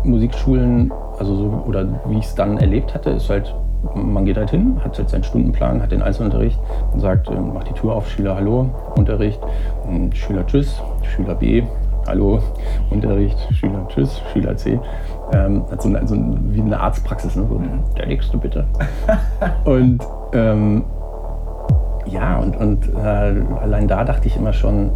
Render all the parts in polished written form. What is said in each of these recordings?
Musikschulen, also so, oder wie ich es dann erlebt hatte, ist halt, man geht halt hin, hat halt seinen Stundenplan, hat den Einzelunterricht und sagt, macht die Tür auf, Schüler hallo, Unterricht, Schüler tschüss, Schüler B, hallo, Unterricht, Schüler tschüss, Schüler C. Hat so wie eine Arztpraxis, ne? So, der nächste bitte. Und allein da dachte ich immer schon,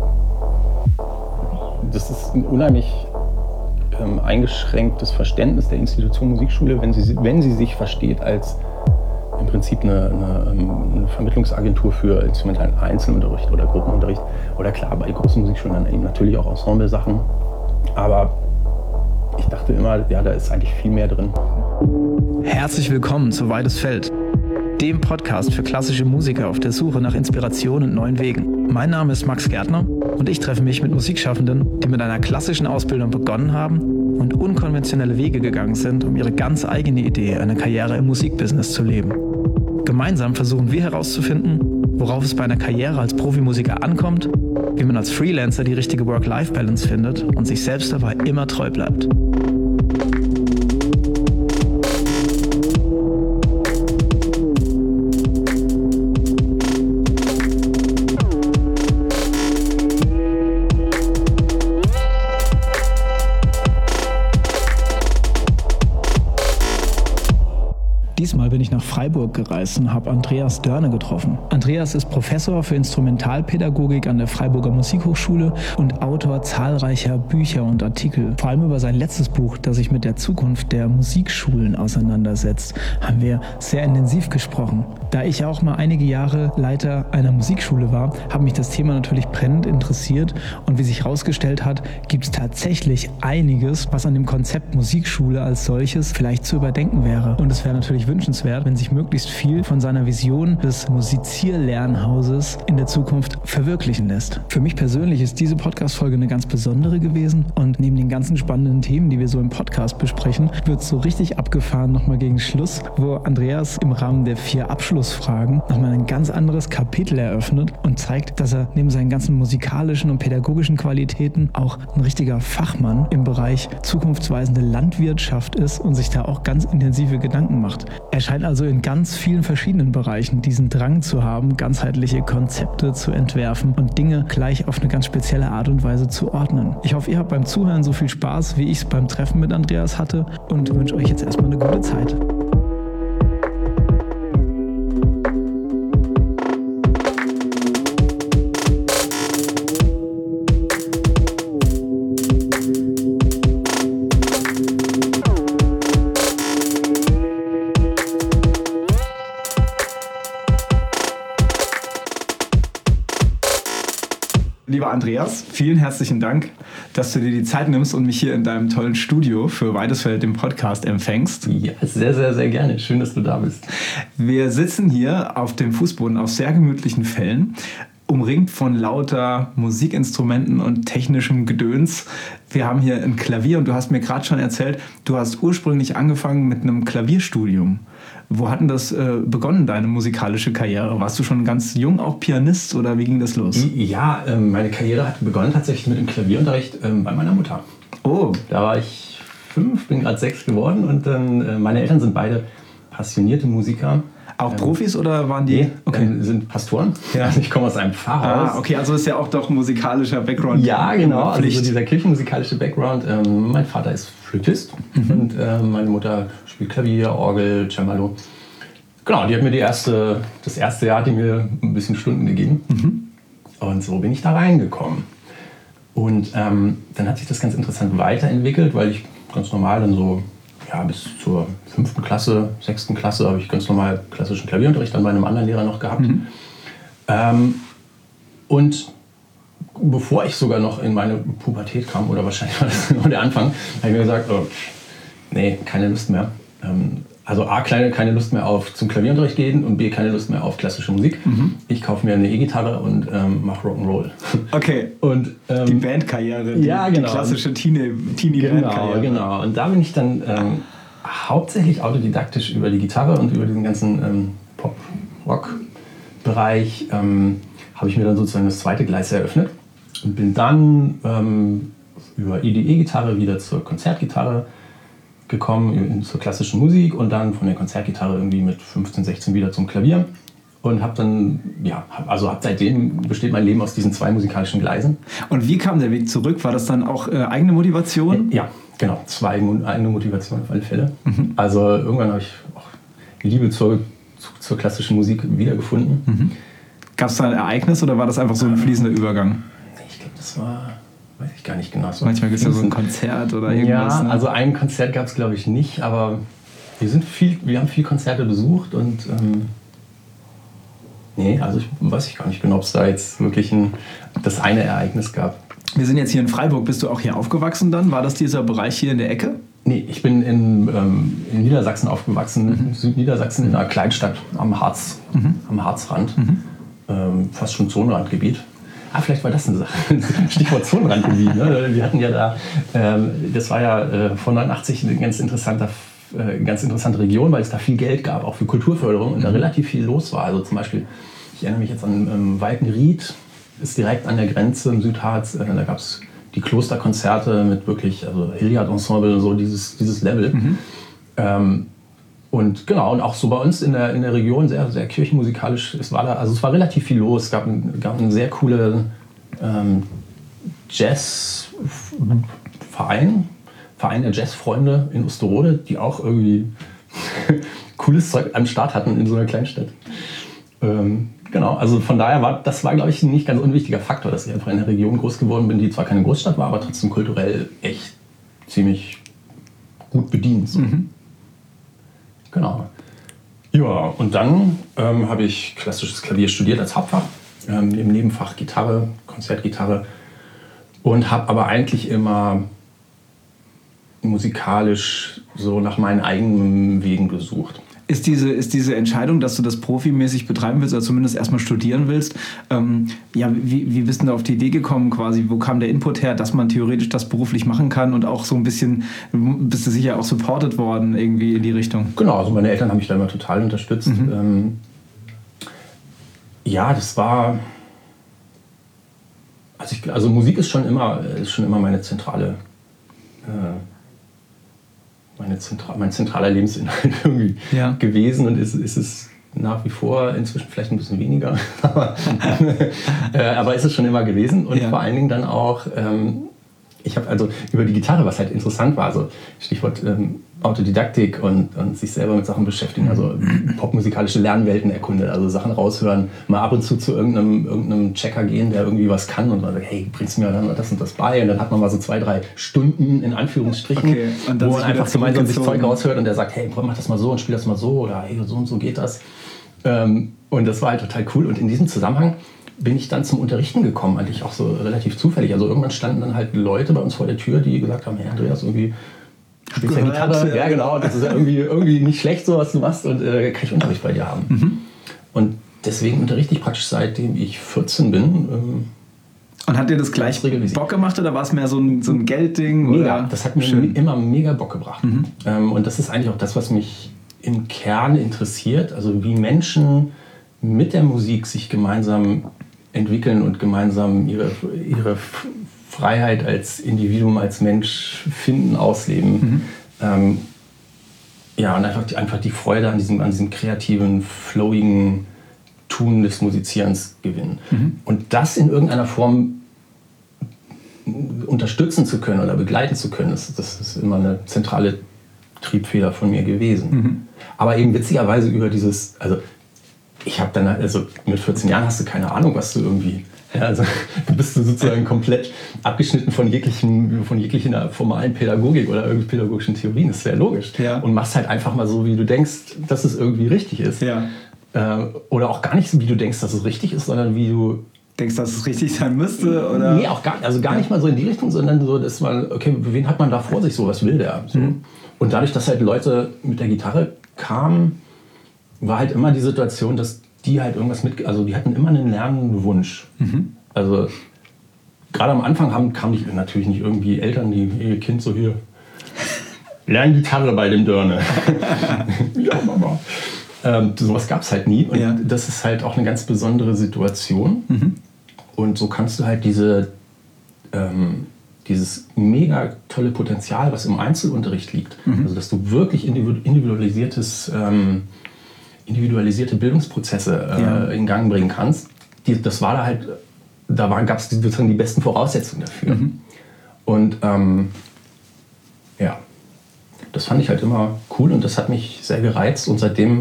das ist ein unheimlich eingeschränktes Verständnis der Institution Musikschule, wenn sie sich versteht als im Prinzip eine Vermittlungsagentur für instrumentalen Einzelunterricht oder Gruppenunterricht. Oder klar, bei großen Musikschulen dann eben natürlich auch Ensemble-Sachen. Aber ich dachte immer, ja, da ist eigentlich viel mehr drin. Herzlich willkommen zu Weites Feld, dem Podcast für klassische Musiker auf der Suche nach Inspiration und neuen Wegen. Mein Name ist Max Gärtner und ich treffe mich mit Musikschaffenden, die mit einer klassischen Ausbildung begonnen haben und unkonventionelle Wege gegangen sind, um ihre ganz eigene Idee, eine Karriere im Musikbusiness zu leben. Gemeinsam versuchen wir herauszufinden, worauf es bei einer Karriere als Profimusiker ankommt, wie man als Freelancer die richtige Work-Life-Balance findet und sich selbst dabei immer treu bleibt. Diesmal bin ich nach Freiburg gereist und habe Andreas Dörne getroffen. Andreas ist Professor für Instrumentalpädagogik an der Freiburger Musikhochschule und Autor zahlreicher Bücher und Artikel. Vor allem über sein letztes Buch, das sich mit der Zukunft der Musikschulen auseinandersetzt, haben wir sehr intensiv gesprochen. Da ich auch mal einige Jahre Leiter einer Musikschule war, hat mich das Thema natürlich brennend interessiert und wie sich herausgestellt hat, gibt es tatsächlich einiges, was an dem Konzept Musikschule als solches vielleicht zu überdenken wäre. Und es wäre natürlich wünschenswert, wenn sich möglichst viel von seiner Vision des Musizierlernhauses in der Zukunft verwirklichen lässt. Für mich persönlich ist diese Podcast-Folge eine ganz besondere gewesen und neben den ganzen spannenden Themen, die wir so im Podcast besprechen, wird es so richtig abgefahren nochmal gegen Schluss, wo Andreas im Rahmen der 4 Abschlussfragen nochmal ein ganz anderes Kapitel eröffnet und zeigt, dass er neben seinen ganzen musikalischen und pädagogischen Qualitäten auch ein richtiger Fachmann im Bereich zukunftsweisende Landwirtschaft ist und sich da auch ganz intensive Gedanken macht. Er scheint also in ganz vielen verschiedenen Bereichen diesen Drang zu haben, ganzheitliche Konzepte zu entwerfen und Dinge gleich auf eine ganz spezielle Art und Weise zu ordnen. Ich hoffe, ihr habt beim Zuhören so viel Spaß, wie ich es beim Treffen mit Andreas hatte und wünsche euch jetzt erstmal eine gute Zeit. Lieber Andreas, vielen herzlichen Dank, dass du dir die Zeit nimmst und mich hier in deinem tollen Studio für Weites Feld, dem Podcast, empfängst. Ja, sehr, sehr, sehr gerne. Schön, dass du da bist. Wir sitzen hier auf dem Fußboden auf sehr gemütlichen Fellen, umringt von lauter Musikinstrumenten und technischem Gedöns. Wir haben hier ein Klavier und du hast mir gerade schon erzählt, du hast ursprünglich angefangen mit einem Klavierstudium. Wo hat denn das begonnen, deine musikalische Karriere? Warst du schon ganz jung auch Pianist oder wie ging das los? Ja, meine Karriere hat begonnen tatsächlich mit dem Klavierunterricht bei meiner Mutter. Oh. Da war ich 5, bin gerade 6 geworden und dann meine Eltern sind beide passionierte Musiker. Auch Profis oder waren die? Nee, okay. Sind Pastoren. Ja. Also ich komme aus einem Pfarrhaus. Okay, also ist ja auch doch musikalischer Background. Ja, genau, also so dieser kirchenmusikalische Background. Mein Vater ist Flötist und meine Mutter spielt Klavier, Orgel, Cembalo. Genau, die hat mir das erste Jahr hat die mir ein bisschen Stunden gegeben. Und so bin ich da reingekommen. Und dann hat sich das ganz interessant weiterentwickelt, weil ich ganz normal dann so bis zur 5. Klasse, 6. Klasse habe ich ganz normal klassischen Klavierunterricht dann bei einem anderen Lehrer noch gehabt. Und bevor ich sogar noch in meine Pubertät kam, oder wahrscheinlich war das nur der Anfang, habe ich mir gesagt, nee, keine Lust mehr. Also A, keine Lust mehr zum Klavierunterricht gehen und B, keine Lust mehr auf klassische Musik. Ich kaufe mir eine E-Gitarre und mache Rock'n'Roll. Okay, und die Bandkarriere, die klassische Teenie-Bandkarriere. Genau. Und da bin ich dann hauptsächlich autodidaktisch über die Gitarre und über diesen ganzen Pop-Rock-Bereich habe ich mir dann sozusagen das zweite Gleis eröffnet und bin dann über die E-Gitarre wieder zur Konzertgitarre gekommen zur klassischen Musik und dann von der Konzertgitarre irgendwie mit 15, 16 wieder zum Klavier. Und habe dann, seitdem besteht mein Leben aus diesen 2 musikalischen Gleisen. Und wie kam der Weg zurück? War das dann auch eigene Motivation? Ja, genau. 2 eigene Motivationen auf alle Fälle. Also irgendwann habe ich auch die Liebe zur klassischen Musik wiedergefunden. Gab es da ein Ereignis oder war das einfach so ein fließender Übergang? Ich glaube, das war, weiß ich gar nicht genau. Manchmal gibt es ja so ein Konzert oder irgendwas. Ja, ne? also ein Konzert gab es glaube ich nicht, aber wir haben viel Konzerte besucht und also weiß ich gar nicht genau, ob es da jetzt wirklich das eine Ereignis gab. Wir sind jetzt hier in Freiburg. Bist du auch hier aufgewachsen dann? War das dieser Bereich hier in der Ecke? Nee, ich bin in Niedersachsen aufgewachsen, Südniedersachsen, in einer Kleinstadt am Harzrand. Fast schon Zonenrandgebiet. Vielleicht war das eine Sache. Stichwort Zonenrandgebiet. Ne? Wir hatten ja da, das war ja von 89 eine ganz interessante Region, weil es da viel Geld gab, auch für Kulturförderung und da relativ viel los war. Also zum Beispiel, ich erinnere mich jetzt an Walkenried, ist direkt an der Grenze im Südharz, da gab es die Klosterkonzerte mit wirklich, also Hilliard-Ensemble und so, dieses Level. Und genau, und auch so bei uns in der Region sehr, sehr kirchenmusikalisch, es war relativ viel los. Es gab einen sehr coolen Jazzverein der Jazzfreunde in Osterode, die auch irgendwie cooles Zeug am Start hatten in so einer Kleinstadt. Genau, also von daher das war, glaube ich, ein nicht ganz unwichtiger Faktor, dass ich einfach in einer Region groß geworden bin, die zwar keine Großstadt war, aber trotzdem kulturell echt ziemlich gut bedient. So. Genau. Ja, und dann habe ich klassisches Klavier studiert als Hauptfach, im Nebenfach Gitarre, Konzertgitarre und habe aber eigentlich immer musikalisch so nach meinen eigenen Wegen gesucht. Ist diese Entscheidung, dass du das profimäßig betreiben willst oder zumindest erstmal studieren willst, wie bist du da auf die Idee gekommen quasi? Wo kam der Input her, dass man theoretisch das beruflich machen kann und auch so ein bisschen, bist du sicher auch supported worden irgendwie in die Richtung? Genau, also meine Eltern haben mich da immer total unterstützt. Das war, also Musik ist schon immer meine zentrale mein zentraler Lebensinhalt irgendwie gewesen und ist es nach wie vor, inzwischen vielleicht ein bisschen weniger, aber ist es schon immer gewesen und vor allen Dingen dann auch, ich habe also über die Gitarre, was halt interessant war, also Stichwort Autodidaktik und sich selber mit Sachen beschäftigen, also popmusikalische Lernwelten erkundet, also Sachen raushören, mal ab und zu irgendeinem Checker gehen, der irgendwie was kann und man sagt, hey, bringst du mir dann das und das bei? Und dann hat man mal so 2-3 Stunden in Anführungsstrichen, wo man einfach gemeinsam sich Zeug raushört und der sagt, hey, mach das mal so und spiel das mal so oder hey, so und so geht das. Und das war halt total cool und in diesem Zusammenhang bin ich dann zum Unterrichten gekommen, eigentlich auch so relativ zufällig. Also irgendwann standen dann halt Leute bei uns vor der Tür, die gesagt haben, hey Andreas, irgendwie spielst ja Gitarre, ja genau, das ist ja irgendwie nicht schlecht so, was du machst und kann ich Unterricht bei dir haben. Und deswegen unterrichte ich praktisch seitdem ich 14 bin. Und hat dir das gleich Bock gemacht oder war es mehr so ein Geldding? Mega, das hat mir immer mega Bock gebracht. Und das ist eigentlich auch das, was mich im Kern interessiert, also wie Menschen mit der Musik sich gemeinsam entwickeln und gemeinsam ihre Freiheit als Individuum, als Mensch finden, ausleben. Und einfach die Freude an diesem kreativen, flowigen Tun des Musizierens gewinnen. Und das in irgendeiner Form unterstützen zu können oder begleiten zu können, das ist immer eine zentrale Triebfeder von mir gewesen. Aber eben witzigerweise über dieses, also ich habe dann, also mit 14 Jahren hast du keine Ahnung, was du irgendwie, also du bist sozusagen komplett abgeschnitten von jeglicher formalen Pädagogik oder irgendwie pädagogischen Theorien, das ist sehr logisch. Und machst halt einfach mal so, wie du denkst, dass es irgendwie richtig ist. Oder auch gar nicht so, wie du denkst, dass es richtig ist, sondern wie du denkst, dass es richtig sein müsste? Oder? Nee, auch gar nicht mal so in die Richtung, sondern so, dass man, okay, wen hat man da vor sich, so, was will der? So. Und dadurch, dass halt Leute mit der Gitarre kamen, war halt immer die Situation, dass die halt irgendwas also die hatten immer einen Lernwunsch. Also gerade am Anfang kamen natürlich nicht irgendwie Eltern, die ihr Kind so hier lernen Gitarre bei dem Dörne. Ja, Mama. Sowas gab es halt nie und das ist halt auch eine ganz besondere Situation. Und so kannst du halt dieses mega tolle Potenzial, was im Einzelunterricht liegt, also dass du wirklich individualisierte Bildungsprozesse in Gang bringen kannst, das war da halt, gab es sozusagen die besten Voraussetzungen dafür. Und das fand ich halt immer cool und das hat mich sehr gereizt und seitdem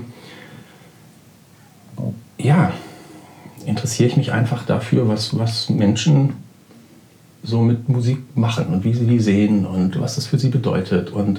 interessiere ich mich einfach dafür, was Menschen so mit Musik machen und wie sie die sehen und was das für sie bedeutet und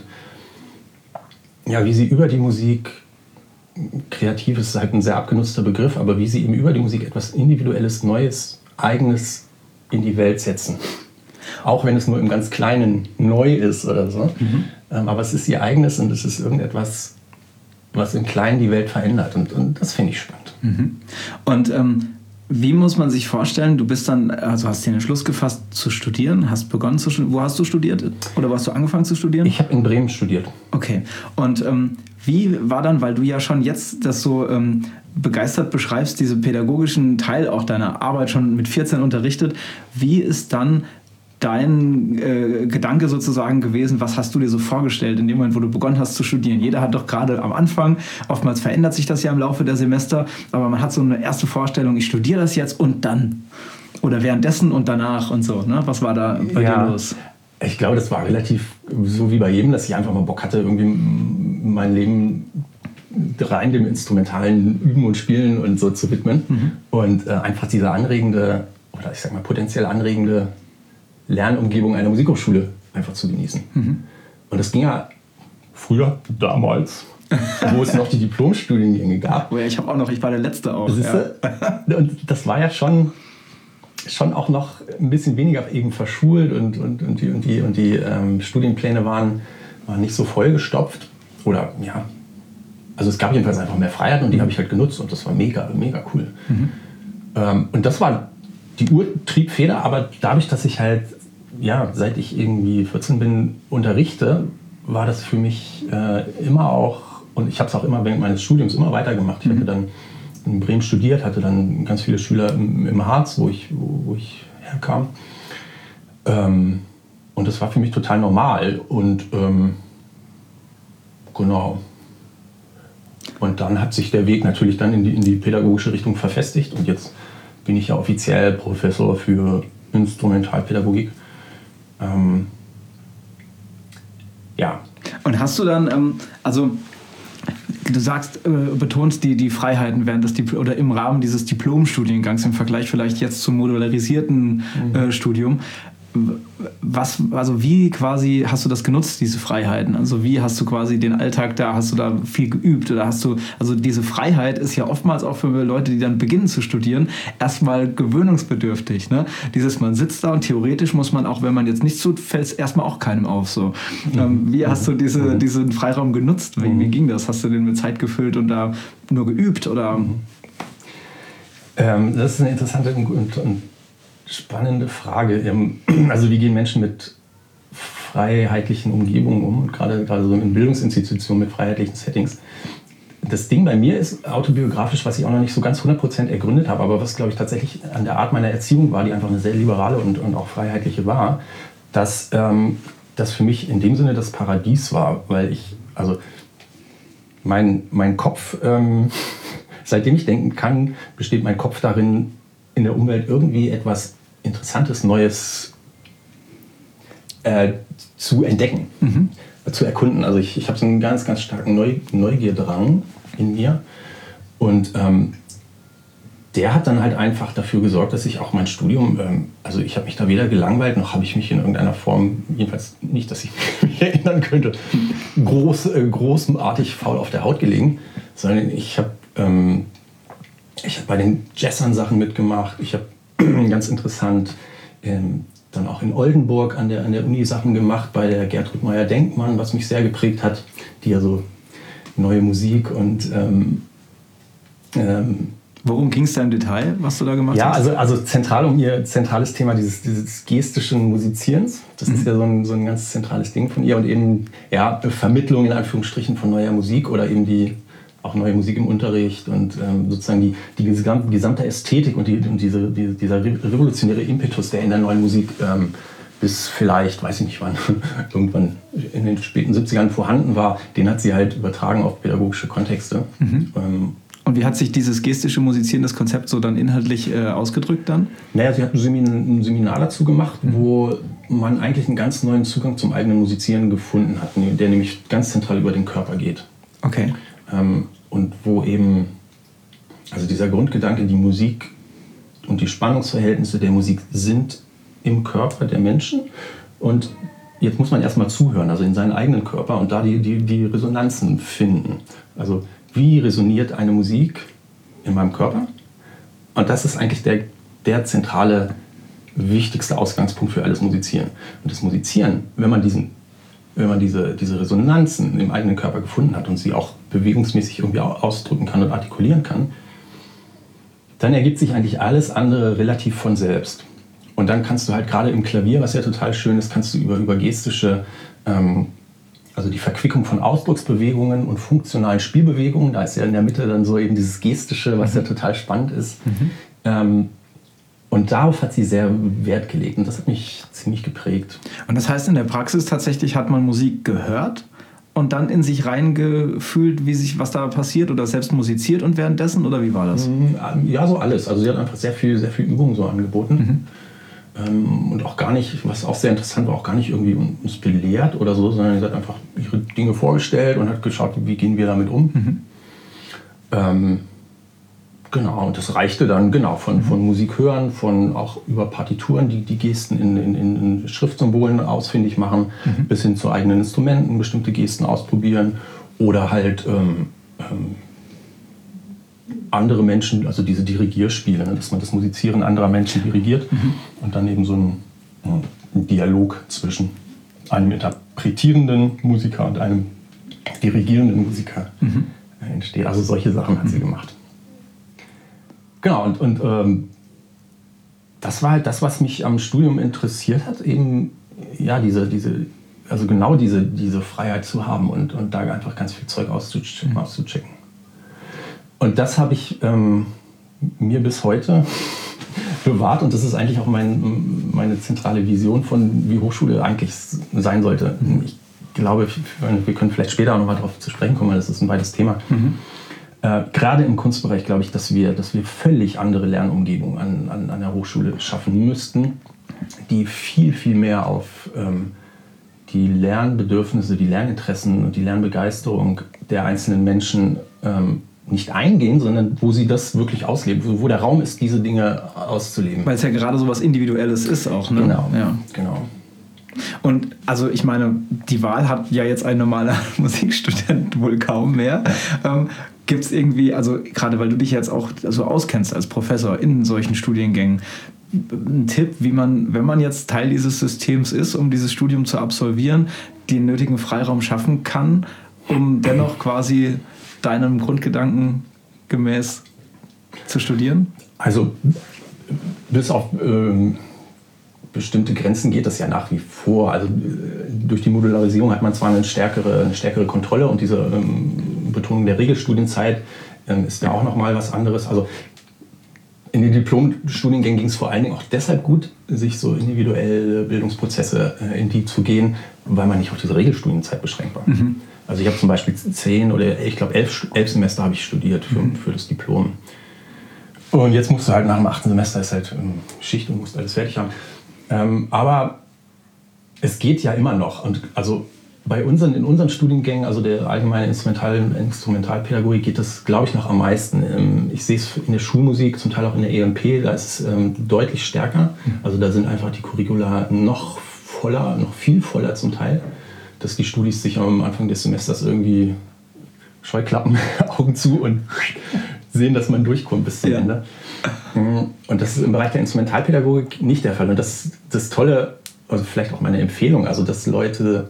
wie sie über die Musik, kreativ ist halt ein sehr abgenutzter Begriff, aber wie sie eben über die Musik etwas Individuelles, Neues, Eigenes in die Welt setzen. Auch wenn es nur im ganz Kleinen neu ist oder so. Aber es ist ihr eigenes und es ist irgendetwas, was im Kleinen die Welt verändert. Und das finde ich spannend. Und wie muss man sich vorstellen, du bist dann, also hast dir den Entschluss gefasst zu studieren, hast begonnen zu studieren. Wo hast du studiert? Oder wo hast du angefangen zu studieren? Ich habe in Bremen studiert. Okay. Und wie war dann, weil du ja schon jetzt das so begeistert beschreibst, diesen pädagogischen Teil auch deiner Arbeit schon mit 14 unterrichtet, wie ist dann dein Gedanke sozusagen gewesen, was hast du dir so vorgestellt in dem Moment, wo du begonnen hast zu studieren? Jeder hat doch gerade am Anfang, oftmals verändert sich das ja im Laufe der Semester, aber man hat so eine erste Vorstellung, ich studiere das jetzt und dann. Oder währenddessen und danach und so. Ne? Was war da bei dir los? Ich glaube, das war relativ so wie bei jedem, dass ich einfach mal Bock hatte, irgendwie mein Leben rein dem instrumentalen Üben und Spielen und so zu widmen. Und einfach diese anregende, oder ich sag mal potenziell anregende Lernumgebung einer Musikhochschule einfach zu genießen. Und das ging ja früher, damals, wo es noch die Diplomstudiengänge gab. Oh ja, ich war der Letzte auch. Und das war ja schon auch noch ein bisschen weniger eben verschult und die Studienpläne waren nicht so vollgestopft. Oder also es gab jedenfalls einfach mehr Freiheit und die habe ich halt genutzt und das war mega, mega cool. Und das war die Urtriebfeder, aber dadurch, dass ich halt, seit ich irgendwie 14 bin, unterrichte, war das für mich immer auch, und ich habe es auch immer während meines Studiums immer weitergemacht. Ich hatte dann in Bremen studiert, hatte dann ganz viele Schüler im Harz, wo ich herkam. Und das war für mich total normal. Und genau. Und dann hat sich der Weg natürlich dann in die pädagogische Richtung verfestigt und jetzt bin ich ja offiziell Professor für Instrumentalpädagogik. Und hast du dann, also du sagst, betonst die Freiheiten während des oder im Rahmen dieses Diplomstudiengangs im Vergleich vielleicht jetzt zum modularisierten Studium. Wie quasi hast du das genutzt, diese Freiheiten? Also wie hast du quasi den Alltag da, hast du da viel geübt oder also diese Freiheit ist ja oftmals auch für Leute, die dann beginnen zu studieren, erstmal gewöhnungsbedürftig. Ne? Man sitzt da und theoretisch muss man auch, wenn man jetzt nicht tut, fällt es erstmal auch keinem auf. So. Wie hast du diesen Freiraum genutzt? Wie ging das? Hast du den mit Zeit gefüllt und da nur geübt? Oder? Das ist eine interessante und spannende Frage. Also wie gehen Menschen mit freiheitlichen Umgebungen um und gerade so in Bildungsinstitutionen mit freiheitlichen Settings. Das Ding bei mir ist autobiografisch, was ich auch noch nicht so ganz 100% ergründet habe, aber was, glaube ich, tatsächlich an der Art meiner Erziehung war, die einfach eine sehr liberale und auch freiheitliche war, dass das für mich in dem Sinne das Paradies war, weil mein Kopf, seitdem ich denken kann, besteht mein Kopf darin, in der Umwelt irgendwie etwas Interessantes, Neues zu entdecken, zu erkunden. Also ich habe so einen ganz, ganz starken Neugierdrang in mir und der hat dann halt einfach dafür gesorgt, dass ich auch mein Studium, also ich habe mich da weder gelangweilt, noch habe ich mich in irgendeiner Form, jedenfalls nicht, dass ich mich erinnern könnte, großartig faul auf der Haut gelegen, sondern ich habe bei den Jazzern Sachen mitgemacht. Ich habe ganz interessant dann auch in Oldenburg an der Uni Sachen gemacht, bei der Gertrud Meyer-Denkmann, was mich sehr geprägt hat, die ja so neue Musik und worum ging es da im Detail, was du da gemacht hast? Ja, also zentral um ihr zentrales Thema dieses gestischen Musizierens. Das ist ja so ein ganz zentrales Ding von ihr und eben Vermittlung in Anführungsstrichen von neuer Musik oder eben auch neue Musik im Unterricht und sozusagen die gesamte Ästhetik und dieser revolutionäre Impetus, der in der neuen Musik bis vielleicht, weiß ich nicht wann, irgendwann in den späten 70ern vorhanden war, den hat sie halt übertragen auf pädagogische Kontexte. Und wie hat sich dieses gestische Musizieren, das Konzept so dann inhaltlich ausgedrückt dann? Naja, sie hat ein Seminar dazu gemacht, wo man eigentlich einen ganz neuen Zugang zum eigenen Musizieren gefunden hat, der nämlich ganz zentral über den Körper geht. Okay. Und wo eben, also dieser Grundgedanke, die Musik und die Spannungsverhältnisse der Musik sind im Körper der Menschen. Und jetzt muss man erstmal zuhören, also in seinen eigenen Körper und da die Resonanzen finden. Also wie resoniert eine Musik in meinem Körper? Und das ist eigentlich der zentrale, wichtigste Ausgangspunkt für alles Musizieren. Und das Musizieren, wenn man diese Resonanzen im eigenen Körper gefunden hat und sie auch bewegungsmäßig irgendwie ausdrücken kann und artikulieren kann, dann ergibt sich eigentlich alles andere relativ von selbst. Und dann kannst du halt gerade im Klavier, was ja total schön ist, kannst du über gestische, also die Verquickung von Ausdrucksbewegungen und funktionalen Spielbewegungen, da ist ja in der Mitte dann so eben dieses Gestische, was ja total spannend ist. Und darauf hat sie sehr Wert gelegt und das hat mich ziemlich geprägt. Und das heißt, in der Praxis tatsächlich hat man Musik gehört und dann in sich reingefühlt, was da passiert oder selbst musiziert und währenddessen, oder wie war das? Ja, so alles. Also sie hat einfach sehr viel Übung so angeboten. Und auch gar nicht, was auch sehr interessant war, auch gar nicht irgendwie uns belehrt oder so, sondern sie hat einfach ihre Dinge vorgestellt und hat geschaut, wie gehen wir damit um. Genau, und das reichte dann von Musik hören, von auch über Partituren, die Gesten in Schriftsymbolen ausfindig machen, bis hin zu eigenen Instrumenten, bestimmte Gesten ausprobieren oder halt andere Menschen, also diese Dirigierspiele, ne, dass man das Musizieren anderer Menschen dirigiert und dann eben so ein Dialog zwischen einem interpretierenden Musiker und einem dirigierenden Musiker entsteht. Also solche Sachen hat sie gemacht. Genau, und das war halt das, was mich am Studium interessiert hat, eben ja, diese Freiheit zu haben und da einfach ganz viel Zeug auszuchecken. Und das habe ich mir bis heute bewahrt und das ist eigentlich auch meine zentrale Vision von, wie Hochschule eigentlich sein sollte. Ich glaube, wir können vielleicht später auch noch mal darauf zu sprechen kommen, weil das ist ein weites Thema. Gerade im Kunstbereich glaube ich, dass wir völlig andere Lernumgebungen an der Hochschule schaffen müssten, die viel, viel mehr auf die Lernbedürfnisse, die Lerninteressen und die Lernbegeisterung der einzelnen Menschen nicht eingehen, sondern wo sie das wirklich ausleben, wo der Raum ist, diese Dinge auszuleben. Weil es ja gerade so was Individuelles ist auch, ne? Genau, ja. Genau. Und also ich meine, die Wahl hat ja jetzt ein normaler Musikstudent wohl kaum mehr. Gibt es irgendwie, also gerade weil du dich jetzt auch so auskennst als Professor in solchen Studiengängen, einen Tipp, wie man, wenn man jetzt Teil dieses Systems ist, um dieses Studium zu absolvieren, den nötigen Freiraum schaffen kann, um dennoch quasi deinem Grundgedanken gemäß zu studieren? Also bis auf bestimmte Grenzen geht das ja nach wie vor. Also durch die Modularisierung hat man zwar eine stärkere Kontrolle und diese Betonung der Regelstudienzeit ist ja auch nochmal was anderes. Also in den Diplomstudiengängen ging es vor allen Dingen auch deshalb gut, sich so individuelle Bildungsprozesse in die zu gehen, weil man nicht auf diese Regelstudienzeit beschränkt war. Also ich habe zum Beispiel 10 oder ich glaube 11 Semester habe ich studiert für das Diplom. Und jetzt musst du halt nach dem 8. Semester ist halt Schicht und musst alles fertig haben. Aber es geht ja immer noch. Und also in unseren Studiengängen, also der allgemeinen Instrumentalpädagogik, geht das, glaube ich, noch am meisten. Ich sehe es in der Schulmusik, zum Teil auch in der EMP, da ist es deutlich stärker. Also da sind einfach die Curricula noch viel voller zum Teil, dass die Studis sich am Anfang des Semesters irgendwie Scheuklappen, Augen zu und sehen, dass man durchkommt bis zum Ende. Und das ist im Bereich der Instrumentalpädagogik nicht der Fall. Und das ist das Tolle, also vielleicht auch meine Empfehlung, also dass Leute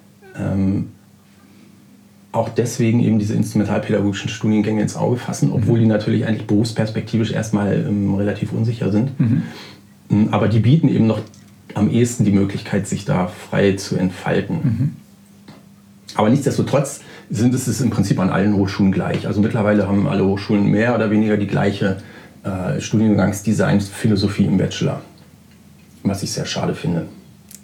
auch deswegen eben diese instrumentalpädagogischen Studiengänge ins Auge fassen, obwohl die natürlich eigentlich berufsperspektivisch erstmal relativ unsicher sind. Aber die bieten eben noch am ehesten die Möglichkeit, sich da frei zu entfalten. Aber nichtsdestotrotz ist es im Prinzip an allen Hochschulen gleich. Also mittlerweile haben alle Hochschulen mehr oder weniger die gleiche Studiengangsdesign Philosophie im Bachelor, was ich sehr schade finde.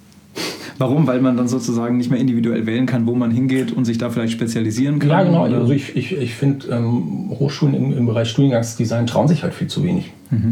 Warum? Weil man dann sozusagen nicht mehr individuell wählen kann, wo man hingeht und sich da vielleicht spezialisieren kann? Ja, genau. Oder? Also ich finde, Hochschulen im Bereich Studiengangsdesign trauen sich halt viel zu wenig.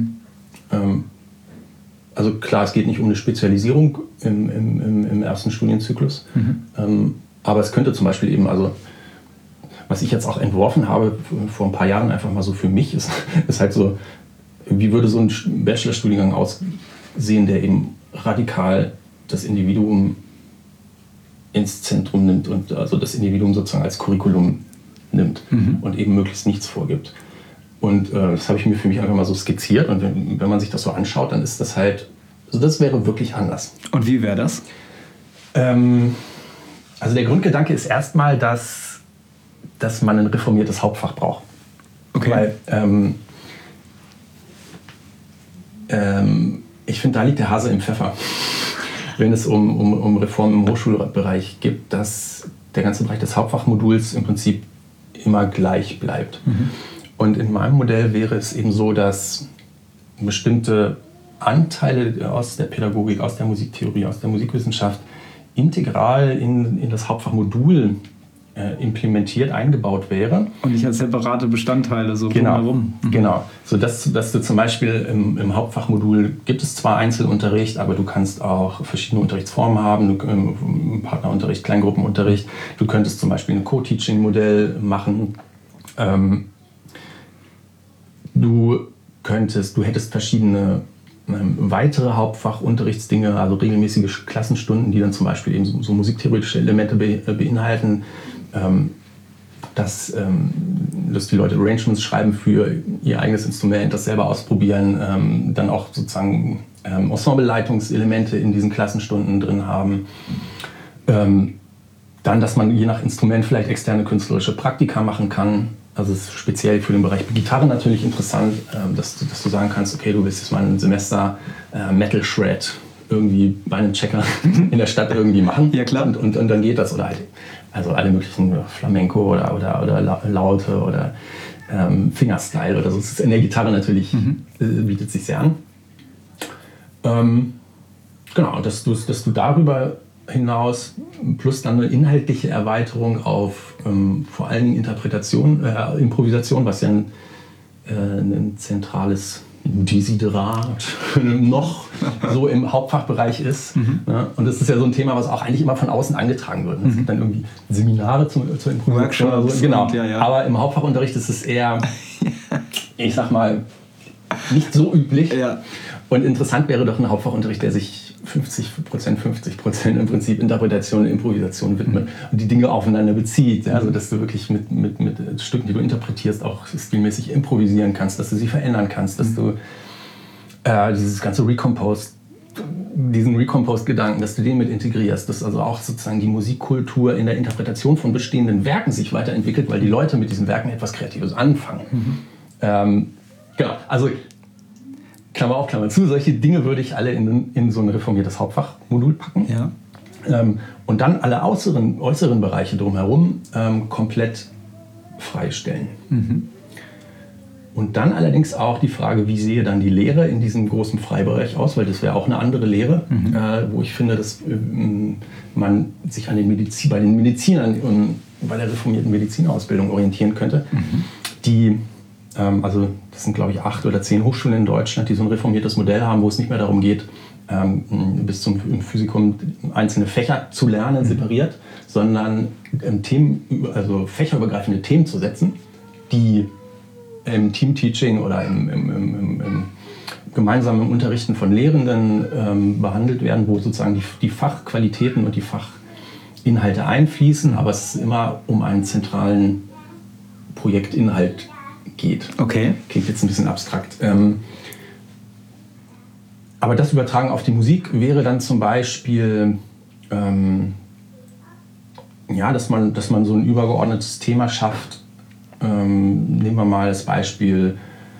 Also klar, es geht nicht um eine Spezialisierung im ersten Studienzyklus, aber es könnte zum Beispiel eben, also was ich jetzt auch entworfen habe vor ein paar Jahren einfach mal so für mich, ist halt so, wie würde so ein Bachelorstudiengang aussehen, der eben radikal das Individuum ins Zentrum nimmt und also das Individuum sozusagen als Curriculum nimmt und eben möglichst nichts vorgibt. Und das habe ich mir für mich einfach mal so skizziert und wenn man sich das so anschaut, dann ist das halt, also das wäre wirklich anders. Und wie wäre das? Also der Grundgedanke ist erstmal, dass man ein reformiertes Hauptfach braucht. Okay. Weil ich finde, da liegt der Hase im Pfeffer. Wenn es um Reformen im Hochschulbereich geht, dass der ganze Bereich des Hauptfachmoduls im Prinzip immer gleich bleibt. Und in meinem Modell wäre es eben so, dass bestimmte Anteile aus der Pädagogik, aus der Musiktheorie, aus der Musikwissenschaft integral in das Hauptfachmodul implementiert, eingebaut wäre. Und nicht als separate Bestandteile so drumherum. Genau. So dass du zum Beispiel im Hauptfachmodul gibt es zwar Einzelunterricht, aber du kannst auch verschiedene Unterrichtsformen haben, Partnerunterricht, Kleingruppenunterricht. Du könntest zum Beispiel ein Co-Teaching-Modell machen. Du hättest verschiedene weitere Hauptfachunterrichtsdinge, also regelmäßige Klassenstunden, die dann zum Beispiel eben so musiktheoretische Elemente beinhalten, dass die Leute Arrangements schreiben für ihr eigenes Instrument, das selber ausprobieren, dann auch sozusagen Ensembleleitungselemente in diesen Klassenstunden drin haben. Dann, dass man je nach Instrument vielleicht externe künstlerische Praktika machen kann. Also es ist speziell für den Bereich Gitarre natürlich interessant, dass du sagen kannst, okay, du willst jetzt mal ein Semester Metal Shred irgendwie bei einem Checker in der Stadt irgendwie machen. Ja, klar. Und dann geht das. Oder halt, also alle möglichen Flamenco oder Laute oder Fingerstyle oder so. Das ist in der Gitarre natürlich, bietet sich sehr an. Genau, dass du darüber hinaus plus dann eine inhaltliche Erweiterung auf vor allen Dingen Improvisation, was ja ein zentrales Desiderat noch so im Hauptfachbereich ist. Ne? Und das ist ja so ein Thema, was auch eigentlich immer von außen angetragen wird. Es gibt dann irgendwie Seminare zur Improvisation. Workshops. Genau. Ja. Aber im Hauptfachunterricht ist es eher, ich sag mal, nicht so üblich. Ja. Und interessant wäre doch ein Hauptfachunterricht, der sich 50% im Prinzip Interpretation und Improvisation widmet und die Dinge aufeinander bezieht. Also dass du wirklich mit Stücken, die du interpretierst, auch stilmäßig improvisieren kannst, dass du sie verändern kannst, dass du dieses ganze diesen Recomposed-Gedanken, dass du den mit integrierst, dass also auch sozusagen die Musikkultur in der Interpretation von bestehenden Werken sich weiterentwickelt, weil die Leute mit diesen Werken etwas Kreatives anfangen. Genau, also Klammer auf, Klammer zu, solche Dinge würde ich alle in so ein reformiertes Hauptfachmodul packen. Ja. Und dann alle äußeren Bereiche drumherum komplett freistellen. Und dann allerdings auch die Frage, wie sehe dann die Lehre in diesem großen Freibereich aus, weil das wäre auch eine andere Lehre, wo ich finde, dass man sich an bei den Medizinern und bei der reformierten Medizinerausbildung orientieren könnte, die also das sind, glaube ich, 8 oder 10 Hochschulen in Deutschland, die so ein reformiertes Modell haben, wo es nicht mehr darum geht, bis zum Physikum einzelne Fächer zu lernen, separiert, sondern fächerübergreifende Themen zu setzen, die im Teamteaching oder im gemeinsamen Unterrichten von Lehrenden behandelt werden, wo sozusagen die Fachqualitäten und die Fachinhalte einfließen, aber es immer um einen zentralen Projektinhalt geht. Okay. Klingt jetzt ein bisschen abstrakt. Aber das Übertragen auf die Musik wäre dann zum Beispiel, dass man so ein übergeordnetes Thema schafft. Nehmen wir mal das Beispiel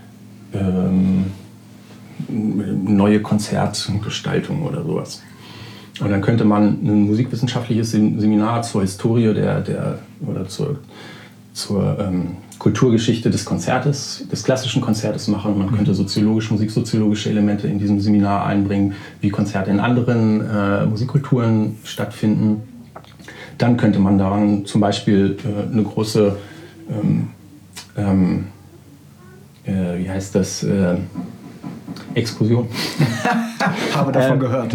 neue Konzertgestaltung oder sowas. Und dann könnte man ein musikwissenschaftliches Seminar zur Historie oder zur Kulturgeschichte des Konzertes, des klassischen Konzertes machen. Man könnte musiksoziologische Elemente in diesem Seminar einbringen, wie Konzerte in anderen Musikkulturen stattfinden. Dann könnte man daran zum Beispiel eine große, Exkursion. Habe davon gehört.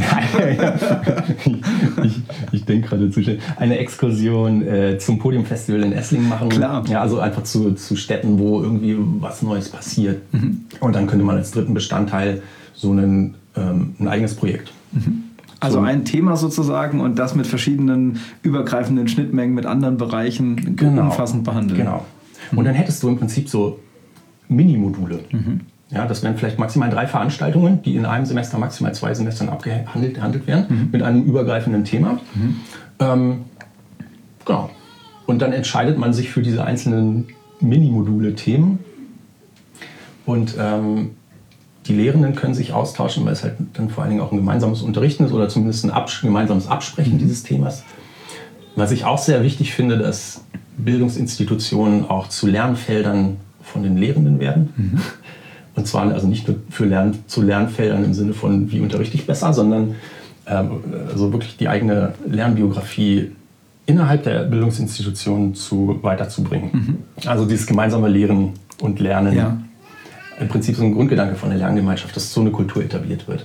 ich denke gerade zu schnell. Eine Exkursion zum Podiumfestival in Esslingen machen. Klar. Ja, also einfach zu Städten, wo irgendwie was Neues passiert. Und dann könnte man als dritten Bestandteil so ein eigenes Projekt. Also ein Thema sozusagen und das mit verschiedenen übergreifenden Schnittmengen mit anderen Bereichen umfassend behandeln. Genau. Und dann hättest du im Prinzip so Mini-Module. Ja, das wären vielleicht maximal 3 Veranstaltungen, die in einem Semester maximal 2 Semestern abgehandelt werden, mit einem übergreifenden Thema. Genau. Und dann entscheidet man sich für diese einzelnen Mini-Module Themen. Und die Lehrenden können sich austauschen, weil es halt dann vor allen Dingen auch ein gemeinsames Unterrichten ist oder zumindest ein gemeinsames Absprechen dieses Themas. Was ich auch sehr wichtig finde, dass Bildungsinstitutionen auch zu Lernfeldern von den Lehrenden werden. Und zwar also nicht nur zu Lernfeldern im Sinne von, wie unterrichte ich besser, sondern also wirklich die eigene Lernbiografie innerhalb der Bildungsinstitutionen weiterzubringen. Also dieses gemeinsame Lehren und Lernen. Ja. Im Prinzip so ein Grundgedanke von der Lerngemeinschaft, dass so eine Kultur etabliert wird.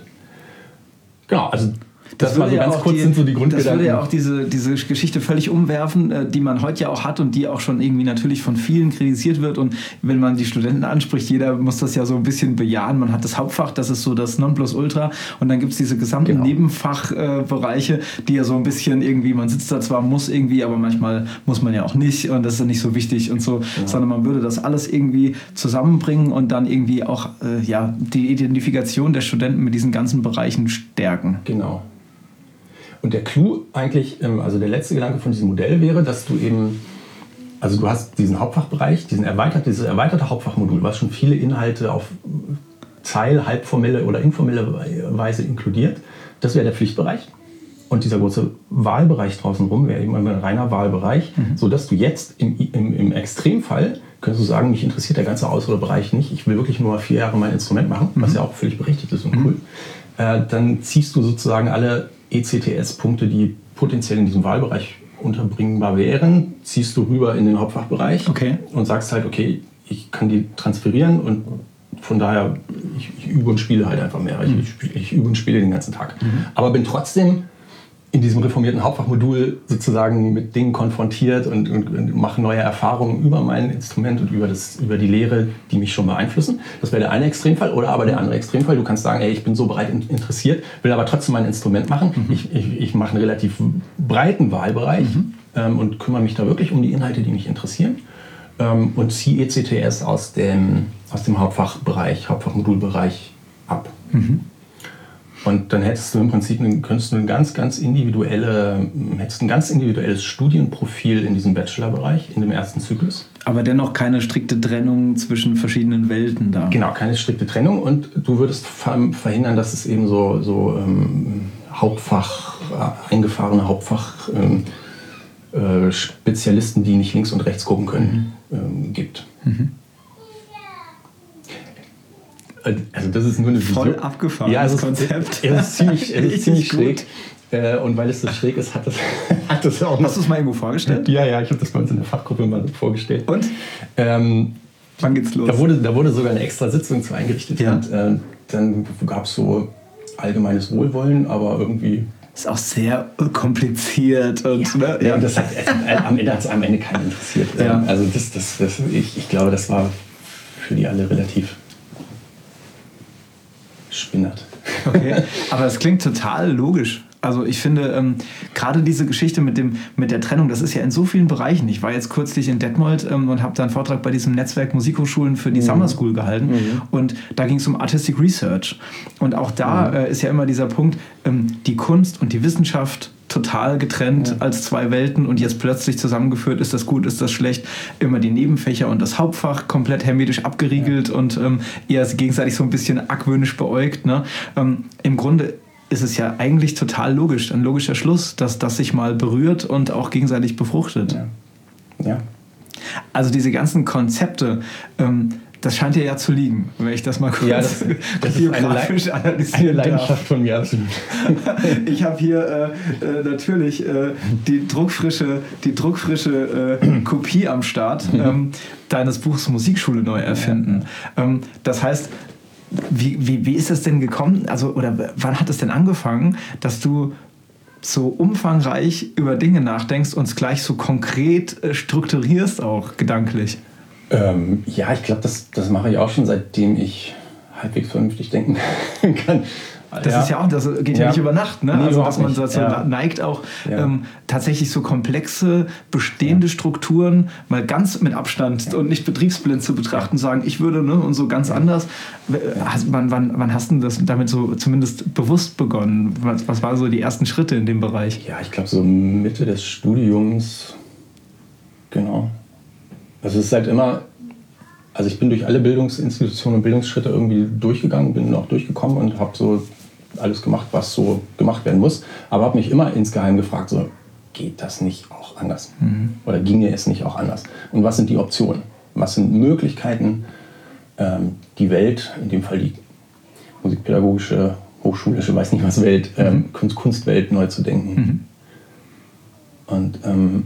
Genau, also das war so ganz kurz sind so die Grundgedanken. Das würde ja auch diese Geschichte völlig umwerfen, die man heute ja auch hat und die auch schon irgendwie natürlich von vielen kritisiert wird. Und wenn man die Studenten anspricht, jeder muss das ja so ein bisschen bejahen. Man hat das Hauptfach, das ist so das Nonplusultra. Und dann gibt es diese gesamten Nebenfachbereiche, die ja so ein bisschen irgendwie, man sitzt da zwar, muss irgendwie, aber manchmal muss man ja auch nicht. Und das ist ja nicht so wichtig und so. Ja. Sondern man würde das alles irgendwie zusammenbringen und dann irgendwie auch die Identifikation der Studenten mit diesen ganzen Bereichen stärken. Genau. Und der Clou eigentlich, also der letzte Gedanke von diesem Modell wäre, dass du eben, also du hast diesen Hauptfachbereich, dieses erweiterte Hauptfachmodul, was schon viele Inhalte auf halbformelle oder informelle Weise inkludiert. Das wäre der Pflichtbereich. Und dieser große Wahlbereich draußen rum wäre eben ein reiner Wahlbereich, sodass du jetzt im Extremfall, könntest du sagen, mich interessiert der ganze Auswahlbereich nicht, ich will wirklich nur 4 Jahre mein Instrument machen, was ja auch völlig berechtigt ist und cool. Dann ziehst du sozusagen alle ECTS-Punkte, die potenziell in diesem Wahlbereich unterbringbar wären, ziehst du rüber in den Hauptfachbereich und sagst halt, okay, ich kann die transferieren und von daher, ich übe und spiele halt einfach mehr. Ich übe und spiele den ganzen Tag. Aber bin trotzdem in diesem reformierten Hauptfachmodul sozusagen mit Dingen konfrontiert und mache neue Erfahrungen über mein Instrument und über die Lehre, die mich schon beeinflussen. Das wäre der eine Extremfall. Oder aber der andere Extremfall, du kannst sagen, ey, ich bin so breit interessiert, will aber trotzdem mein Instrument machen. Ich mache einen relativ breiten Wahlbereich und kümmere mich da wirklich um die Inhalte, die mich interessieren. Und ziehe ECTS aus dem Hauptfachbereich, Hauptfachmodulbereich ab. Und dann hättest du im Prinzip ein ganz individuelles Studienprofil in diesem Bachelorbereich, in dem ersten Zyklus. Aber dennoch keine strikte Trennung zwischen verschiedenen Welten da. Genau, keine strikte Trennung. Und du würdest verhindern, dass es eben so eingefahrene Hauptfach Spezialisten, die nicht links und rechts gucken können, gibt. Also das ist nur eine Vision. Voll abgefahren, ja, das Konzept. Es ist ziemlich schräg. Und weil es so schräg ist, hat das auch noch... Hast du es mal irgendwo vorgestellt? Ja, ich habe das bei uns in der Fachgruppe mal vorgestellt. Und? Wann geht's los? Da wurde sogar eine extra Sitzung zu eingerichtet. Ja. Und dann gab es so allgemeines Wohlwollen, aber irgendwie... Ist auch sehr kompliziert. Und, und das hat am Ende keinen interessiert. Ja. Also ich glaube, das war für die alle relativ... spinnert. Okay, aber es klingt total logisch. Also ich finde, gerade diese Geschichte mit der Trennung, das ist ja in so vielen Bereichen. Ich war jetzt kürzlich in Detmold und habe da einen Vortrag bei diesem Netzwerk Musikhochschulen für die Summer School gehalten. Und da ging es um Artistic Research. Und auch da ist ja immer dieser Punkt, die Kunst und die Wissenschaft total getrennt als 2 Welten und jetzt plötzlich zusammengeführt, ist das gut, ist das schlecht, immer die Nebenfächer und das Hauptfach komplett hermetisch abgeriegelt und eher gegenseitig so ein bisschen argwöhnisch beäugt. Ne? Im Grunde ist es ja eigentlich total logisch, ein logischer Schluss, dass das sich mal berührt und auch gegenseitig befruchtet. Ja. Also diese ganzen Konzepte, das scheint dir ja zu liegen, wenn ich das mal kurz das ist eine Leidenschaft von mir, absolut. Ich habe hier natürlich die druckfrische Kopie am Start deines Buchs Musikschule neu erfinden. Das heißt, wie ist das denn gekommen? Also, oder wann hat es denn angefangen, dass du so umfangreich über Dinge nachdenkst und es gleich so konkret strukturierst auch gedanklich? Ja, ich glaube, das mache ich auch schon, seitdem ich halbwegs vernünftig denken kann. Das ist ja auch, das geht ja nicht über Nacht, ne? Nee, also dass man dazu neigt auch tatsächlich so komplexe bestehende Strukturen mal ganz mit Abstand und nicht betriebsblind zu betrachten, sagen, ich würde und so ganz anders. Wann hast du das damit so zumindest bewusst begonnen? Was waren so die ersten Schritte in dem Bereich? Ja, ich glaube so Mitte des Studiums, genau. Also es ist halt immer, also ich bin durch alle Bildungsinstitutionen und Bildungsschritte irgendwie durchgegangen, bin auch durchgekommen und habe so alles gemacht, was so gemacht werden muss, aber habe mich immer insgeheim gefragt, so, geht das nicht auch anders? Oder ginge es nicht auch anders? Und was sind die Optionen? Was sind Möglichkeiten, die Welt, in dem Fall die musikpädagogische, hochschulische, weiß nicht was Welt, Kunstwelt neu zu denken? Und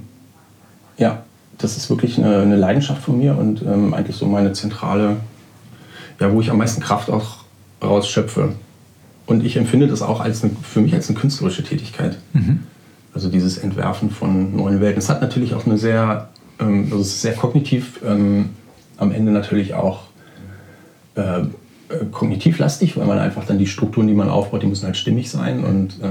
ja, das ist wirklich eine Leidenschaft von mir und eigentlich so meine zentrale, ja, wo ich am meisten Kraft auch rausschöpfe. Und ich empfinde das auch für mich als eine künstlerische Tätigkeit. Also dieses Entwerfen von neuen Welten. Es hat natürlich auch eine sehr, also es ist sehr kognitiv, am Ende natürlich auch kognitivlastig, weil man einfach dann die Strukturen, die man aufbaut, die müssen halt stimmig sein und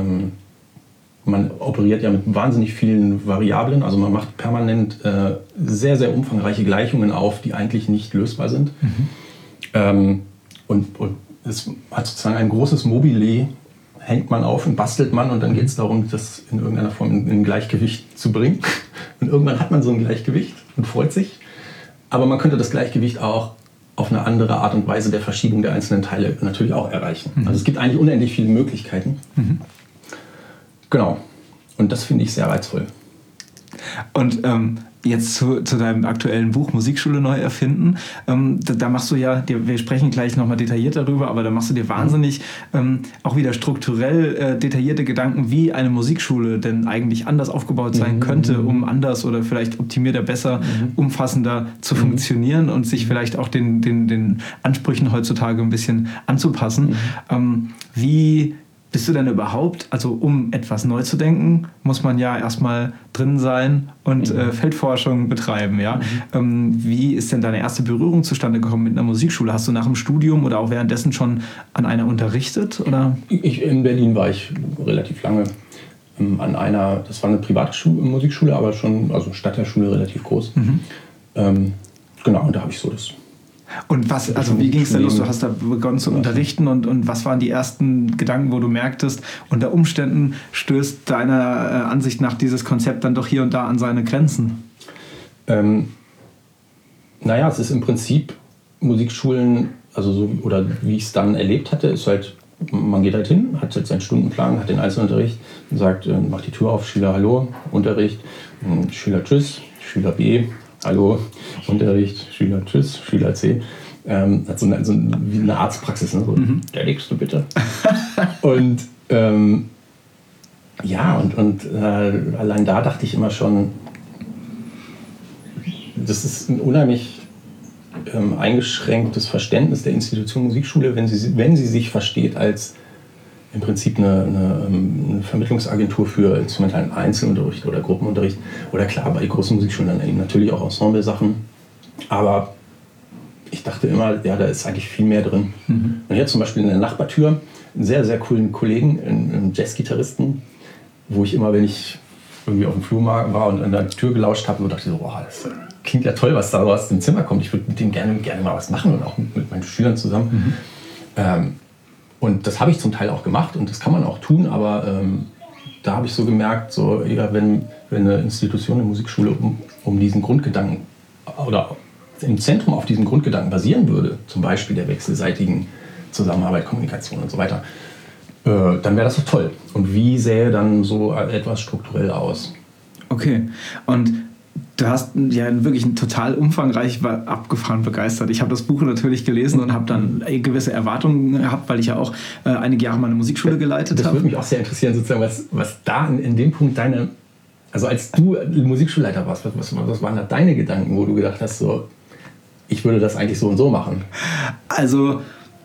man operiert ja mit wahnsinnig vielen Variablen, also man macht permanent sehr, sehr umfangreiche Gleichungen auf, die eigentlich nicht lösbar sind. Und es hat sozusagen ein großes Mobile, hängt man auf und bastelt man und dann geht es darum, das in irgendeiner Form in ein Gleichgewicht zu bringen. Und irgendwann hat man so ein Gleichgewicht und freut sich. Aber man könnte das Gleichgewicht auch auf eine andere Art und Weise der Verschiebung der einzelnen Teile natürlich auch erreichen. Also es gibt eigentlich unendlich viele Möglichkeiten. Genau. Und das finde ich sehr reizvoll. Und jetzt zu deinem aktuellen Buch Musikschule neu erfinden. Da machst du ja, wir sprechen gleich nochmal detailliert darüber, aber da machst du dir wahnsinnig auch wieder strukturell detaillierte Gedanken, wie eine Musikschule denn eigentlich anders aufgebaut sein könnte, um anders oder vielleicht optimierter, besser, umfassender zu funktionieren und sich vielleicht auch den Ansprüchen heutzutage ein bisschen anzupassen. Wie bist du denn überhaupt, also um etwas neu zu denken, muss man ja erstmal drin sein und Feldforschung betreiben, ja? Wie ist denn deine erste Berührung zustande gekommen mit einer Musikschule? Hast du nach dem Studium oder auch währenddessen schon an einer unterrichtet? Oder? In Berlin war ich relativ lange an einer, das war eine Privatmusikschule, aber schon, also Stadtteilschule relativ groß. Genau, und da habe ich so das. Und was, also wie ging es denn los? Du hast da begonnen zu unterrichten und was waren die ersten Gedanken, wo du merktest, unter Umständen stößt deiner Ansicht nach dieses Konzept dann doch hier und da an seine Grenzen? Naja, es ist im Prinzip Musikschulen, also so, oder wie ich es dann erlebt hatte, ist halt, man geht halt hin, hat jetzt seinen Stundenplan, hat den Einzelunterricht und sagt, macht die Tür auf, Schüler hallo, Unterricht, Schüler tschüss, Schüler B, hallo, Unterricht, Schüler tschüss, Schüler C. Hat so wie eine Arztpraxis, ne? So, erlegst du bitte. Und ja, und allein da dachte ich immer schon, das ist ein unheimlich eingeschränktes Verständnis der Institution Musikschule, wenn sie sich versteht als im Prinzip eine Vermittlungsagentur für instrumentalen Einzelunterricht oder Gruppenunterricht. Oder klar, bei großen Musikschulen dann eben natürlich auch Ensemble-Sachen. Aber ich dachte immer, ja, da ist eigentlich viel mehr drin. Und jetzt zum Beispiel in der Nachbartür einen sehr, sehr coolen Kollegen, einen Jazzgitarristen, wo ich immer, wenn ich irgendwie auf dem Flur war und an der Tür gelauscht habe, so dachte ich so, boah, das klingt ja toll, was da aus dem Zimmer kommt. Ich würde mit dem gerne mal was machen und auch mit meinen Schülern zusammen. Und das habe ich zum Teil auch gemacht und das kann man auch tun, aber da habe ich so gemerkt, so, ja, wenn eine Institution, eine Musikschule um diesen Grundgedanken oder im Zentrum auf diesen Grundgedanken basieren würde, zum Beispiel der wechselseitigen Zusammenarbeit, Kommunikation und so weiter, dann wäre das doch toll. Und wie sähe dann so etwas strukturell aus? Okay, und Du hast ja wirklich total umfangreich, war abgefahren begeistert. Ich habe das Buch natürlich gelesen und habe dann gewisse Erwartungen gehabt, weil ich ja auch einige Jahre mal eine Musikschule geleitet habe. Das würde mich auch sehr interessieren, sozusagen, was da in dem Punkt also als du Musikschulleiter warst, was waren da deine Gedanken, wo du gedacht hast, so, ich würde das eigentlich so und so machen? Also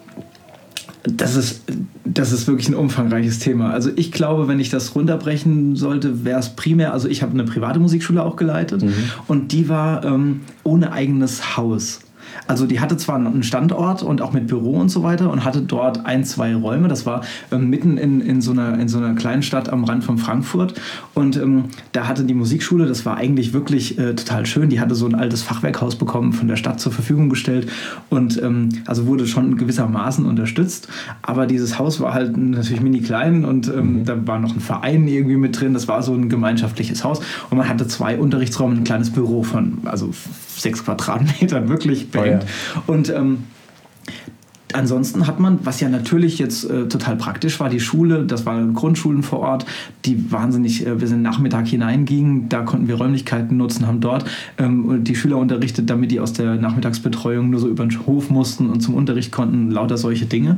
das ist wirklich ein umfangreiches Thema. Also ich glaube, wenn ich das runterbrechen sollte, wäre es primär, also ich habe eine private Musikschule auch geleitet und die war ohne eigenes Haus. Also die hatte zwar einen Standort und auch mit Büro und so weiter und hatte dort 2 Räume. Das war mitten in so einer kleinen Stadt am Rand von Frankfurt. Und da hatte die Musikschule, das war eigentlich wirklich total schön. Die hatte so ein altes Fachwerkhaus bekommen, von der Stadt zur Verfügung gestellt und also wurde schon gewissermaßen unterstützt. Aber dieses Haus war halt natürlich mini klein und da war noch ein Verein irgendwie mit drin. Das war so ein gemeinschaftliches Haus und man hatte 2 Unterrichtsräume, ein kleines Büro von 6 Quadratmetern, wirklich beengt. Ja. Und ansonsten hat man, was ja natürlich jetzt total praktisch war, die Schule, das waren Grundschulen vor Ort, die wahnsinnig, wir sind Nachmittag hineingingen, da konnten wir Räumlichkeiten nutzen, haben dort die Schüler unterrichtet, damit die aus der Nachmittagsbetreuung nur so über den Hof mussten und zum Unterricht konnten, lauter solche Dinge.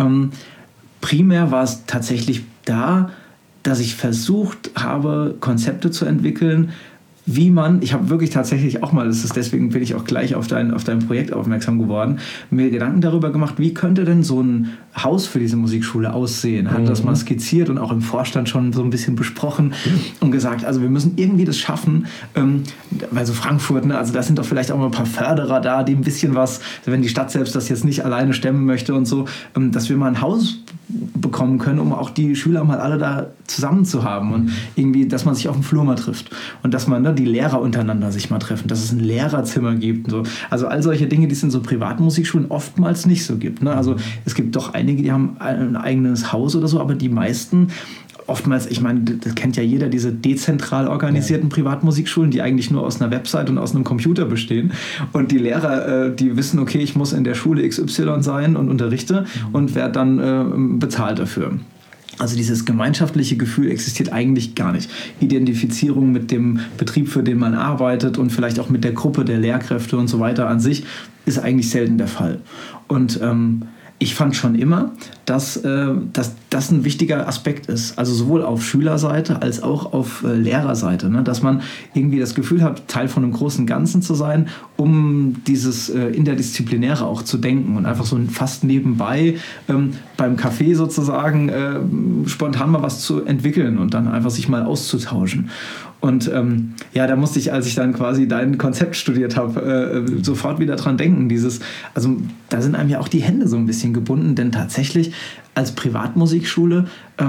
Primär war es tatsächlich da, dass ich versucht habe, Konzepte zu entwickeln, ich habe wirklich tatsächlich auch mal, deswegen bin ich auch gleich auf dein Projekt aufmerksam geworden, mir Gedanken darüber gemacht, wie könnte denn so ein Haus für diese Musikschule aussehen? Hat das mal skizziert und auch im Vorstand schon so ein bisschen besprochen und gesagt, also wir müssen irgendwie das schaffen, weil so Frankfurt, ne, also da sind doch vielleicht auch mal ein paar Förderer da, die ein bisschen was, wenn die Stadt selbst das jetzt nicht alleine stemmen möchte und so, dass wir mal ein Haus bekommen können, um auch die Schüler mal alle da zusammen zu haben und irgendwie, dass man sich auf dem Flur mal trifft und dass man die Lehrer untereinander sich mal treffen, dass es ein Lehrerzimmer gibt und so. Also all solche Dinge, die es in so privaten Musikschulen oftmals nicht so gibt. Ne? Also es gibt doch einige, die haben ein eigenes Haus oder so, aber die meisten oftmals, ich meine, das kennt ja jeder, diese dezentral organisierten Privatmusikschulen, die eigentlich nur aus einer Website und aus einem Computer bestehen. Und die Lehrer, die wissen, okay, ich muss in der Schule XY sein und unterrichte und werde dann bezahlt dafür. Also dieses gemeinschaftliche Gefühl existiert eigentlich gar nicht. Identifizierung mit dem Betrieb, für den man arbeitet und vielleicht auch mit der Gruppe der Lehrkräfte und so weiter an sich ist eigentlich selten der Fall. Und ich fand schon immer, dass das ein wichtiger Aspekt ist. Also sowohl auf Schülerseite als auch auf Lehrerseite. Ne? Dass man irgendwie das Gefühl hat, Teil von einem großen Ganzen zu sein, um dieses Interdisziplinäre auch zu denken und einfach so fast nebenbei beim Kaffee sozusagen spontan mal was zu entwickeln und dann einfach sich mal auszutauschen. Und da musste ich, als ich dann quasi dein Konzept studiert habe, sofort wieder dran denken. Also da sind einem ja auch die Hände so ein bisschen gebunden, denn tatsächlich als Privatmusikschule,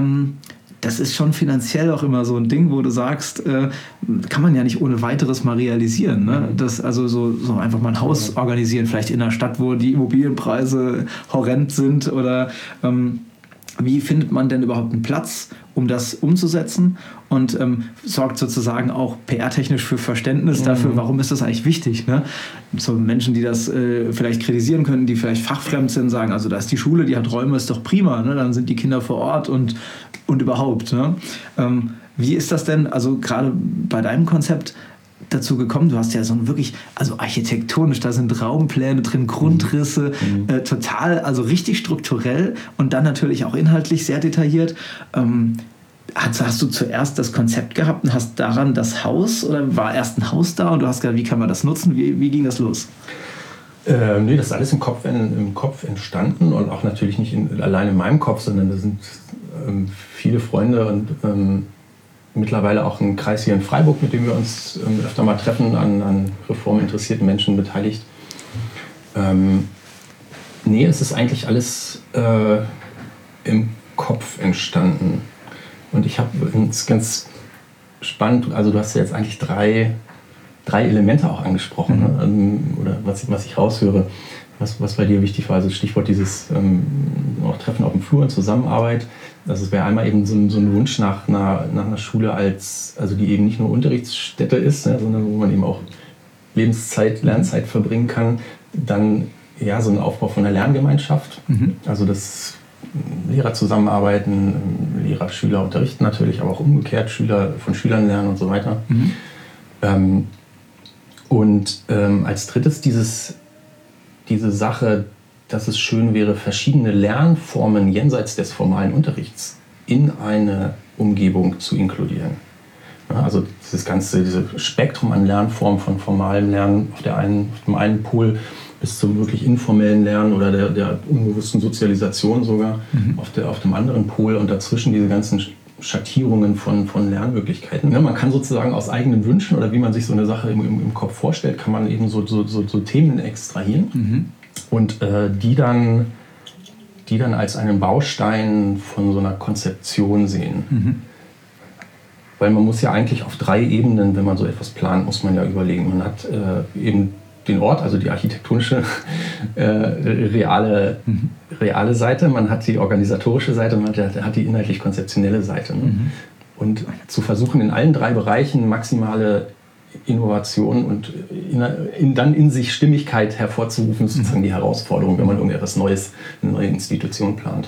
das ist schon finanziell auch immer so ein Ding, wo du sagst, kann man ja nicht ohne weiteres mal realisieren. Ne? Das, also so einfach mal ein Haus organisieren, vielleicht in einer Stadt, wo die Immobilienpreise horrend sind oder wie findet man denn überhaupt einen Platz, um das umzusetzen und sorgt sozusagen auch PR-technisch für Verständnis dafür, warum ist das eigentlich wichtig. Ne? So Menschen, die das vielleicht kritisieren könnten, die vielleicht fachfremd sind, sagen, also da ist die Schule, die hat Räume, ist doch prima, ne? Dann sind die Kinder vor Ort und überhaupt. Ne? Wie ist das denn, also gerade bei deinem Konzept, dazu gekommen? Du hast ja so ein wirklich, also architektonisch, da sind Raumpläne drin, Grundrisse, total, also richtig strukturell und dann natürlich auch inhaltlich sehr detailliert. Hast du zuerst das Konzept gehabt und hast daran das Haus oder war erst ein Haus da und du hast gesagt, wie kann man das nutzen? Wie ging das los? Nee, das ist alles im Kopf entstanden und auch natürlich nicht allein in meinem Kopf, sondern da sind viele Freunde und mittlerweile auch ein Kreis hier in Freiburg, mit dem wir uns öfter mal treffen, an reforminteressierten Menschen beteiligt. Nee, es ist eigentlich alles im Kopf entstanden. Und ich habe es ganz spannend, also du hast ja jetzt eigentlich drei Elemente auch angesprochen, ne? Oder was ich raushöre, was bei dir wichtig war, also Stichwort dieses auch Treffen auf dem Flur und Zusammenarbeit. Das wäre einmal eben so ein Wunsch nach einer Schule, also die eben nicht nur Unterrichtsstätte ist, ne, sondern wo man eben auch Lernzeit verbringen kann. Dann ja so ein Aufbau von einer Lerngemeinschaft, also das Lehrer zusammenarbeiten, Lehrer, Schüler unterrichten natürlich, aber auch umgekehrt Schüler von Schülern lernen und so weiter. Und als drittes diese Sache, dass es schön wäre, verschiedene Lernformen jenseits des formalen Unterrichts in eine Umgebung zu inkludieren. Ja, also dieses Spektrum an Lernformen, von formalem Lernen auf dem einen Pol bis zum wirklich informellen Lernen oder der unbewussten Sozialisation sogar auf dem anderen Pol, und dazwischen diese ganzen Schattierungen von Lernmöglichkeiten. Ja, man kann sozusagen aus eigenen Wünschen oder wie man sich so eine Sache im Kopf vorstellt, kann man eben so Themen extrahieren und die dann als einen Baustein von so einer Konzeption sehen. Weil man muss ja eigentlich auf 3 Ebenen, wenn man so etwas plant, muss man ja überlegen. Man hat eben den Ort, also die architektonische, reale Seite, man hat die organisatorische Seite, man hat die inhaltlich-konzeptionelle Seite. Ne? Und zu versuchen, in allen 3 Bereichen maximale Innovation und dann in sich Stimmigkeit hervorzurufen, ist sozusagen die Herausforderung, wenn man irgendetwas Neues, eine neue Institution plant.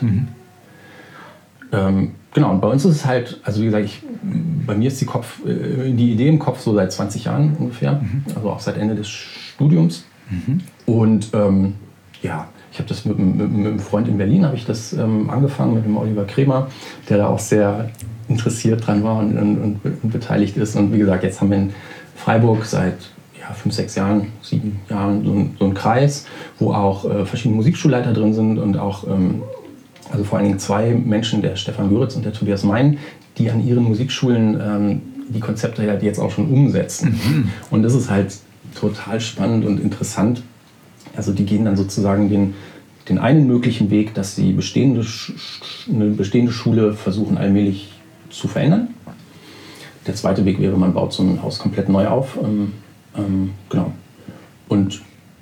Genau, und bei uns ist es halt, also wie gesagt, bei mir ist die Idee im Kopf so seit 20 Jahren ungefähr, also auch seit Ende des Studiums. Und ja, ich habe das mit einem Freund in Berlin, habe ich das angefangen, mit dem Oliver Kremer, der da auch sehr interessiert dran war und beteiligt ist. Und wie gesagt, jetzt haben wir in Freiburg seit 5, 6 Jahren, 7 Jahren so einen Kreis, wo auch verschiedene Musikschulleiter drin sind und auch also vor allen Dingen 2 Menschen, der Stefan Göritz und der Tobias Mein, die an ihren Musikschulen die Konzepte halt jetzt auch schon umsetzen. Und das ist halt total spannend und interessant. Also die gehen dann sozusagen den einen möglichen Weg, dass sie eine bestehende Schule versuchen allmählich zu verändern. Der zweite Weg wäre, man baut so ein Haus komplett neu auf. Genau. Und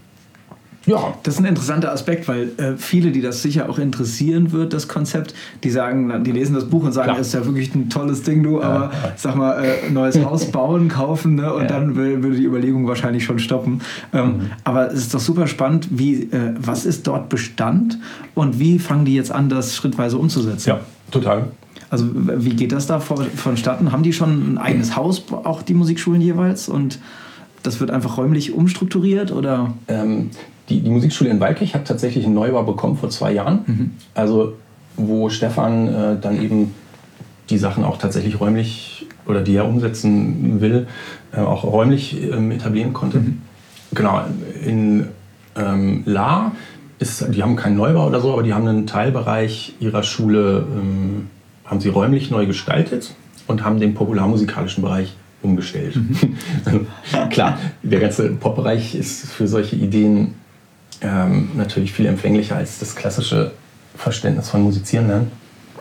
ja. Das ist ein interessanter Aspekt, weil viele, die das sicher auch interessieren wird, das Konzept, die sagen, die lesen das Buch und sagen, das ist ja wirklich ein tolles Ding, aber sag mal, neues Haus bauen, kaufen, ne? Und dann würde die Überlegung wahrscheinlich schon stoppen. Aber es ist doch super spannend, was ist dort Bestand und wie fangen die jetzt an, das schrittweise umzusetzen? Ja, total. Also wie geht das da vonstatten? Haben die schon ein eigenes Haus, auch die Musikschulen jeweils? Und das wird einfach räumlich umstrukturiert, oder? Die Musikschule in Waldkirch hat tatsächlich einen Neubau bekommen vor 2 Jahren. Also wo Stefan dann eben die Sachen auch tatsächlich räumlich, oder die er umsetzen will, auch räumlich etablieren konnte. Genau, in Lahr die haben keinen Neubau oder so, aber die haben einen Teilbereich ihrer Schule, haben sie räumlich neu gestaltet und haben den popularmusikalischen Bereich umgestellt. Klar, der ganze Pop-Bereich ist für solche Ideen natürlich viel empfänglicher als das klassische Verständnis von Musizieren lernen.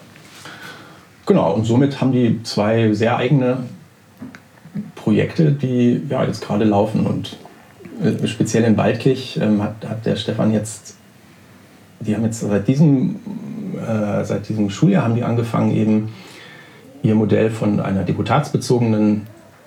Genau, und somit haben die 2 sehr eigene Projekte, die jetzt gerade laufen. Und speziell in Waldkirch hat der Stefan die haben jetzt seit diesem Schuljahr haben die angefangen, eben ihr Modell von einer deputatsbezogenen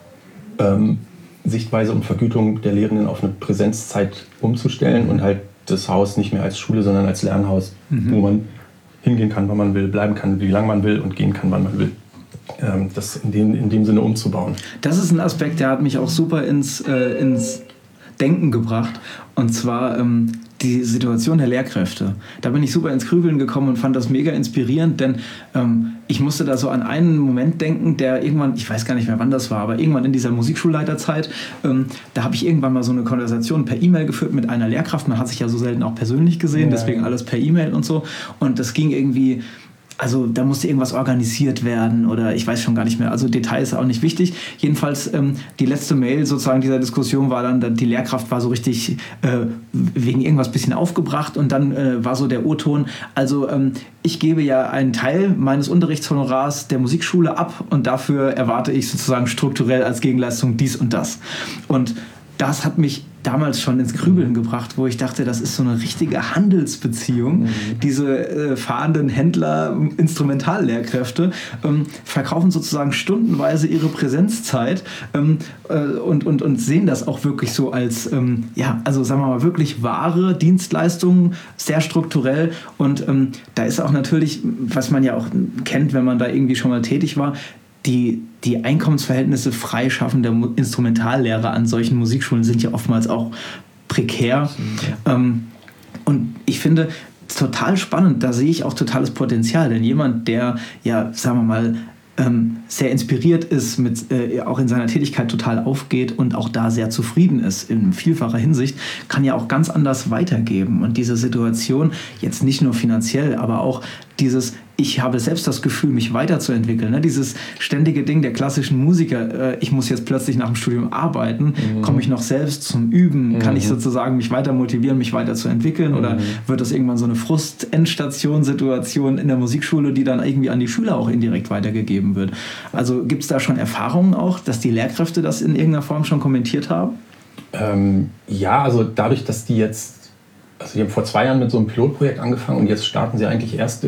Sichtweise und Vergütung der Lehrenden auf eine Präsenzzeit umzustellen und halt das Haus nicht mehr als Schule, sondern als Lernhaus, wo man hingehen kann, wann man will, bleiben kann, wie lange man will und gehen kann, wann man will. Das in dem Sinne umzubauen. Das ist ein Aspekt, der hat mich auch super ins Denken gebracht. Und zwar die Situation der Lehrkräfte. Da bin ich super ins Grübeln gekommen und fand das mega inspirierend, denn ich musste da so an einen Moment denken, der irgendwann, ich weiß gar nicht mehr wann das war, aber irgendwann in dieser Musikschulleiterzeit, da habe ich irgendwann mal so eine Konversation per E-Mail geführt mit einer Lehrkraft. Man hat sich ja so selten auch persönlich gesehen, deswegen alles per E-Mail und so. Und das ging irgendwie, also da musste irgendwas organisiert werden oder ich weiß schon gar nicht mehr. Also Details ist auch nicht wichtig. Jedenfalls die letzte Mail sozusagen dieser Diskussion war dann, die Lehrkraft war so richtig wegen irgendwas ein bisschen aufgebracht und dann war so der O-Ton, also ich gebe ja einen Teil meines Unterrichtshonorars der Musikschule ab und dafür erwarte ich sozusagen strukturell als Gegenleistung dies und das. Und das hat mich damals schon ins Grübeln gebracht, wo ich dachte, das ist so eine richtige Handelsbeziehung. Diese fahrenden Händler, Instrumentallehrkräfte verkaufen sozusagen stundenweise ihre Präsenzzeit und sehen das auch wirklich so als, also sagen wir mal, wirklich wahre Dienstleistungen, sehr strukturell. Und da ist auch natürlich, was man ja auch kennt, wenn man da irgendwie schon mal tätig war, die Einkommensverhältnisse freischaffender Instrumentallehrer an solchen Musikschulen sind ja oftmals auch prekär. Und ich finde total spannend, da sehe ich auch totales Potenzial, denn jemand, der ja, sagen wir mal, sehr inspiriert ist, auch in seiner Tätigkeit total aufgeht und auch da sehr zufrieden ist in vielfacher Hinsicht, kann ja auch ganz anders weitergeben. Und diese Situation, jetzt nicht nur finanziell, aber auch dieses, ich habe selbst das Gefühl, mich weiterzuentwickeln. Ne? Dieses ständige Ding der klassischen Musiker, ich muss jetzt plötzlich nach dem Studium arbeiten, komme ich noch selbst zum Üben, kann ich sozusagen mich weiter motivieren, mich weiterzuentwickeln oder wird das irgendwann so eine Frust-Endstation-Situation in der Musikschule, die dann irgendwie an die Schüler auch indirekt weitergegeben wird? Also gibt es da schon Erfahrungen auch, dass die Lehrkräfte das in irgendeiner Form schon kommentiert haben? Ja, also dadurch, dass die jetzt, also die haben vor 2 Jahren mit so einem Pilotprojekt angefangen und jetzt starten sie eigentlich erst,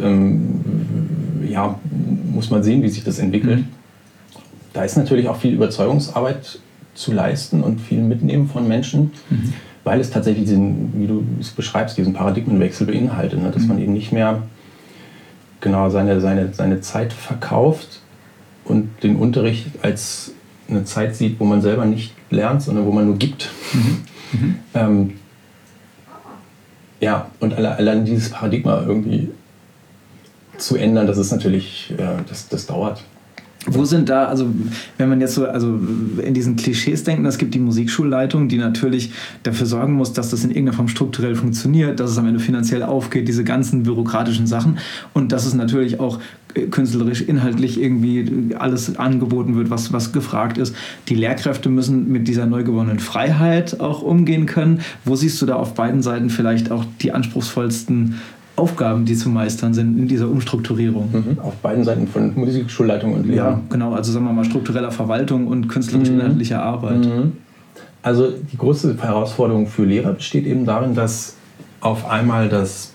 muss man sehen, wie sich das entwickelt. Da ist natürlich auch viel Überzeugungsarbeit zu leisten und viel Mitnehmen von Menschen, weil es tatsächlich wie du es beschreibst, diesen Paradigmenwechsel beinhaltet, ne? Dass man eben nicht mehr genau seine Zeit verkauft und den Unterricht als eine Zeit sieht, wo man selber nicht lernt, sondern wo man nur gibt. Ja, und allein dieses Paradigma irgendwie zu ändern, das ist natürlich, das dauert. Wo sind da, also wenn man jetzt so in diesen Klischees denkt, es gibt die Musikschulleitung, die natürlich dafür sorgen muss, dass das in irgendeiner Form strukturell funktioniert, dass es am Ende finanziell aufgeht, diese ganzen bürokratischen Sachen und dass es natürlich auch künstlerisch, inhaltlich irgendwie alles angeboten wird, was gefragt ist. Die Lehrkräfte müssen mit dieser neu gewonnenen Freiheit auch umgehen können. Wo siehst du da auf beiden Seiten vielleicht auch die anspruchsvollsten Aufgaben, die zu meistern sind in dieser Umstrukturierung? Auf beiden Seiten von Musikschulleitung und Lehrer. Ja, genau, also sagen wir mal struktureller Verwaltung und künstlerisch-inhaltlicher Arbeit. Also die große Herausforderung für Lehrer besteht eben darin, dass auf einmal das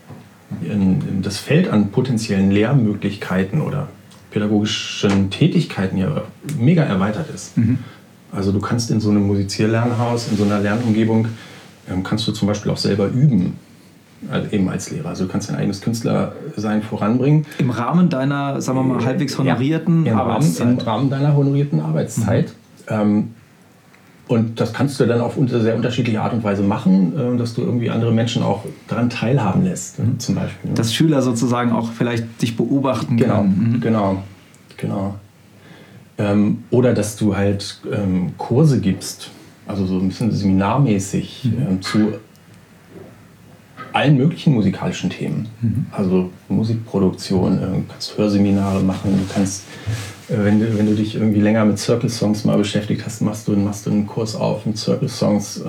Feld an potenziellen Lehrmöglichkeiten oder pädagogischen Tätigkeiten ja mega erweitert ist. Also du kannst in so einem Musizierlernhaus, in so einer Lernumgebung, kannst du zum Beispiel auch selber üben. Also eben als Lehrer. Also du kannst dein eigenes Künstlersein voranbringen. Im Rahmen deiner, sagen wir mal, halbwegs honorierten Arbeitszeit. Im Rahmen deiner honorierten Arbeitszeit. Und das kannst du dann auf sehr unterschiedliche Art und Weise machen, dass du irgendwie andere Menschen auch daran teilhaben lässt, zum Beispiel. Ne? Dass Schüler sozusagen auch vielleicht dich beobachten können. Genau. Oder dass du halt Kurse gibst, also so ein bisschen seminarmäßig zu allen möglichen musikalischen Themen. Also Musikproduktion, du kannst Hörseminare machen, du kannst, wenn du dich irgendwie länger mit Circle Songs mal beschäftigt hast, machst du einen Kurs auf mit Circle Songs.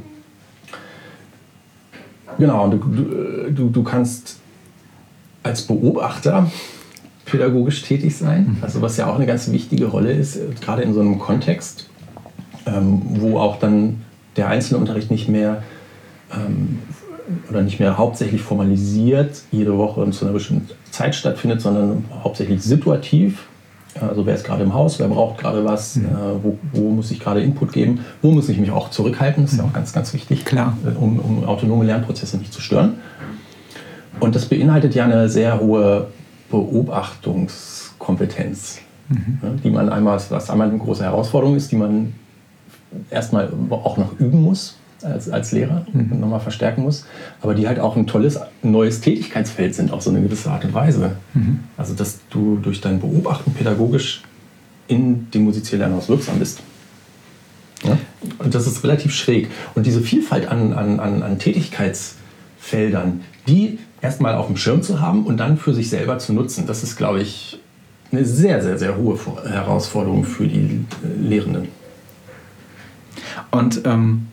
Genau, du kannst als Beobachter pädagogisch tätig sein, also was ja auch eine ganz wichtige Rolle ist, gerade in so einem Kontext, wo auch dann der Einzelunterricht nicht mehr hauptsächlich formalisiert jede Woche zu einer bestimmten Zeit stattfindet, sondern hauptsächlich situativ. Also wer ist gerade im Haus, wer braucht gerade was, wo muss ich gerade Input geben, wo muss ich mich auch zurückhalten, das ist ja auch ganz, ganz wichtig, klar, um autonome Lernprozesse nicht zu stören. Und das beinhaltet ja eine sehr hohe Beobachtungskompetenz, die man was einmal eine große Herausforderung ist, die man erstmal auch noch üben muss als Lehrer, nochmal verstärken muss, aber die halt auch ein tolles neues Tätigkeitsfeld sind auf so eine gewisse Art und Weise. Also dass du durch dein Beobachten pädagogisch in dem Musizierlernhaus wirksam bist. Ja? Und das ist relativ schräg. Und diese Vielfalt an Tätigkeitsfeldern, die erstmal auf dem Schirm zu haben und dann für sich selber zu nutzen, das ist, glaube ich, eine sehr, sehr, sehr hohe Herausforderung für die Lehrenden. Und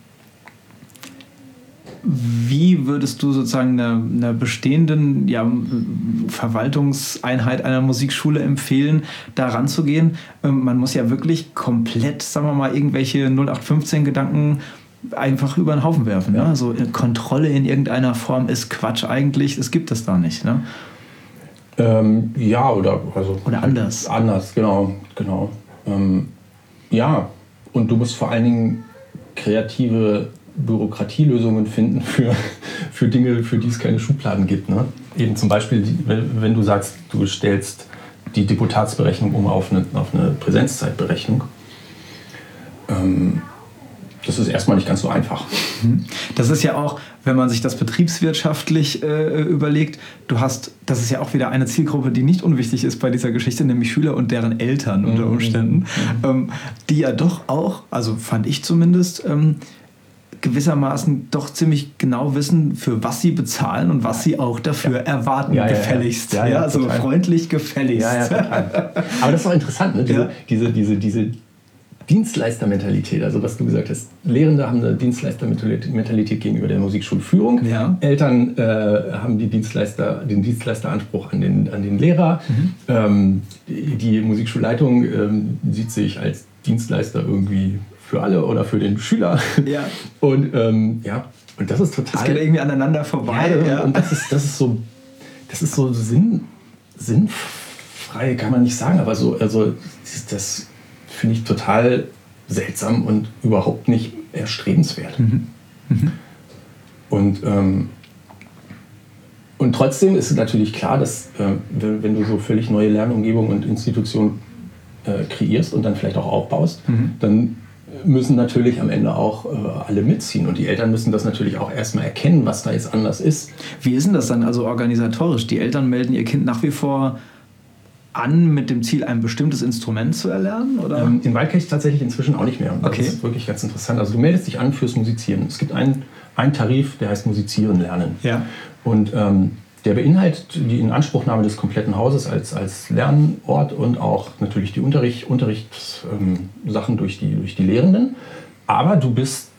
wie würdest du sozusagen einer bestehenden Verwaltungseinheit einer Musikschule empfehlen, da ranzugehen? Man muss ja wirklich komplett, sagen wir mal, irgendwelche 0815-Gedanken einfach über den Haufen werfen. Ja. Ne? So Kontrolle in irgendeiner Form ist Quatsch eigentlich, es gibt es da nicht. Ne? Oder anders. Anders, genau. Und du musst vor allen Dingen kreative Bürokratielösungen finden für Dinge, für die es keine Schubladen gibt. Ne? Eben zum Beispiel, wenn du sagst, du stellst die Deputatsberechnung um auf eine Präsenzzeitberechnung. Das ist erstmal nicht ganz so einfach. Das ist ja auch, wenn man sich das betriebswirtschaftlich überlegt, das ist ja auch wieder eine Zielgruppe, die nicht unwichtig ist bei dieser Geschichte, nämlich Schüler und deren Eltern unter Umständen, die ja doch auch, also fand ich zumindest, gewissermaßen doch ziemlich genau wissen, für was sie bezahlen und was sie auch dafür erwarten, gefälligst. Ja, so freundlich gefälligst. Ja, total. Aber das ist auch interessant, ne? Diese Dienstleistermentalität, also was du gesagt hast, Lehrende haben eine Dienstleistermentalität gegenüber der Musikschulführung, Eltern haben den Dienstleisteranspruch an den Lehrer, die Musikschulleitung sieht sich als Dienstleister irgendwie für alle oder für den Schüler. Ja. Und und das ist total... Das geht irgendwie aneinander vorbei. Ja. Und das ist so sinnfrei, kann man nicht sagen, aber so, also das finde ich total seltsam und überhaupt nicht erstrebenswert. Und trotzdem ist es natürlich klar, dass wenn du so völlig neue Lernumgebungen und Institutionen kreierst und dann vielleicht auch aufbaust, dann müssen natürlich am Ende auch alle mitziehen. Und die Eltern müssen das natürlich auch erstmal erkennen, was da jetzt anders ist. Wie ist denn das dann also organisatorisch? Die Eltern melden ihr Kind nach wie vor an mit dem Ziel, ein bestimmtes Instrument zu erlernen? Oder? In Waldkirch tatsächlich inzwischen auch nicht mehr. Und das ist wirklich ganz interessant. Also du meldest dich an fürs Musizieren. Es gibt einen Tarif, der heißt Musizieren lernen. Ja. Und der beinhaltet die Inanspruchnahme des kompletten Hauses als Lernort und auch natürlich die Unterrichtssachen durch die Lehrenden. Aber du bist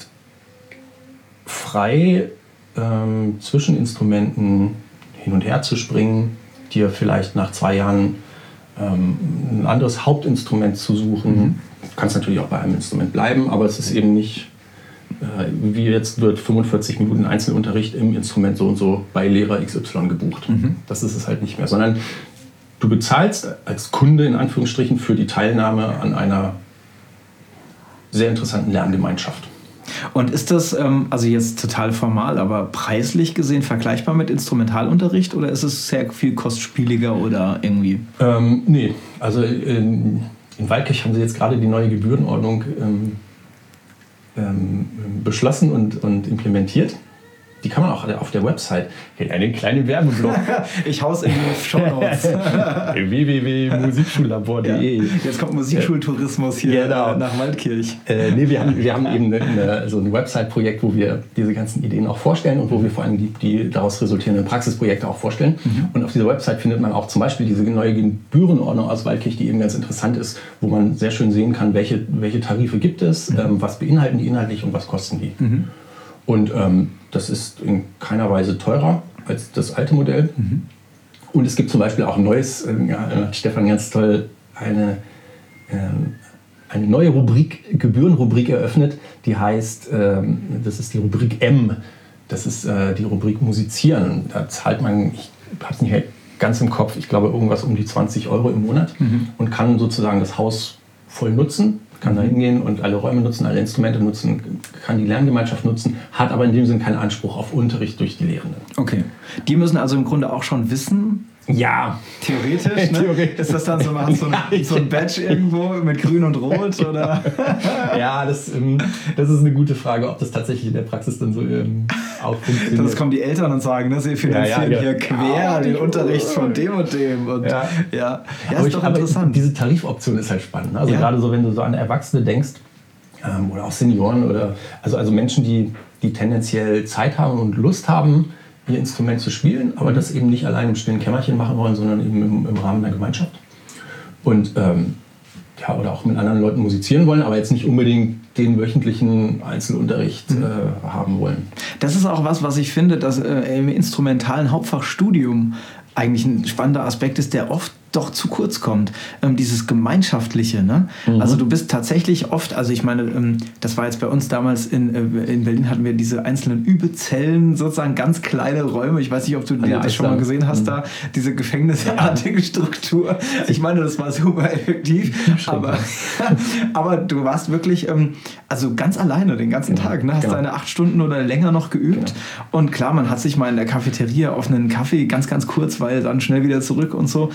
frei, zwischen Instrumenten hin und her zu springen, dir vielleicht nach 2 Jahren ein anderes Hauptinstrument zu suchen. Du kannst natürlich auch bei einem Instrument bleiben, aber es ist eben nicht, wie jetzt wird 45 Minuten Einzelunterricht im Instrument so und so bei Lehrer XY gebucht. Das ist es halt nicht mehr, sondern du bezahlst als Kunde in Anführungsstrichen für die Teilnahme an einer sehr interessanten Lerngemeinschaft. Und ist das, also jetzt total formal, aber preislich gesehen vergleichbar mit Instrumentalunterricht oder ist es sehr viel kostspieliger oder irgendwie? Nee, also in Waldkirch haben sie jetzt gerade die neue Gebührenordnung beschlossen und implementiert. Die kann man auch auf der Website, einen kleinen Werbeblock. Ich hau's in die Shownotes. www.musikschullabor.de. Jetzt kommt Musikschultourismus hier nach Waldkirch. Nee, wir haben eben so ein Website-Projekt, wo wir diese ganzen Ideen auch vorstellen und wo wir vor allem die daraus resultierenden Praxisprojekte auch vorstellen. Und auf dieser Website findet man auch zum Beispiel diese neue Gebührenordnung aus Waldkirch, die eben ganz interessant ist, wo man sehr schön sehen kann, welche Tarife gibt es, was beinhalten die inhaltlich und was kosten die. Und das ist in keiner Weise teurer als das alte Modell. Und es gibt zum Beispiel auch ein neues, hat Stefan ganz toll eine neue Gebührenrubrik eröffnet, die heißt, das ist die Rubrik M, das ist die Rubrik Musizieren. Da zahlt man, ich habe es nicht mehr ganz im Kopf, ich glaube irgendwas um die 20 € im Monat und kann sozusagen das Haus voll nutzen. Kann da hingehen und alle Räume nutzen, alle Instrumente nutzen, kann die Lerngemeinschaft nutzen, hat aber in dem Sinne keinen Anspruch auf Unterricht durch die Lehrenden. Okay. Die müssen also im Grunde auch schon wissen, ja. Theoretisch, ne? Theoretisch. Ist das dann so ein Badge irgendwo mit Grün und Rot? Oder? Ja, das ist eine gute Frage, ob das tatsächlich in der Praxis dann so auch funktioniert. Das kommen die Eltern und sagen, ne, sie finanzieren hier quer den Unterricht von dem und dem. Und ja, ist doch interessant. Diese Tarifoption ist halt spannend. Also gerade so, wenn du so an Erwachsene denkst oder auch Senioren oder also Menschen, die tendenziell Zeit haben und Lust haben, ihr Instrument zu spielen, aber das eben nicht allein im stillen Kämmerchen machen wollen, sondern eben im Rahmen der Gemeinschaft. Und oder auch mit anderen Leuten musizieren wollen, aber jetzt nicht unbedingt den wöchentlichen Einzelunterricht haben wollen. Das ist auch was ich finde, dass im instrumentalen Hauptfachstudium eigentlich ein spannender Aspekt ist, der oft doch zu kurz kommt. Dieses Gemeinschaftliche. Ne? Also du bist tatsächlich oft, also ich meine, das war jetzt bei uns damals in Berlin, hatten wir diese einzelnen Übezellen, sozusagen ganz kleine Räume. Ich weiß nicht, ob du das schon mal gesehen hast, da diese gefängnisartige Struktur. Ich meine, das war super effektiv, aber du warst wirklich also ganz alleine den ganzen Tag. Ne? Hast deine 8 Stunden oder länger noch geübt. Und klar, man hat sich mal in der Cafeteria auf einen Kaffee ganz, ganz kurz, weil dann schnell wieder zurück und so.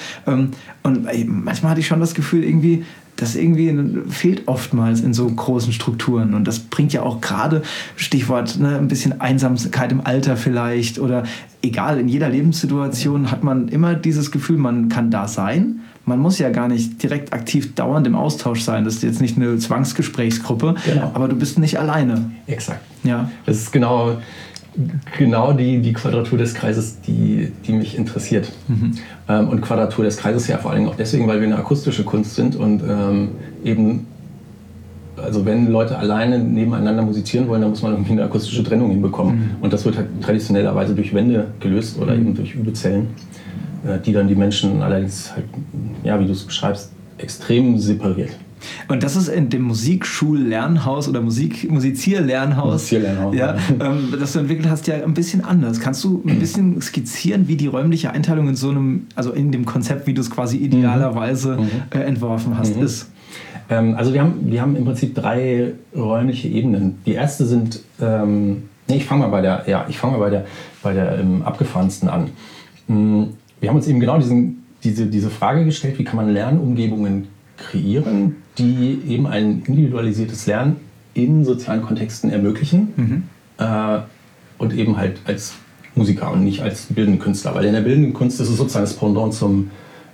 Und manchmal hatte ich schon das Gefühl, irgendwie, das irgendwie fehlt oftmals in so großen Strukturen. Und das bringt ja auch gerade, Stichwort, ne, ein bisschen Einsamkeit im Alter vielleicht oder egal, in jeder Lebenssituation hat man immer dieses Gefühl, man kann da sein. Man muss ja gar nicht direkt aktiv dauernd im Austausch sein. Das ist jetzt nicht eine Zwangsgesprächsgruppe, genau. Aber du bist nicht alleine. Exakt. Ja. Das ist genau die Quadratur des Kreises, die mich interessiert. Und Quadratur des Kreises ja vor allem auch deswegen, weil wir eine akustische Kunst sind und eben, also wenn Leute alleine nebeneinander musizieren wollen, dann muss man irgendwie eine akustische Trennung hinbekommen. Und das wird halt traditionellerweise durch Wände gelöst oder eben durch Übezellen, die dann die Menschen allerdings halt, ja, wie du es beschreibst, extrem separiert. Und das ist in dem Musikschullernhaus oder Musizierlernhaus, ja, das du entwickelt hast, ja ein bisschen anders. Kannst du ein bisschen skizzieren, wie die räumliche Einteilung in so einem, also in dem Konzept, wie du es quasi idealerweise entworfen hast, ist? Also wir haben im Prinzip 3 räumliche Ebenen. Die erste sind, ich fange mal bei der abgefahrensten an. Wir haben uns eben genau diese Frage gestellt, wie kann man Lernumgebungen kreieren, die eben ein individualisiertes Lernen in sozialen Kontexten ermöglichen und eben halt als Musiker und nicht als bildende Künstler, weil in der bildenden Kunst ist es sozusagen das Pendant zum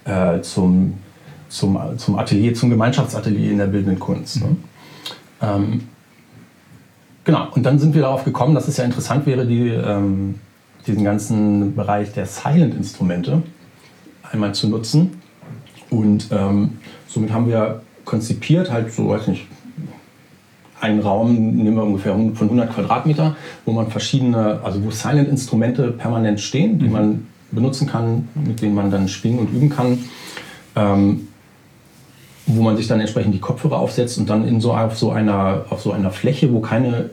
Atelier, zum Gemeinschaftsatelier in der bildenden Kunst. Ne? Genau, und dann sind wir darauf gekommen, dass es ja interessant wäre, diesen ganzen Bereich der Silent-Instrumente einmal zu nutzen. Und somit haben wir konzipiert, halt so, weiß nicht, einen Raum, nehmen wir ungefähr von 100 Quadratmeter, wo man wo Silent-Instrumente permanent stehen, die man benutzen kann, mit denen man dann spielen und üben kann, wo man sich dann entsprechend die Kopfhörer aufsetzt und dann auf so einer Fläche, wo keine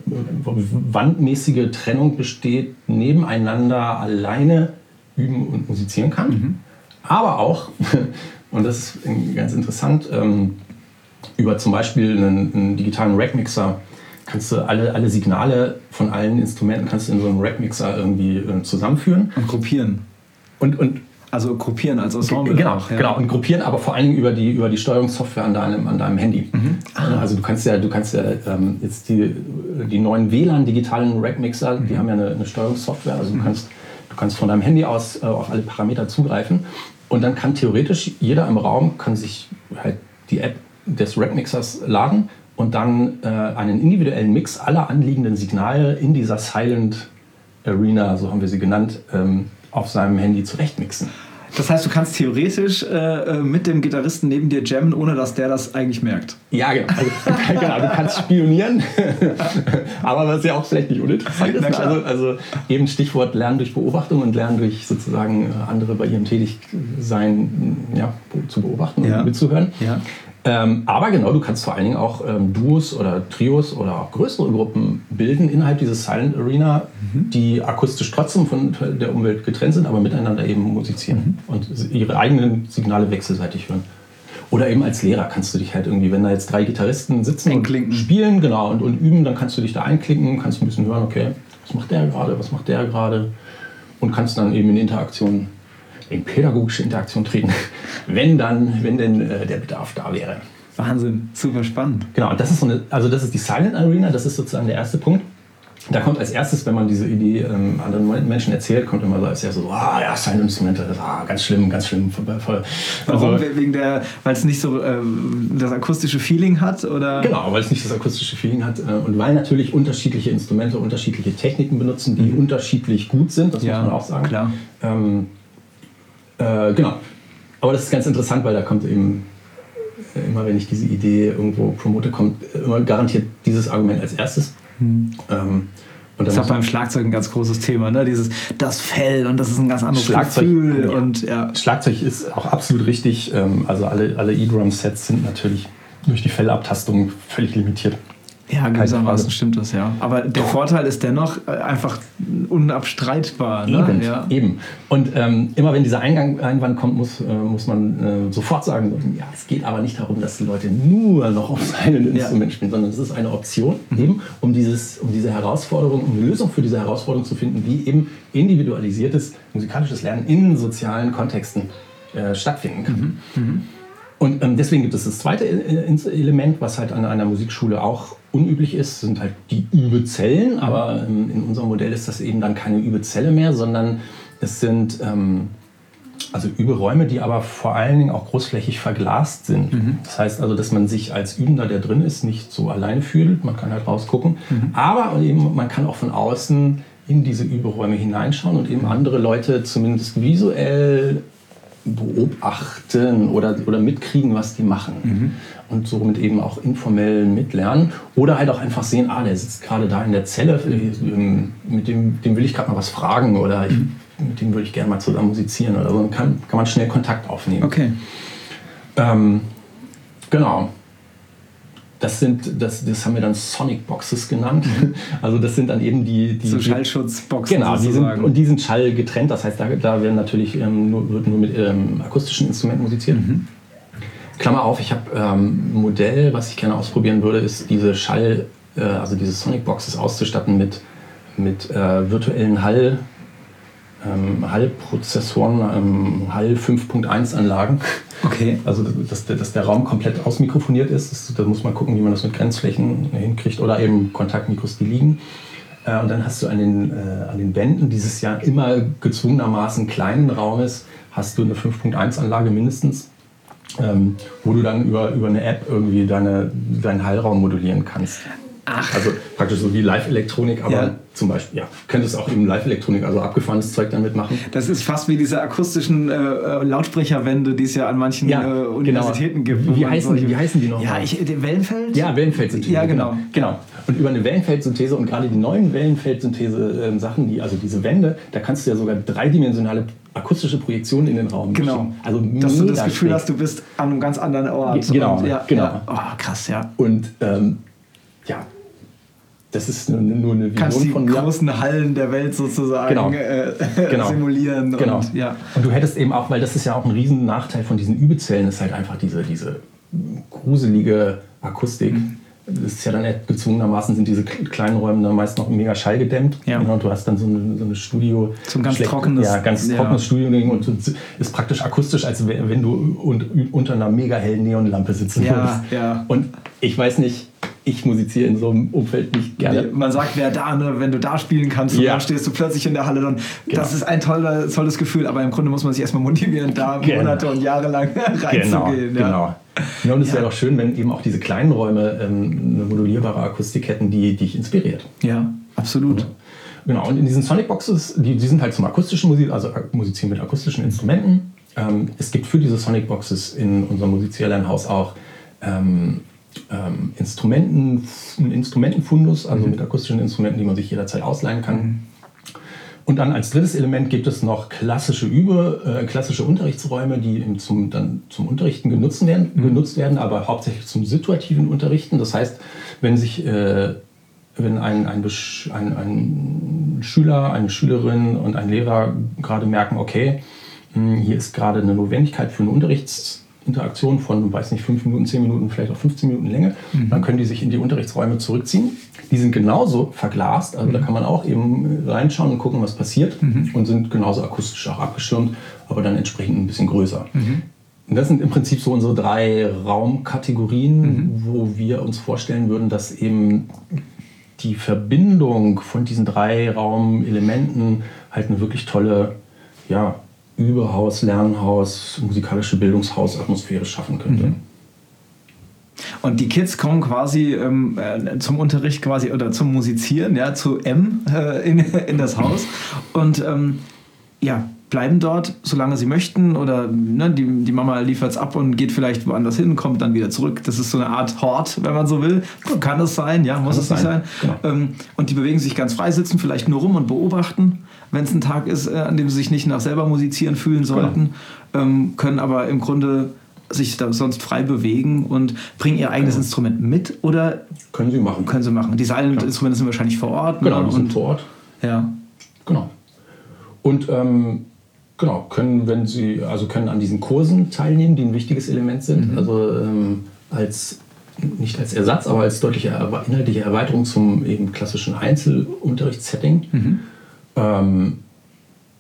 wandmäßige Trennung besteht, nebeneinander alleine üben und musizieren kann. Aber auch, und das ist ganz interessant, über zum Beispiel einen digitalen Rackmixer kannst du alle Signale von allen Instrumenten kannst du in so einem Rackmixer irgendwie zusammenführen. Und gruppieren. Also gruppieren als Ensemble. Genau, und gruppieren, aber vor allen Dingen über die Steuerungssoftware an deinem Handy. Also du kannst ja jetzt die neuen WLAN digitalen Rackmixer, die haben ja eine Steuerungssoftware, also du kannst von deinem Handy aus auf alle Parameter zugreifen und dann kann theoretisch jeder im Raum kann sich halt die App des Rackmixers laden und dann einen individuellen Mix aller anliegenden Signale in dieser Silent Arena, so haben wir sie genannt, auf seinem Handy zurechtmixen. Das heißt, du kannst theoretisch mit dem Gitarristen neben dir jammen, ohne dass der das eigentlich merkt. Ja, genau. Genau, du kannst spionieren, aber was ja auch vielleicht nicht uninteressant ist. Also eben Stichwort Lernen durch Beobachtung und Lernen durch sozusagen andere bei ihrem Tätigsein zu beobachten und mitzuhören. Ja. Aber genau, du kannst vor allen Dingen auch Duos oder Trios oder auch größere Gruppen bilden innerhalb dieses Silent Arena, die akustisch trotzdem von der Umwelt getrennt sind, aber miteinander eben musizieren und ihre eigenen Signale wechselseitig hören. Oder eben als Lehrer kannst du dich halt irgendwie, wenn da jetzt 3 Gitarristen sitzen und spielen und üben, dann kannst du dich da einklinken, kannst ein bisschen hören, okay, was macht der gerade und kannst dann eben in pädagogische Interaktion treten, wenn denn der Bedarf da wäre. Wahnsinn, super spannend. Genau, das ist die Silent Arena, das ist sozusagen der erste Punkt. Da kommt als erstes, wenn man diese Idee anderen Menschen erzählt, kommt immer so als erstes so, Silent-Instrumente, ganz schlimm. Warum? Weil es nicht so das akustische Feeling hat? Oder? Genau, weil es nicht das akustische Feeling hat und weil natürlich unterschiedliche Instrumente unterschiedliche Techniken benutzen, die unterschiedlich gut sind, das muss man auch sagen. Klar. Genau. Aber das ist ganz interessant, weil da kommt eben immer, wenn ich diese Idee irgendwo promote, kommt immer garantiert dieses Argument als erstes. Und das ist auch beim Schlagzeug ein ganz großes Thema, ne? Das Fell und das ist ein ganz anderes Gefühl. Ja. Und, Schlagzeug ist auch absolut richtig. Also alle E-Drum-Sets sind natürlich durch die Fellabtastung völlig limitiert. Ja, gewissermaßen stimmt das, ja. Aber der Vorteil ist dennoch einfach unabstreitbar. Ne? Eben. Und immer wenn dieser Einwand kommt, muss man sofort sagen, es geht aber nicht darum, dass die Leute nur noch auf seinem Instrument spielen, sondern es ist eine Option, eben, um diese Herausforderung, um eine Lösung für diese Herausforderung zu finden, wie eben individualisiertes musikalisches Lernen in sozialen Kontexten stattfinden kann. Und deswegen gibt es das zweite Element, was halt an einer Musikschule auch unüblich ist, sind halt die Übezellen. Aber in unserem Modell ist das eben dann keine Übezelle mehr, sondern es sind also Überäume, die aber vor allen Dingen auch großflächig verglast sind. Das heißt also, dass man sich als Übender, der drin ist, nicht so alleine fühlt. Man kann halt rausgucken. Aber eben, man kann auch von außen in diese Überäume hineinschauen und eben andere Leute zumindest visuell beobachten oder mitkriegen, was die machen. Und somit eben auch informell mitlernen. Oder halt auch einfach sehen, der sitzt gerade da in der Zelle, mit dem will ich gerade mal was fragen oder mit dem würde ich gerne mal zusammen musizieren oder so. Dann kann man schnell Kontakt aufnehmen. Okay. Genau. Das haben wir dann Sonic Boxes genannt. Also das sind dann eben die so Schallschutzboxen. Genau, die sind schallgetrennt. Das heißt, da werden natürlich wird nur mit akustischen Instrumenten musiziert. Klammer auf, ich habe ein Modell, was ich gerne ausprobieren würde, ist diese diese Sonic Boxes auszustatten mit virtuellen Hallprozessoren, Hall 5.1 Anlagen. Okay. Also dass der Raum komplett ausmikrofoniert ist. Da muss man gucken, wie man das mit Grenzflächen hinkriegt oder eben Kontaktmikros, die liegen. Und dann hast du an den Wänden dieses ja immer gezwungenermaßen kleinen Raumes hast du eine 5.1 Anlage mindestens, wo du dann über eine App irgendwie deinen Hallraum modulieren kannst. Ach. Also praktisch so wie Live-Elektronik, aber zum Beispiel, könntest du auch eben Live-Elektronik, also abgefahrenes Zeug damit machen. Das ist fast wie diese akustischen Lautsprecherwände, die es ja an manchen Universitäten gibt. Wie heißen die noch? Ja, Wellenfeld? Ja, Wellenfeldsynthese. Ja, genau. Und über eine Wellenfeldsynthese und gerade die neuen Wellenfeldsynthese-Sachen, also diese Wände, da kannst du ja sogar dreidimensionale akustische Projektionen in den Raum schicken. Also dass du das Gefühl hast, du bist an einem ganz anderen Ort. Genau. Oh, krass, ja. Und das ist nur eine Vision von mir. Die großen Hallen der Welt sozusagen simulieren. Genau. Und du hättest eben auch, weil das ist ja auch ein riesen Nachteil von diesen Übezellen, ist halt einfach diese gruselige Akustik. Das ist ja dann gezwungenermaßen, sind diese kleinen Räume dann meist noch mega schallgedämmt. Ja. Und du hast dann so eine Studio. So ein ganz trockenes Studio und ist praktisch akustisch, als wenn du unter einer mega hellen Neonlampe sitzen würdest. Ja. Und ich weiß nicht, ich musiziere in so einem Umfeld nicht gerne. Man sagt, wenn du da spielen kannst, und dann stehst du plötzlich in der Halle. Dann, Das ist ein tolles Gefühl, aber im Grunde muss man sich erstmal motivieren, da Monate und Jahre lang reinzugehen. Genau. Ja, und es wäre doch schön, wenn eben auch diese kleinen Räume eine modulierbare Akustik hätten, die dich inspiriert. Ja, absolut. Genau, und in diesen Sonic Boxes, die sind halt zum akustischen Musik, also musizieren mit akustischen Instrumenten. Es gibt für diese Sonic Boxes in unserem Musizier-Lernhaus auch einen Instrumentenfundus, also mit akustischen Instrumenten, die man sich jederzeit ausleihen kann. Und dann als drittes Element gibt es noch klassische Unterrichtsräume, die zum Unterrichten genutzt werden, aber hauptsächlich zum situativen Unterrichten. Das heißt, wenn ein Schüler, eine Schülerin und ein Lehrer gerade merken, okay, hier ist gerade eine Notwendigkeit für eine Unterrichtsinteraktion von, 5 Minuten, 10 Minuten, vielleicht auch 15 Minuten Länge, dann können die sich in die Unterrichtsräume zurückziehen. Die sind genauso verglast, also da kann man auch eben reinschauen und gucken, was passiert und sind genauso akustisch auch abgeschirmt, aber dann entsprechend ein bisschen größer. Und das sind im Prinzip so unsere 3 Raumkategorien, wo wir uns vorstellen würden, dass eben die Verbindung von diesen 3 Raumelementen halt eine wirklich tolle, Übehaus, Lernhaus, musikalische Bildungshaus-Atmosphäre schaffen könnte. Und die Kids kommen quasi zum Unterricht oder zum Musizieren, zu M in das Haus und bleiben dort, solange sie möchten oder die Mama liefert es ab und geht vielleicht woanders hin, kommt dann wieder zurück. Das ist so eine Art Hort, wenn man so will. Kann es sein, muss es nicht sein. Genau. Und die bewegen sich ganz frei, sitzen vielleicht nur rum und beobachten, wenn es ein Tag ist, an dem sie sich nicht nach selber musizieren fühlen sollten, können aber im Grunde sich da sonst frei bewegen und bringen ihr eigenes Instrument mit oder können sie machen. Die Instrumente sind wahrscheinlich vor Ort. Genau, die sind vor Ort. Ja. Genau. Und können an diesen Kursen teilnehmen, die ein wichtiges Element sind. Also nicht als Ersatz, aber als deutliche inhaltliche Erweiterung zum eben klassischen Einzelunterrichtssetting.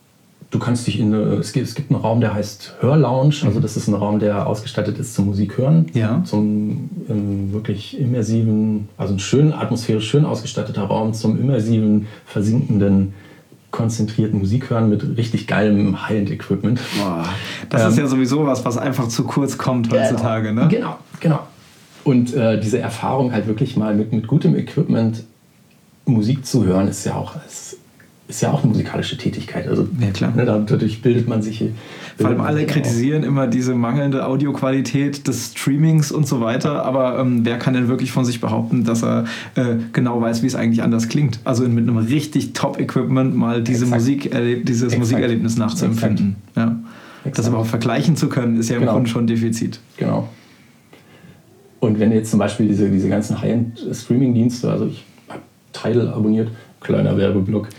du kannst dich es gibt einen Raum, der heißt Hörlounge, also das ist ein Raum, der ausgestattet ist zum Musik hören, zum wirklich immersiven, also ein schön atmosphärisch schön ausgestatteter Raum zum immersiven, versinkenden, konzentrierten Musik hören mit richtig geilem High-End-Equipment. Das ist ja sowieso was einfach zu kurz kommt heutzutage, ne? Genau. Und diese Erfahrung halt wirklich mal mit gutem Equipment Musik zu hören, ist ja auch eine musikalische Tätigkeit. Also, ja, klar. Ne, dadurch bildet man sich. Vor allem alle kritisieren immer diese mangelnde Audioqualität des Streamings und so weiter, aber wer kann denn wirklich von sich behaupten, dass er genau weiß, wie es eigentlich anders klingt? Also mit einem richtig Top-Equipment mal dieses Musikerlebnis nachzuempfinden. Ja. Das überhaupt vergleichen zu können, ist ja im Grunde schon ein Defizit. Genau. Und wenn jetzt zum Beispiel diese ganzen High-End-Streaming-Dienste, also ich habe Tidal abonniert, kleiner Werbeblock.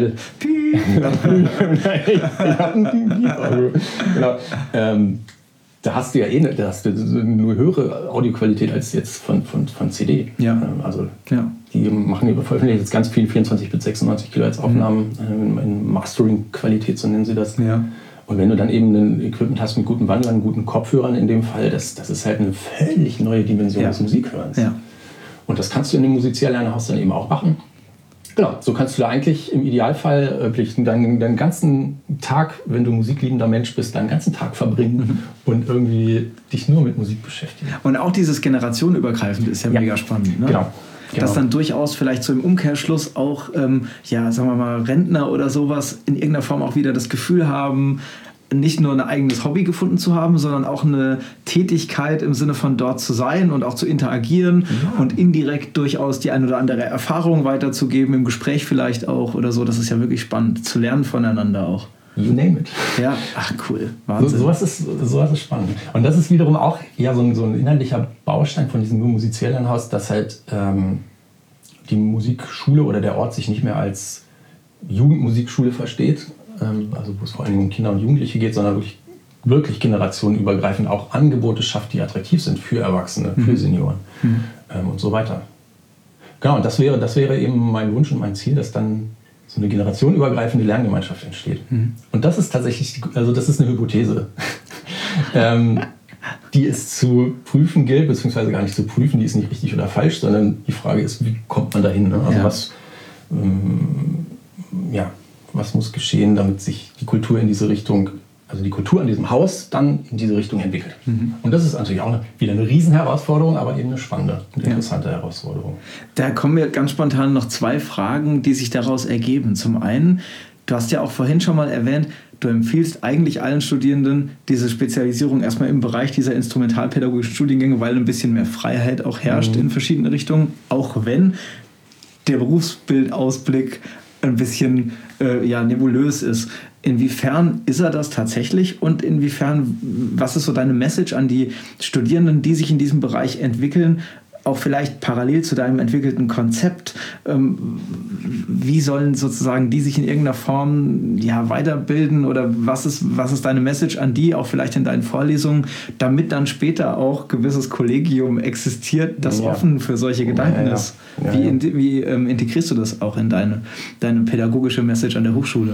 Genau. Da hast du ja eine höhere Audioqualität als jetzt von CD. Ja. Die veröffentlichen jetzt ganz viel 24 bis 96 Kilohertz Aufnahmen in Mastering-Qualität, so nennen sie das. Ja. Und wenn du dann eben ein Equipment hast mit guten Wandlern, guten Kopfhörern in dem Fall, das ist halt eine völlig neue Dimension des Musikhörens. Ja. Und das kannst du in dem Musiklernhaus dann eben auch machen. Genau, so kannst du da eigentlich im Idealfall deinen ganzen Tag, wenn du musikliebender Mensch bist, deinen ganzen Tag verbringen und irgendwie dich nur mit Musik beschäftigen. Und auch dieses generationenübergreifend ist ja mega spannend. Ne? Genau. Dass dann durchaus vielleicht so im Umkehrschluss auch, sagen wir mal, Rentner oder sowas in irgendeiner Form auch wieder das Gefühl haben, nicht nur ein eigenes Hobby gefunden zu haben, sondern auch eine Tätigkeit im Sinne von dort zu sein und auch zu interagieren und indirekt durchaus die ein oder andere Erfahrung weiterzugeben, im Gespräch vielleicht auch oder so. Das ist ja wirklich spannend, zu lernen voneinander auch. You name it. Ja, ach cool, Wahnsinn. Sowas ist spannend. Und das ist wiederum auch so ein inhaltlicher Baustein von diesem Musiklernhaus, dass halt die Musikschule oder der Ort sich nicht mehr als Jugendmusikschule versteht, also wo es vor allem um Kinder und Jugendliche geht, sondern wirklich generationenübergreifend auch Angebote schafft, die attraktiv sind für Erwachsene, für Senioren und so weiter. Genau, und das wäre eben mein Wunsch und mein Ziel, dass dann so eine generationenübergreifende Lerngemeinschaft entsteht. Und das ist tatsächlich, das ist eine Hypothese, die es zu prüfen gilt, beziehungsweise gar nicht zu prüfen, die ist nicht richtig oder falsch, sondern die Frage ist, wie kommt man dahin? Ne? Also was muss geschehen, damit sich die Kultur in diese Richtung, also die Kultur an diesem Haus dann in diese Richtung entwickelt. Und das ist natürlich auch wieder eine Riesenherausforderung, aber eben eine spannende und interessante Herausforderung. Da kommen mir ganz spontan noch 2 Fragen, die sich daraus ergeben. Zum einen, du hast ja auch vorhin schon mal erwähnt, du empfiehlst eigentlich allen Studierenden diese Spezialisierung erstmal im Bereich dieser instrumentalpädagogischen Studiengänge, weil ein bisschen mehr Freiheit auch herrscht in verschiedene Richtungen, auch wenn der Berufsbildausblick ein bisschen nebulös ist. Inwiefern ist er das tatsächlich und inwiefern, was ist so deine Message an die Studierenden, die sich in diesem Bereich entwickeln, auch vielleicht parallel zu deinem entwickelten Konzept? Wie sollen sozusagen die sich in irgendeiner Form weiterbilden oder was ist deine Message an die, auch vielleicht in deinen Vorlesungen, damit dann später auch gewisses Kollegium existiert, das offen für solche Gedanken ist? Wie integrierst du das auch in deine pädagogische Message an der Hochschule?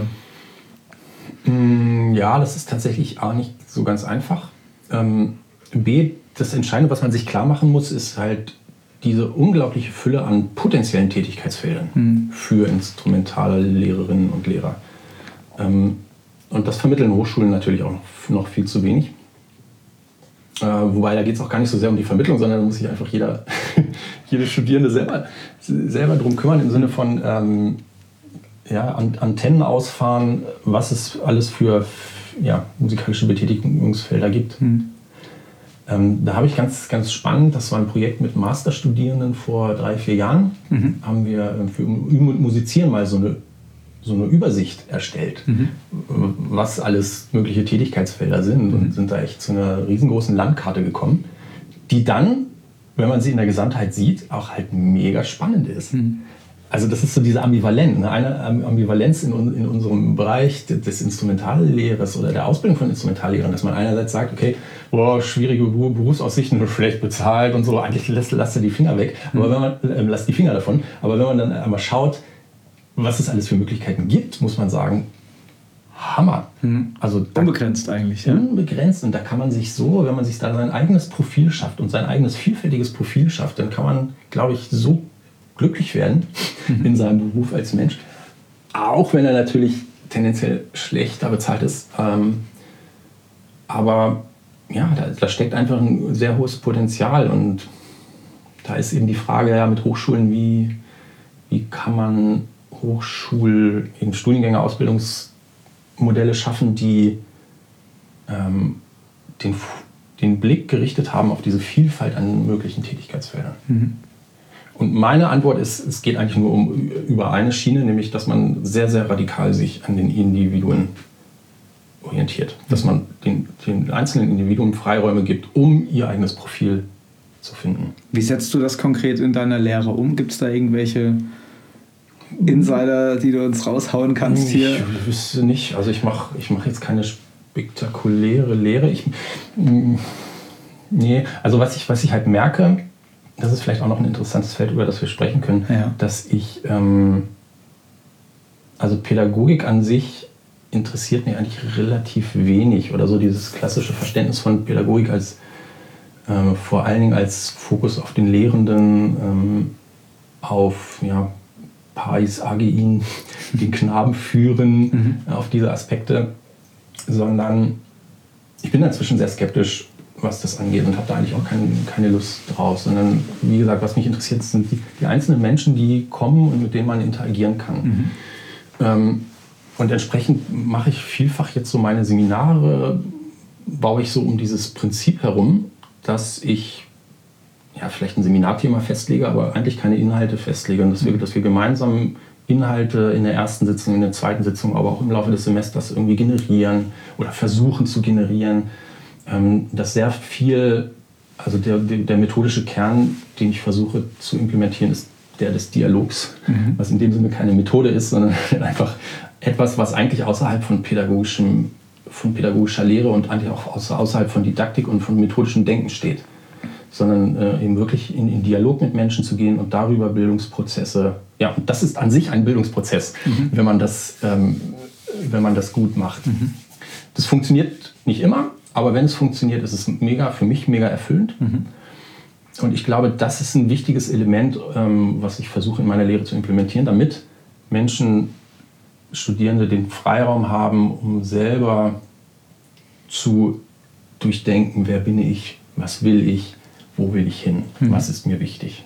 Ja, das ist tatsächlich auch nicht so ganz einfach. B, das Entscheidende, was man sich klar machen muss, ist halt diese unglaubliche Fülle an potenziellen Tätigkeitsfeldern für instrumentale Lehrerinnen und Lehrer. Und das vermitteln Hochschulen natürlich auch noch viel zu wenig. Wobei, da geht es auch gar nicht so sehr um die Vermittlung, sondern da muss sich einfach jede Studierende selber drum kümmern, im Sinne von Antennen ausfahren, was es alles für musikalische Betätigungsfelder gibt. Da habe ich ganz, ganz spannend, das war ein Projekt mit Masterstudierenden vor 3-4 Jahren, haben wir für Üben und Musizieren mal so eine Übersicht erstellt, was alles mögliche Tätigkeitsfelder sind und sind da echt zu einer riesengroßen Landkarte gekommen, die dann, wenn man sie in der Gesamtheit sieht, auch halt mega spannend ist. Also das ist so diese Ambivalenz, eine Ambivalenz in unserem Bereich des Instrumentallehrers oder der Ausbildung von Instrumentallehrern, dass man einerseits sagt, okay, schwierige Berufsaussichten, schlecht bezahlt und so, eigentlich lasst ihr die Finger weg, aber wenn man lasst die Finger davon, aber wenn man dann einmal schaut, was es alles für Möglichkeiten gibt, muss man sagen, Hammer. Also unbegrenzt eigentlich. Ja? Unbegrenzt. Und da kann man sich so, wenn man sich da sein eigenes Profil schafft und sein eigenes vielfältiges Profil schafft, dann kann man, glaube ich, so glücklich werden in seinem Beruf als Mensch. Auch wenn er natürlich tendenziell schlechter bezahlt ist. Aber ja, da steckt einfach ein sehr hohes Potenzial. Und da ist eben die Frage ja mit Hochschulen, wie kann man Studiengänge, Ausbildungsmodelle schaffen, die den Blick gerichtet haben auf diese Vielfalt an möglichen Tätigkeitsfeldern. Und meine Antwort ist, es geht eigentlich nur über eine Schiene, nämlich, dass man sehr, sehr radikal sich an den Individuen orientiert. Dass man den einzelnen Individuen Freiräume gibt, um ihr eigenes Profil zu finden. Wie setzt du das konkret in deiner Lehre um? Gibt es da irgendwelche Insider, die du uns raushauen kannst hier? Ich wüsste nicht. Also ich mach jetzt keine spektakuläre Lehre. Also was ich halt merke, das ist vielleicht auch noch ein interessantes Feld, über das wir sprechen können, dass ich, also Pädagogik an sich interessiert mich eigentlich relativ wenig, oder so dieses klassische Verständnis von Pädagogik als vor allen Dingen als Fokus auf den Lehrenden, auf Pais, Agein, den Knaben führen, auf diese Aspekte, sondern ich bin inzwischen sehr skeptisch, was das angeht, und habe da eigentlich auch keine Lust drauf, sondern wie gesagt, was mich interessiert, sind die einzelnen Menschen, die kommen und mit denen man interagieren kann. Und entsprechend mache ich vielfach jetzt so meine Seminare, baue ich so um dieses Prinzip herum, dass ich vielleicht ein Seminarthema festlege, aber eigentlich keine Inhalte festlege, und dass wir gemeinsam Inhalte in der ersten Sitzung, in der zweiten Sitzung, aber auch im Laufe des Semesters irgendwie generieren oder versuchen zu generieren. Dass sehr viel, also der methodische Kern, den ich versuche zu implementieren, ist der des Dialogs, was in dem Sinne keine Methode ist, sondern einfach etwas, was eigentlich außerhalb von pädagogischer Lehre und eigentlich auch außerhalb von Didaktik und von methodischem Denken steht, sondern eben wirklich in Dialog mit Menschen zu gehen und darüber Bildungsprozesse, und das ist an sich ein Bildungsprozess, wenn man das gut macht. Das funktioniert nicht immer, aber wenn es funktioniert, ist es für mich mega erfüllend. Und ich glaube, das ist ein wichtiges Element, was ich versuche in meiner Lehre zu implementieren, damit Menschen, Studierende den Freiraum haben, um selber zu durchdenken, wer bin ich, was will ich, wo will ich hin, was ist mir wichtig.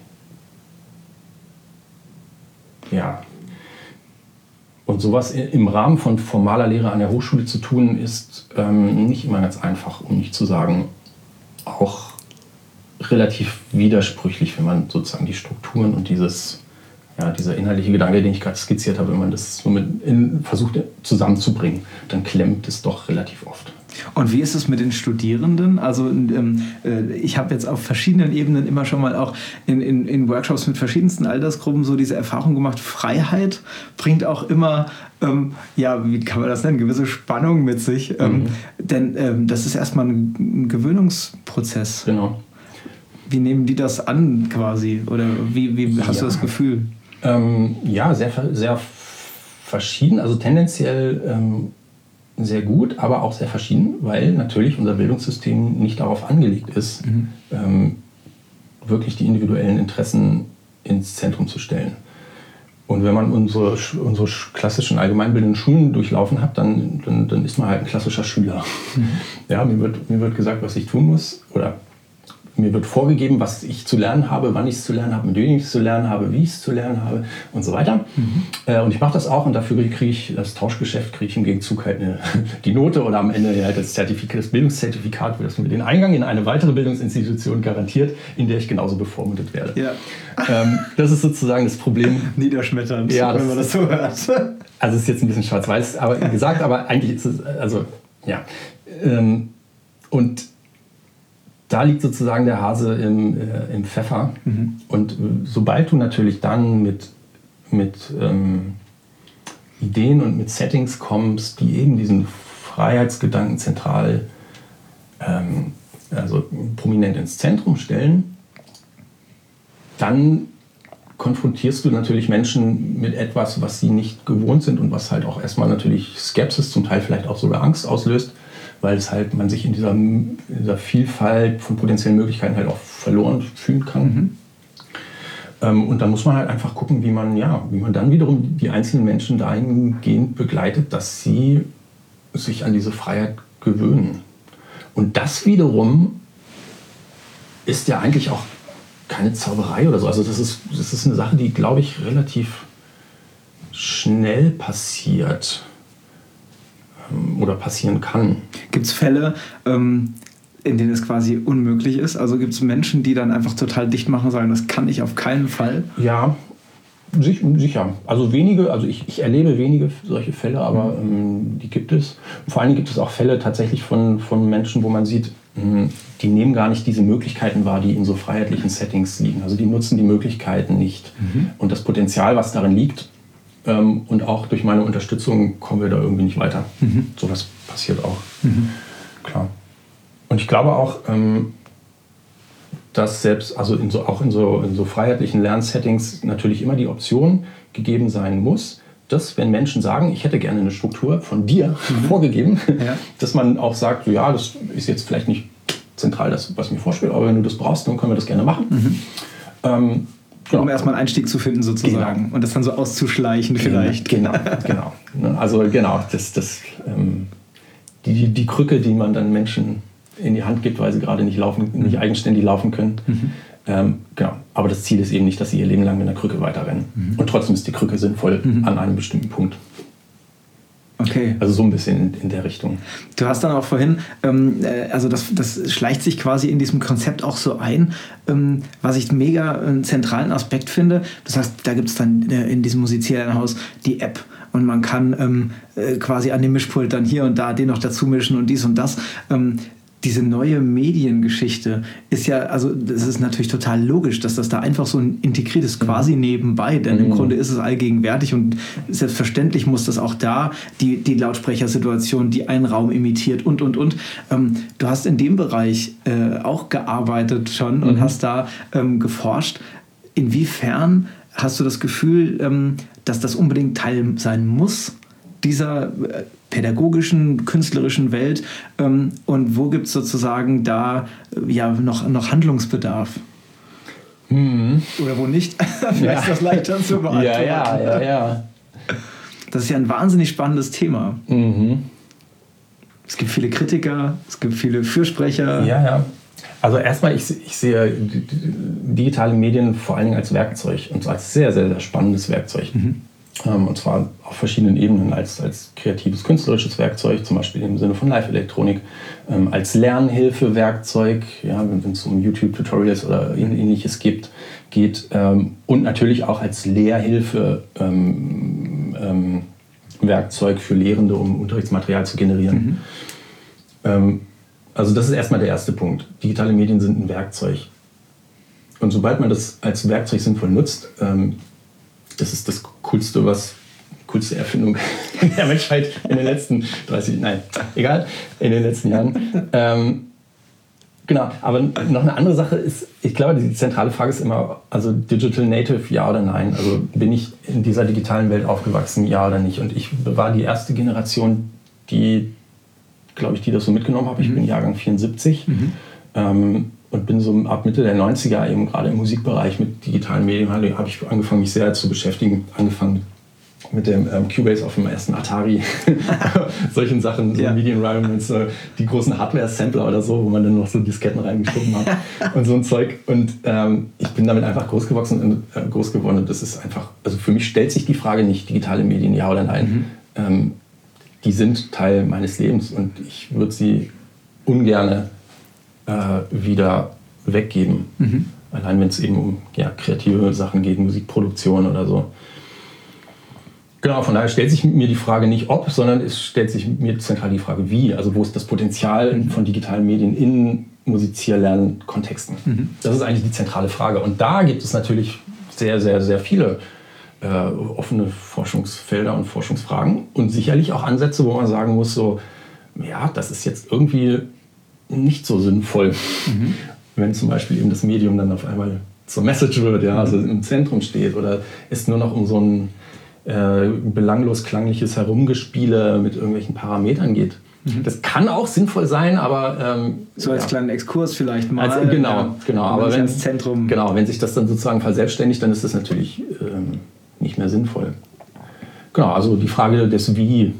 Ja. Und sowas im Rahmen von formaler Lehre an der Hochschule zu tun, ist nicht immer ganz einfach, um nicht zu sagen, auch relativ widersprüchlich, wenn man sozusagen die Strukturen und dieser inhaltliche Gedanke, den ich gerade skizziert habe, wenn man das so versucht zusammenzubringen, dann klemmt es doch relativ oft. Und wie ist es mit den Studierenden? Also ich habe jetzt auf verschiedenen Ebenen immer schon mal auch in Workshops mit verschiedensten Altersgruppen so diese Erfahrung gemacht, Freiheit bringt auch immer, wie kann man das nennen, gewisse Spannung mit sich. Denn das ist erstmal ein Gewöhnungsprozess. Genau. Wie nehmen die das an quasi? Oder wie hast du das Gefühl? Sehr, sehr verschieden. Also tendenziell sehr gut, aber auch sehr verschieden, weil natürlich unser Bildungssystem nicht darauf angelegt ist, wirklich die individuellen Interessen ins Zentrum zu stellen. Und wenn man unsere klassischen allgemeinbildenden Schulen durchlaufen hat, dann ist man halt ein klassischer Schüler. Ja, mir wird gesagt, was ich tun muss, oder mir wird vorgegeben, was ich zu lernen habe, wann ich es zu lernen habe, mit wem ich es zu lernen habe, wie ich es zu lernen habe und so weiter. Und ich mache das auch, und dafür kriege ich das Tauschgeschäft, kriege ich im Gegenzug halt die Note oder am Ende halt das Bildungszertifikat, das mir den Eingang in eine weitere Bildungsinstitution garantiert, in der ich genauso bevormundet werde. Ja. Das ist sozusagen das Problem. Niederschmetternd, wenn man das so hört. Also es ist jetzt ein bisschen schwarz-weiß gesagt, aber eigentlich ist es, und da liegt sozusagen der Hase im Pfeffer. Und sobald du natürlich dann mit Ideen und mit Settings kommst, die eben diesen Freiheitsgedanken zentral, prominent ins Zentrum stellen, dann konfrontierst du natürlich Menschen mit etwas, was sie nicht gewohnt sind und was halt auch erstmal natürlich Skepsis, zum Teil vielleicht auch sogar Angst auslöst, weil es halt man sich in dieser Vielfalt von potenziellen Möglichkeiten halt auch verloren fühlen kann. Und dann muss man halt einfach gucken, wie man dann wiederum die einzelnen Menschen dahingehend begleitet, dass sie sich an diese Freiheit gewöhnen. Und das wiederum ist ja eigentlich auch keine Zauberei oder so. Also das ist eine Sache, die, glaube ich, relativ schnell passiert oder passieren kann. Gibt es Fälle, in denen es quasi unmöglich ist? Also gibt es Menschen, die dann einfach total dicht machen und sagen, das kann ich auf keinen Fall? Ja, sicher. Also wenige, also ich erlebe wenige solche Fälle, aber die gibt es. Vor allem gibt es auch Fälle tatsächlich von Menschen, wo man sieht, die nehmen gar nicht diese Möglichkeiten wahr, die in so freiheitlichen Settings liegen. Also die nutzen die Möglichkeiten nicht. Und das Potenzial, was darin liegt, und auch durch meine Unterstützung kommen wir da irgendwie nicht weiter. Sowas passiert auch. Klar. Und ich glaube auch, dass selbst, also in so freiheitlichen Lernsettings natürlich immer die Option gegeben sein muss, dass, wenn Menschen sagen, ich hätte gerne eine Struktur von dir vorgegeben, dass man auch sagt, so, ja, das ist jetzt vielleicht nicht zentral das, was mir vorschwebt, aber wenn du das brauchst, dann können wir das gerne machen. Um erstmal einen Einstieg zu finden sozusagen und das dann so auszuschleichen vielleicht. Genau. Also genau, die Krücke, die man dann Menschen in die Hand gibt, weil sie gerade nicht eigenständig laufen können. Genau. Aber das Ziel ist eben nicht, dass sie ihr Leben lang mit einer Krücke weiterrennen. Und trotzdem ist die Krücke sinnvoll an einem bestimmten Punkt. Okay. Also so ein bisschen in der Richtung. Du hast dann auch vorhin, also das schleicht sich quasi in diesem Konzept auch so ein, was ich mega einen zentralen Aspekt finde. Das heißt, da gibt es dann in diesem Musizieren-Haus die App und man kann quasi an dem Mischpult dann hier und da den noch dazu mischen und dies und das. Diese neue Mediengeschichte ist ja, also das ist natürlich total logisch, dass das da einfach so ein integriert ist, quasi nebenbei, denn im Grunde ist es allgegenwärtig und selbstverständlich muss das auch da die Lautsprechersituation, die einen Raum imitiert und. Du hast in dem Bereich auch gearbeitet schon und hast da geforscht. Inwiefern hast du das Gefühl, dass das unbedingt Teil sein muss, dieser pädagogischen, künstlerischen Welt, und wo gibt es sozusagen da noch Handlungsbedarf? Oder wo nicht? Vielleicht ist das leichter zu beantworten. Ja. Das ist ja ein wahnsinnig spannendes Thema. Es gibt viele Kritiker, es gibt viele Fürsprecher. Ja. Also erstmal, ich sehe digitale Medien vor allen Dingen als Werkzeug und als sehr, sehr, sehr spannendes Werkzeug. Und zwar auf verschiedenen Ebenen, als kreatives, künstlerisches Werkzeug, zum Beispiel im Sinne von Live-Elektronik, als Lernhilfewerkzeug, wenn es um YouTube-Tutorials oder Ähnliches geht, und natürlich auch als Lehrhilfe-Werkzeug für Lehrende, um Unterrichtsmaterial zu generieren. Also das ist erstmal der erste Punkt. Digitale Medien sind ein Werkzeug. Und sobald man das als Werkzeug sinnvoll nutzt, das ist das coolste Erfindung der Menschheit in den letzten in den letzten Jahren. Genau, aber noch eine andere Sache ist, ich glaube, die zentrale Frage ist immer, also Digital Native, ja oder nein? Also bin ich in dieser digitalen Welt aufgewachsen, ja oder nicht? Und ich war die erste Generation, die das so mitgenommen habe. Ich bin Jahrgang 74. Und bin so ab Mitte der 90er eben gerade im Musikbereich mit digitalen Medien, habe ich angefangen, mich sehr zu beschäftigen. Angefangen mit dem Cubase auf dem ersten Atari, solchen Sachen, so MIDI-Environments, die großen Hardware-Sampler oder so, wo man dann noch so Disketten reingeschoben hat und so ein Zeug. Und ich bin damit einfach groß geworden und das ist einfach, also für mich stellt sich die Frage nicht, digitale Medien, ja oder nein. Die sind Teil meines Lebens und ich würde sie ungerne wieder weggeben. Allein wenn es eben um kreative Sachen geht, Musikproduktion oder so. Genau, von daher stellt sich mir die Frage nicht ob, sondern es stellt sich mir zentral die Frage wie. Also wo ist das Potenzial von digitalen Medien in Musizierlernkontexten? Das ist eigentlich die zentrale Frage. Und da gibt es natürlich sehr, sehr, sehr viele offene Forschungsfelder und Forschungsfragen und sicherlich auch Ansätze, wo man sagen muss, so, ja, das ist jetzt irgendwie nicht so sinnvoll, wenn zum Beispiel eben das Medium dann auf einmal zur Message wird, ja, also im Zentrum steht, oder es nur noch um so ein belanglos klangliches Herumgespiele mit irgendwelchen Parametern geht. Das kann auch sinnvoll sein, aber so als kleinen Exkurs vielleicht mal. Also, genau. Aber Zentrum. Genau, wenn sich das dann sozusagen verselbstständigt, dann ist das natürlich nicht mehr sinnvoll. Genau, also die Frage des Wie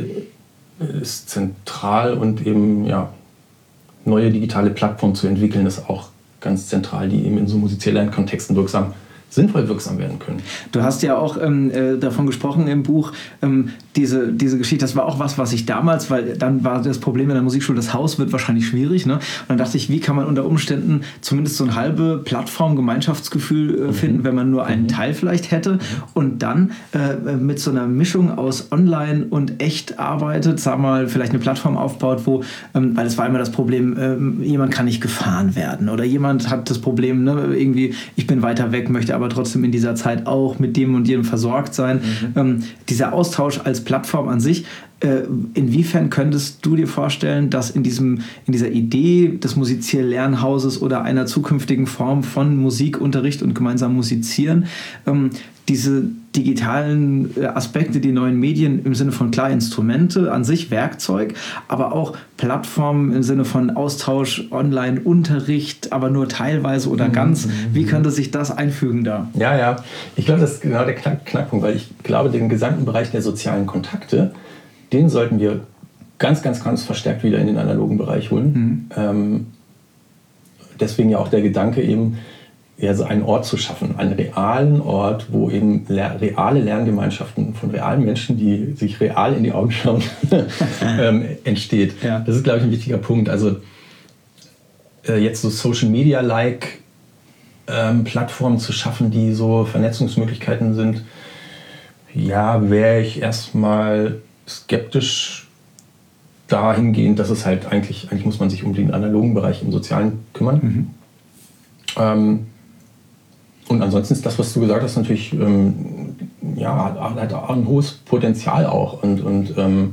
ist zentral, und eben neue digitale Plattformen zu entwickeln, ist auch ganz zentral, die eben in so musiziellen Kontexten sinnvoll wirksam werden können. Du hast ja auch davon gesprochen im Buch, diese Geschichte, das war auch was ich damals, weil dann war das Problem in der Musikschule, das Haus wird wahrscheinlich schwierig, ne? Und dann dachte ich, wie kann man unter Umständen zumindest so ein halbe Plattform-Gemeinschaftsgefühl finden, wenn man nur einen Teil vielleicht hätte, und dann mit so einer Mischung aus Online und echt arbeitet, sag mal, vielleicht eine Plattform aufbaut, wo, weil es war immer das Problem, jemand kann nicht gefahren werden oder jemand hat das Problem, ne, irgendwie, ich bin weiter weg, möchte aber trotzdem in dieser Zeit auch mit dem und jedem versorgt sein. Dieser Austausch als Plattform an sich, inwiefern könntest du dir vorstellen, dass in dieser Idee des Musizier-Lernhauses oder einer zukünftigen Form von Musikunterricht und gemeinsam Musizieren diese digitalen Aspekte, die neuen Medien im Sinne von klar Instrumente an sich, Werkzeug, aber auch Plattformen im Sinne von Austausch, Online-Unterricht, aber nur teilweise oder ganz. Wie könnte sich das einfügen da? Ja. Ich glaube, das ist genau der Knackpunkt, weil ich glaube, den gesamten Bereich der sozialen Kontakte, den sollten wir ganz, ganz, ganz verstärkt wieder in den analogen Bereich holen. Deswegen ja auch der Gedanke eben, so einen Ort zu schaffen, einen realen Ort, wo eben reale Lerngemeinschaften von realen Menschen, die sich real in die Augen schauen, entsteht. Ja. Das ist, glaube ich, ein wichtiger Punkt. Also jetzt so Social-Media-like Plattformen zu schaffen, die so Vernetzungsmöglichkeiten sind, wäre ich erstmal skeptisch dahingehend, dass es halt eigentlich muss man sich um den analogen Bereich im Sozialen kümmern. Und ansonsten ist das, was du gesagt hast, natürlich hat auch ein hohes Potenzial auch. Und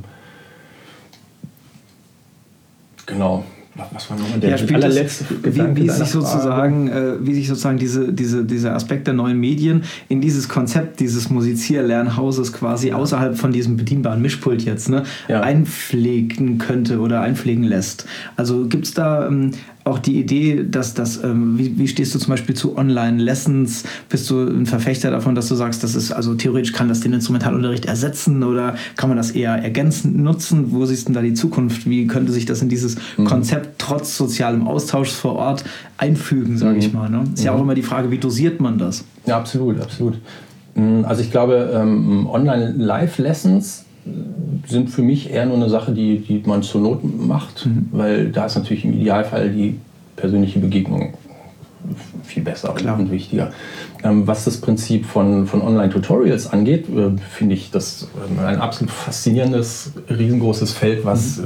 genau. Was war nochmal der allerletzte Gedanke? Wie sich sozusagen dieser Aspekt der neuen Medien in dieses Konzept dieses Musizier-Lernhauses quasi außerhalb von diesem bedienbaren Mischpult jetzt einpflegen könnte oder einpflegen lässt. Also gibt es da auch die Idee, dass wie stehst du zum Beispiel zu Online-Lessons? Bist du ein Verfechter davon, dass du sagst, das ist, also theoretisch kann das den Instrumentalunterricht ersetzen oder kann man das eher ergänzend nutzen? Wo siehst du denn da die Zukunft? Wie könnte sich das in dieses Konzept trotz sozialem Austausch vor Ort einfügen, sage ich mal? Ne? Ist ja auch immer die Frage, wie dosiert man das? Ja, absolut. Also ich glaube, Online-Live-Lessons sind für mich eher nur eine Sache, die man zur Not macht, weil da ist natürlich im Idealfall die persönliche Begegnung viel besser und wichtiger. Was das Prinzip von Online-Tutorials angeht, finde ich das ein absolut faszinierendes, riesengroßes Feld, was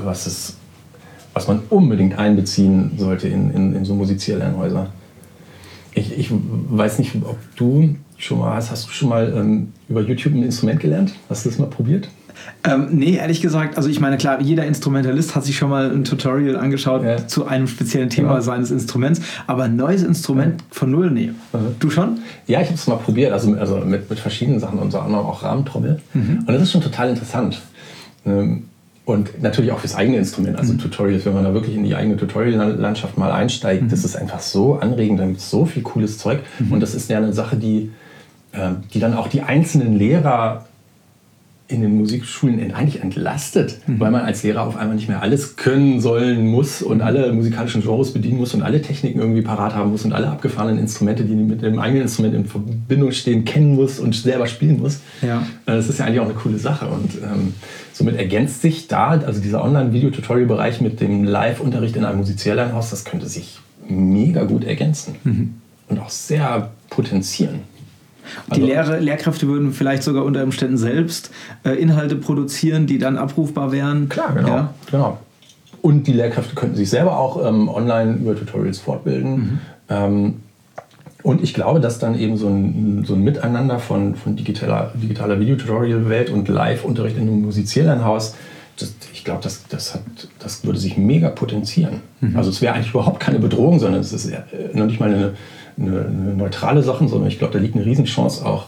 man unbedingt einbeziehen sollte in so Musizier-Lernhäuser. Ich weiß nicht, ob du schon mal hast du schon mal über YouTube ein Instrument gelernt? Hast du das mal probiert? Nee, ehrlich gesagt, also ich meine, klar, jeder Instrumentalist hat sich schon mal ein Tutorial angeschaut zu einem speziellen Thema seines Instruments, aber ein neues Instrument von null, nee. Du schon? Ja, ich habe es mal probiert, also mit verschiedenen Sachen, unter anderem auch Rahmentrommel. Und das ist schon total interessant. Und natürlich auch fürs eigene Instrument, also Tutorials, wenn man da wirklich in die eigene Tutorial-Landschaft mal einsteigt, das ist einfach so anregend, da gibt es so viel cooles Zeug. Und das ist ja eine Sache, die dann auch die einzelnen Lehrer in den Musikschulen eigentlich entlastet, weil man als Lehrer auf einmal nicht mehr alles können sollen muss und alle musikalischen Genres bedienen muss und alle Techniken irgendwie parat haben muss und alle abgefahrenen Instrumente, die mit dem eigenen Instrument in Verbindung stehen, kennen muss und selber spielen muss. Ja. Das ist ja eigentlich auch eine coole Sache und somit ergänzt sich da, also dieser Online-Video-Tutorial-Bereich mit dem Live-Unterricht in einem Musizier-Lernhaus, das könnte sich mega gut ergänzen und auch sehr potenzieren. Die Lehrkräfte würden vielleicht sogar unter Umständen selbst Inhalte produzieren, die dann abrufbar wären. Klar, genau. Und die Lehrkräfte könnten sich selber auch online über Tutorials fortbilden. Und ich glaube, dass dann eben so ein Miteinander von digitaler Videotutorial-Welt und Live-Unterricht in einem Musizier-Lernhaus, ich glaube, das würde sich mega potenzieren. Also es wäre eigentlich überhaupt keine Bedrohung, sondern es ist noch nicht mal eine eine neutrale Sache, sondern ich glaube, da liegt eine Riesenchance auch,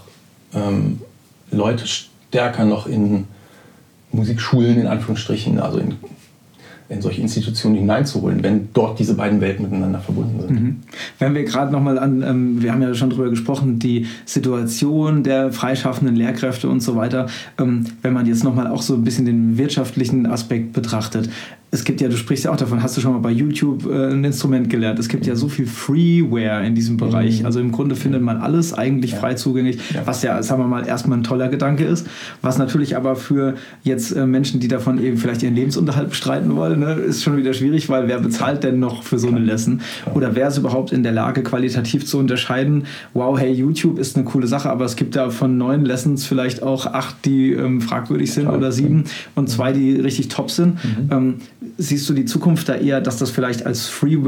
Leute stärker noch in Musikschulen, in Anführungsstrichen, also in solche Institutionen hineinzuholen, wenn dort diese beiden Welten miteinander verbunden sind. Mhm. Wenn wir gerade nochmal an, wir haben ja schon drüber gesprochen, die Situation der freischaffenden Lehrkräfte und so weiter, wenn man jetzt nochmal auch so ein bisschen den wirtschaftlichen Aspekt betrachtet. Es gibt ja, du sprichst ja auch davon, hast du schon mal bei YouTube ein Instrument gelernt. Es gibt ja so viel Freeware in diesem Bereich. Also im Grunde findet man alles eigentlich frei zugänglich, was ja, sagen wir mal, erstmal ein toller Gedanke ist. Was natürlich aber für jetzt Menschen, die davon eben vielleicht ihren Lebensunterhalt bestreiten wollen, ne, ist schon wieder schwierig, weil wer bezahlt denn noch für so eine Lesson? Oder wer ist überhaupt in der Lage, qualitativ zu unterscheiden, wow, hey, YouTube ist eine coole Sache, aber es gibt da von 9 Lessons vielleicht auch 8, die fragwürdig sind oder 7 und 2, die richtig top sind. Siehst du die Zukunft da eher, dass das vielleicht als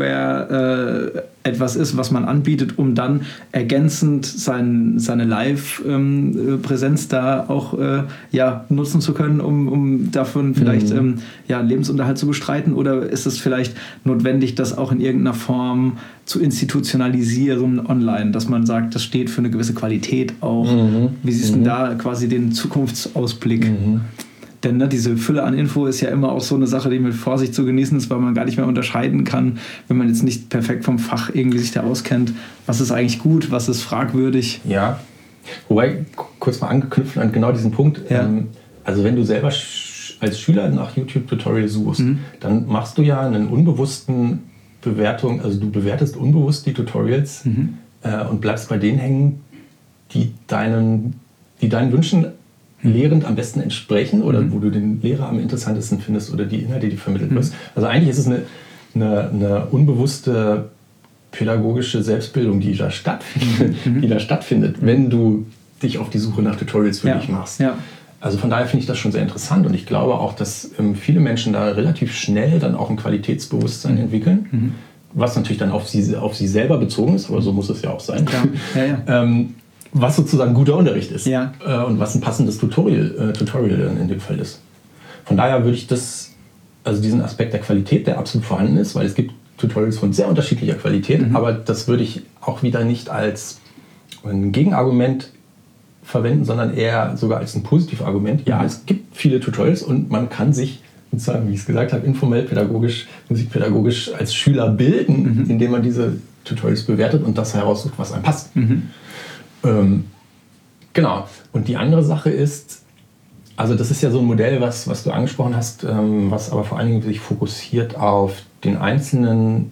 Freeware etwas ist, was man anbietet, um dann ergänzend seine Live-Präsenz da auch nutzen zu können, um davon vielleicht Lebensunterhalt zu bestreiten? Oder ist es vielleicht notwendig, das auch in irgendeiner Form zu institutionalisieren online, dass man sagt, das steht für eine gewisse Qualität auch? Wie siehst du denn da quasi den Zukunftsausblick? Denn ne, diese Fülle an Info ist ja immer auch so eine Sache, die mit Vorsicht zu genießen ist, weil man gar nicht mehr unterscheiden kann, wenn man jetzt nicht perfekt vom Fach irgendwie sich da auskennt, was ist eigentlich gut, was ist fragwürdig. Ja, wobei, kurz mal angeknüpft an genau diesen Punkt, also wenn du selber als Schüler nach YouTube-Tutorial suchst, dann machst du ja einen unbewussten Bewertung, also du bewertest unbewusst die Tutorials und bleibst bei denen hängen, die deinen Wünschen lehrend am besten entsprechen oder wo du den Lehrer am interessantesten findest oder die Inhalte, die vermittelt wirst. Also eigentlich ist es eine unbewusste pädagogische Selbstbildung, die da stattfindet, wenn du dich auf die Suche nach Tutorials für dich machst. Ja. Also von daher finde ich das schon sehr interessant und ich glaube auch, dass viele Menschen da relativ schnell dann auch ein Qualitätsbewusstsein entwickeln, was natürlich dann auf sie selber bezogen ist, aber so muss es ja auch sein. Was sozusagen guter Unterricht ist und was ein passendes Tutorial dann in dem Fall ist. Von daher würde ich diesen Aspekt der Qualität, der absolut vorhanden ist, weil es gibt Tutorials von sehr unterschiedlicher Qualität, aber das würde ich auch wieder nicht als ein Gegenargument verwenden, sondern eher sogar als ein positives Argument. Ja, es gibt viele Tutorials und man kann sich sozusagen, wie ich es gesagt habe, informell, pädagogisch, musikpädagogisch als Schüler bilden, indem man diese Tutorials bewertet und das heraussucht, was einem passt. Genau. Und die andere Sache ist, also das ist ja so ein Modell, was du angesprochen hast, was aber vor allen Dingen sich fokussiert auf den einzelnen,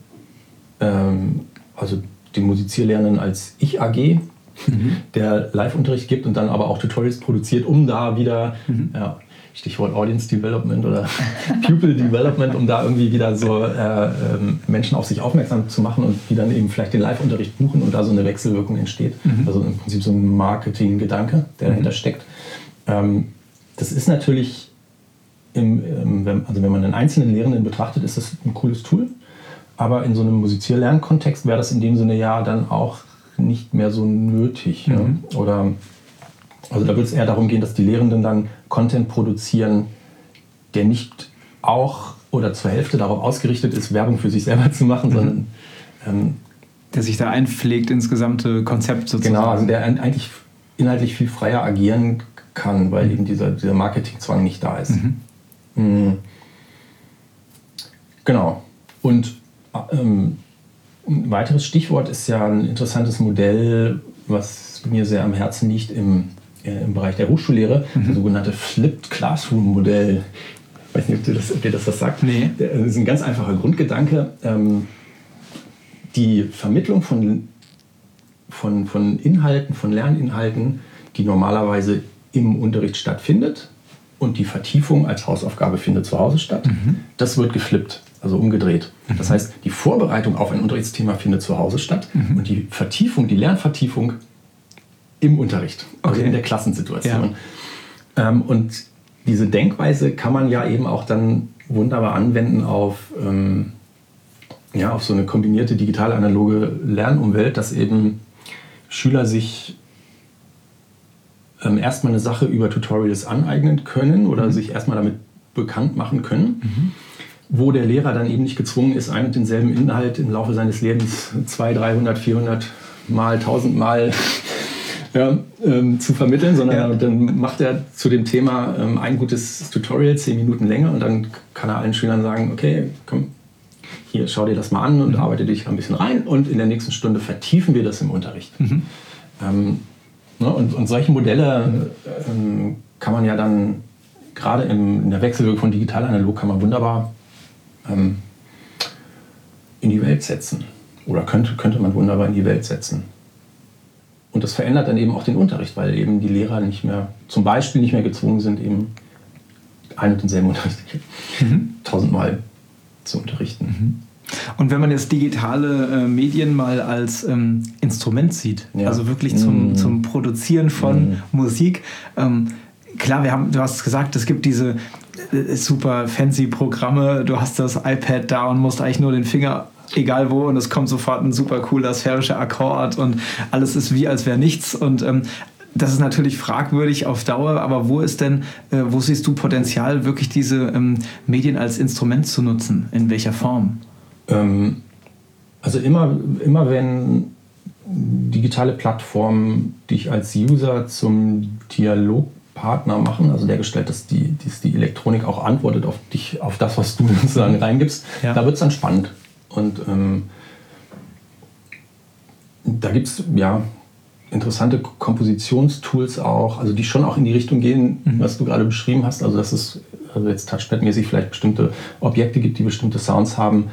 also den Musizierlernenden als Ich-AG, der Live-Unterricht gibt und dann aber auch Tutorials produziert, um da wieder, Stichwort Audience Development oder Pupil Development, um da irgendwie wieder so Menschen auf sich aufmerksam zu machen und die dann eben vielleicht den Live-Unterricht buchen und da so eine Wechselwirkung entsteht. Also im Prinzip so ein Marketing-Gedanke, der dahinter steckt. Das ist natürlich, wenn man einen einzelnen Lehrenden betrachtet, ist das ein cooles Tool. Aber in so einem Musizierlernkontext wäre das in dem Sinne ja dann auch nicht mehr so nötig. Oder also da wird es eher darum gehen, dass die Lehrenden dann Content produzieren, der nicht auch oder zur Hälfte darauf ausgerichtet ist, Werbung für sich selber zu machen, sondern der sich da einpflegt ins gesamte Konzept sozusagen. Genau, also der eigentlich inhaltlich viel freier agieren kann, weil eben dieser Marketingzwang nicht da ist. Genau. Und ein weiteres Stichwort ist ja ein interessantes Modell, was mir sehr am Herzen liegt im Bereich der Hochschullehre, das sogenannte Flipped Classroom Modell. Ich weiß nicht, ob dir das was sagt. Nee. Das ist ein ganz einfacher Grundgedanke. Die Vermittlung von Inhalten, von Lerninhalten, die normalerweise im Unterricht stattfindet und die Vertiefung als Hausaufgabe findet zu Hause statt, das wird geflippt, also umgedreht. Das heißt, die Vorbereitung auf ein Unterrichtsthema findet zu Hause statt und die Vertiefung, die Lernvertiefung im Unterricht, also in der Klassensituation. Ja. Und diese Denkweise kann man ja eben auch dann wunderbar anwenden auf so eine kombinierte digital-analoge Lernumwelt, dass eben Schüler sich erstmal eine Sache über Tutorials aneignen können oder sich erstmal damit bekannt machen können, wo der Lehrer dann eben nicht gezwungen ist, einen und denselben Inhalt im Laufe seines Lebens 200, 300, 400 mal 1000 Mal zu vermitteln, sondern dann macht er zu dem Thema ein gutes Tutorial, 10 Minuten länger, und dann kann er allen Schülern sagen, okay, komm, hier, schau dir das mal an und arbeite dich ein bisschen rein, und in der nächsten Stunde vertiefen wir das im Unterricht. Und solche Modelle kann man ja dann, gerade in der Wechselwirkung von digital-analog, kann man wunderbar in die Welt setzen. Oder könnte man wunderbar in die Welt setzen. Und das verändert dann eben auch den Unterricht, weil eben die Lehrer zum Beispiel nicht mehr gezwungen sind, eben ein und denselben Unterricht 1000-mal zu unterrichten. Und wenn man jetzt digitale Medien mal als Instrument sieht, also wirklich zum Produzieren von Musik, klar, du hast gesagt, es gibt diese super fancy Programme, du hast das iPad da und musst eigentlich nur den Finger egal wo, und es kommt sofort ein super cooler sphärischer Akkord und alles ist wie, als wäre nichts, und das ist natürlich fragwürdig auf Dauer, aber wo siehst du Potenzial, wirklich diese Medien als Instrument zu nutzen? In welcher Form? Also immer wenn digitale Plattformen dich als User zum Dialogpartner machen, also dergestellt, dass die Elektronik auch antwortet auf das, was du sozusagen reingibst, da wird es dann spannend. Und da gibt es interessante Kompositionstools auch, also die schon auch in die Richtung gehen, was du gerade beschrieben hast. Also dass es jetzt Touchpad-mäßig vielleicht bestimmte Objekte gibt, die bestimmte Sounds haben.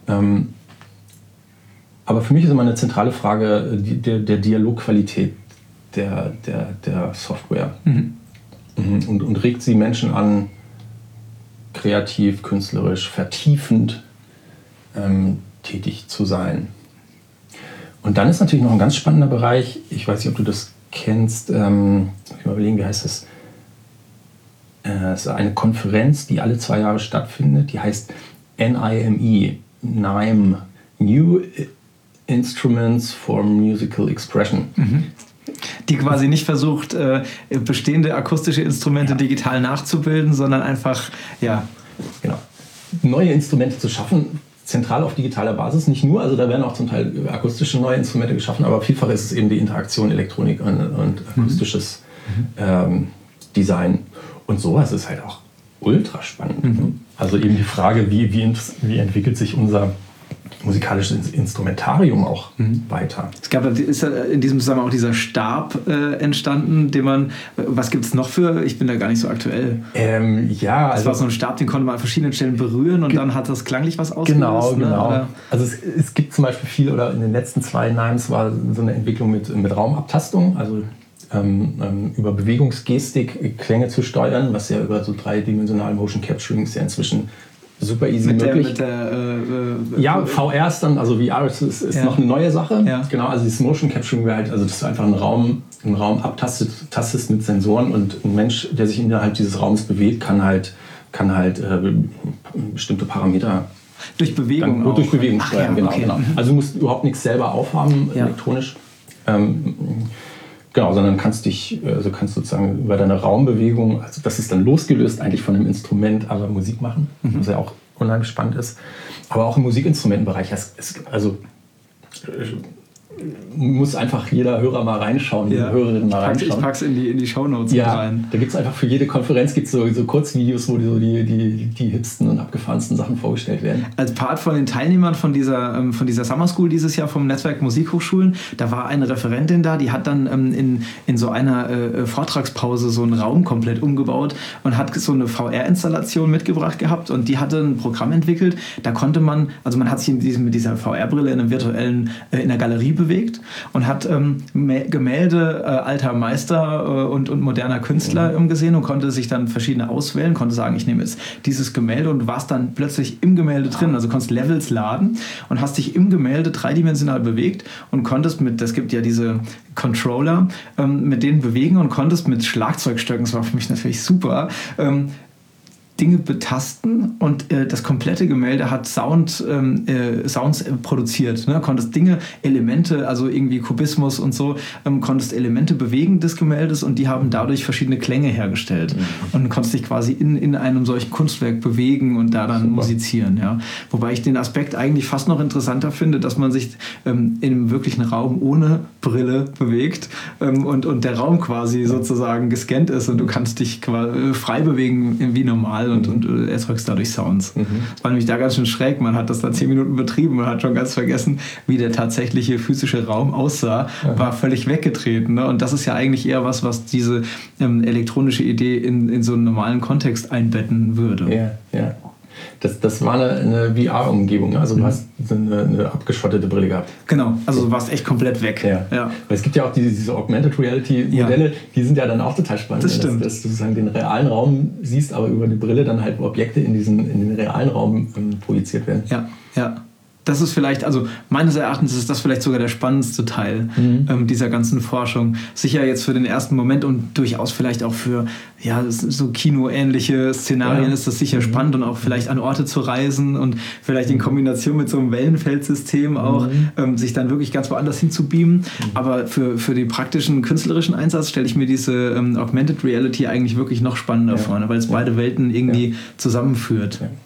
Aber für mich ist immer eine zentrale Frage der Dialogqualität der Software. Und regt sie Menschen an, kreativ, künstlerisch, vertiefend tätig zu sein. Und dann ist natürlich noch ein ganz spannender Bereich, ich weiß nicht, ob du das kennst, ich muss mal überlegen, wie heißt das? Es ist eine Konferenz, die alle 2 Jahre stattfindet, die heißt NIME, New Instruments for Musical Expression. Die quasi nicht versucht, bestehende akustische Instrumente digital nachzubilden, sondern einfach, genau, neue Instrumente zu schaffen, zentral auf digitaler Basis, nicht nur, also da werden auch zum Teil akustische neue Instrumente geschaffen, aber vielfach ist es eben die Interaktion Elektronik und akustisches Design. Und sowas ist halt auch ultra spannend. Also eben die Frage, wie entwickelt sich unser musikalisches Instrumentarium auch weiter. Es gab ist in diesem Zusammenhang auch dieser Stab entstanden, den man, was gibt es noch für, ich bin da gar nicht so aktuell. Das war so ein Stab, den konnte man an verschiedenen Stellen berühren und dann hat das klanglich was ausgelöst. Genau. Ne? Also es gibt zum Beispiel viel, oder in den letzten 2 NIMEs war so eine Entwicklung mit Raumabtastung, also über Bewegungsgestik Klänge zu steuern, was ja über so 3-dimensional Motion Capturing ist ja inzwischen super easy möglich. VR ist dann, also VR ist noch eine neue Sache. Ja. Genau, also dieses Motion Capturing wäre halt, also dass du einfach einen Raum abtastest mit Sensoren, und ein Mensch, der sich innerhalb dieses Raums bewegt, kann halt bestimmte Parameter durch Bewegung steuern. Genau. Also du musst überhaupt nichts selber aufhaben, elektronisch. Genau, sondern kannst sozusagen über deine Raumbewegung, also das ist dann losgelöst eigentlich von einem Instrument, aber Musik machen, was ja auch unheimlich spannend ist. Aber auch im Musikinstrumentenbereich, muss einfach jeder Hörer mal reinschauen, jede Hörerin mal reinschauen. Ich pack's in die Shownotes rein. Da gibt es einfach für jede Konferenz so Kurzvideos, wo die hipsten und abgefahrensten Sachen vorgestellt werden. Als Part von den Teilnehmern von dieser Summer School dieses Jahr vom Netzwerk Musikhochschulen, da war eine Referentin da, die hat dann in so einer Vortragspause so einen Raum komplett umgebaut und hat so eine VR-Installation mitgebracht gehabt, und die hatte ein Programm entwickelt, da konnte man hat sich mit dieser VR-Brille in der Galerie bewegt und hat Gemälde alter Meister und moderner Künstler gesehen und konnte sich dann verschiedene auswählen, konnte sagen, ich nehme jetzt dieses Gemälde, und du warst dann plötzlich im Gemälde drin, also konntest Levels laden und hast dich im Gemälde dreidimensional bewegt und konntest es gibt ja diese Controller, mit denen bewegen und konntest mit Schlagzeugstöcken, das war für mich natürlich super, Dinge betasten und das komplette Gemälde hat Sounds produziert. Ne? Konntest Dinge, Elemente, also irgendwie Kubismus und so, konntest Elemente bewegen des Gemäldes und die haben dadurch verschiedene Klänge hergestellt. Und du konntest dich quasi in einem solchen Kunstwerk bewegen und da dann musizieren. Ja? Wobei ich den Aspekt eigentlich fast noch interessanter finde, dass man sich in einem wirklichen Raum ohne Brille bewegt und der Raum quasi sozusagen gescannt ist und du kannst dich frei bewegen wie normal und erzeugst dadurch Sounds. Das war nämlich da ganz schön schräg. Man hat das da 10 Minuten betrieben und hat schon ganz vergessen, wie der tatsächliche physische Raum aussah. War völlig weggetreten. Ne? Und das ist ja eigentlich eher was diese elektronische Idee in so einen normalen Kontext einbetten würde. Ja. Das war eine VR-Umgebung, also du hast eine abgeschottete Brille gehabt. Genau, also du warst echt komplett weg. Ja. Weil es gibt ja auch diese Augmented Reality-Modelle, die sind ja dann auch total spannend. Das stimmt. Dass du sozusagen den realen Raum siehst, aber über die Brille dann halt Objekte in den realen Raum projiziert werden. Ja. Das ist vielleicht, also meines Erachtens ist das vielleicht sogar der spannendste Teil dieser ganzen Forschung. Sicher jetzt für den ersten Moment und durchaus vielleicht auch für so kinoähnliche Szenarien ist das sicher spannend und auch vielleicht an Orte zu reisen und vielleicht in Kombination mit so einem Wellenfeldsystem auch sich dann wirklich ganz woanders hinzubeamen. Aber für den praktischen künstlerischen Einsatz stelle ich mir diese Augmented Reality eigentlich wirklich noch spannender vor, weil es beide Welten irgendwie zusammenführt. Ja.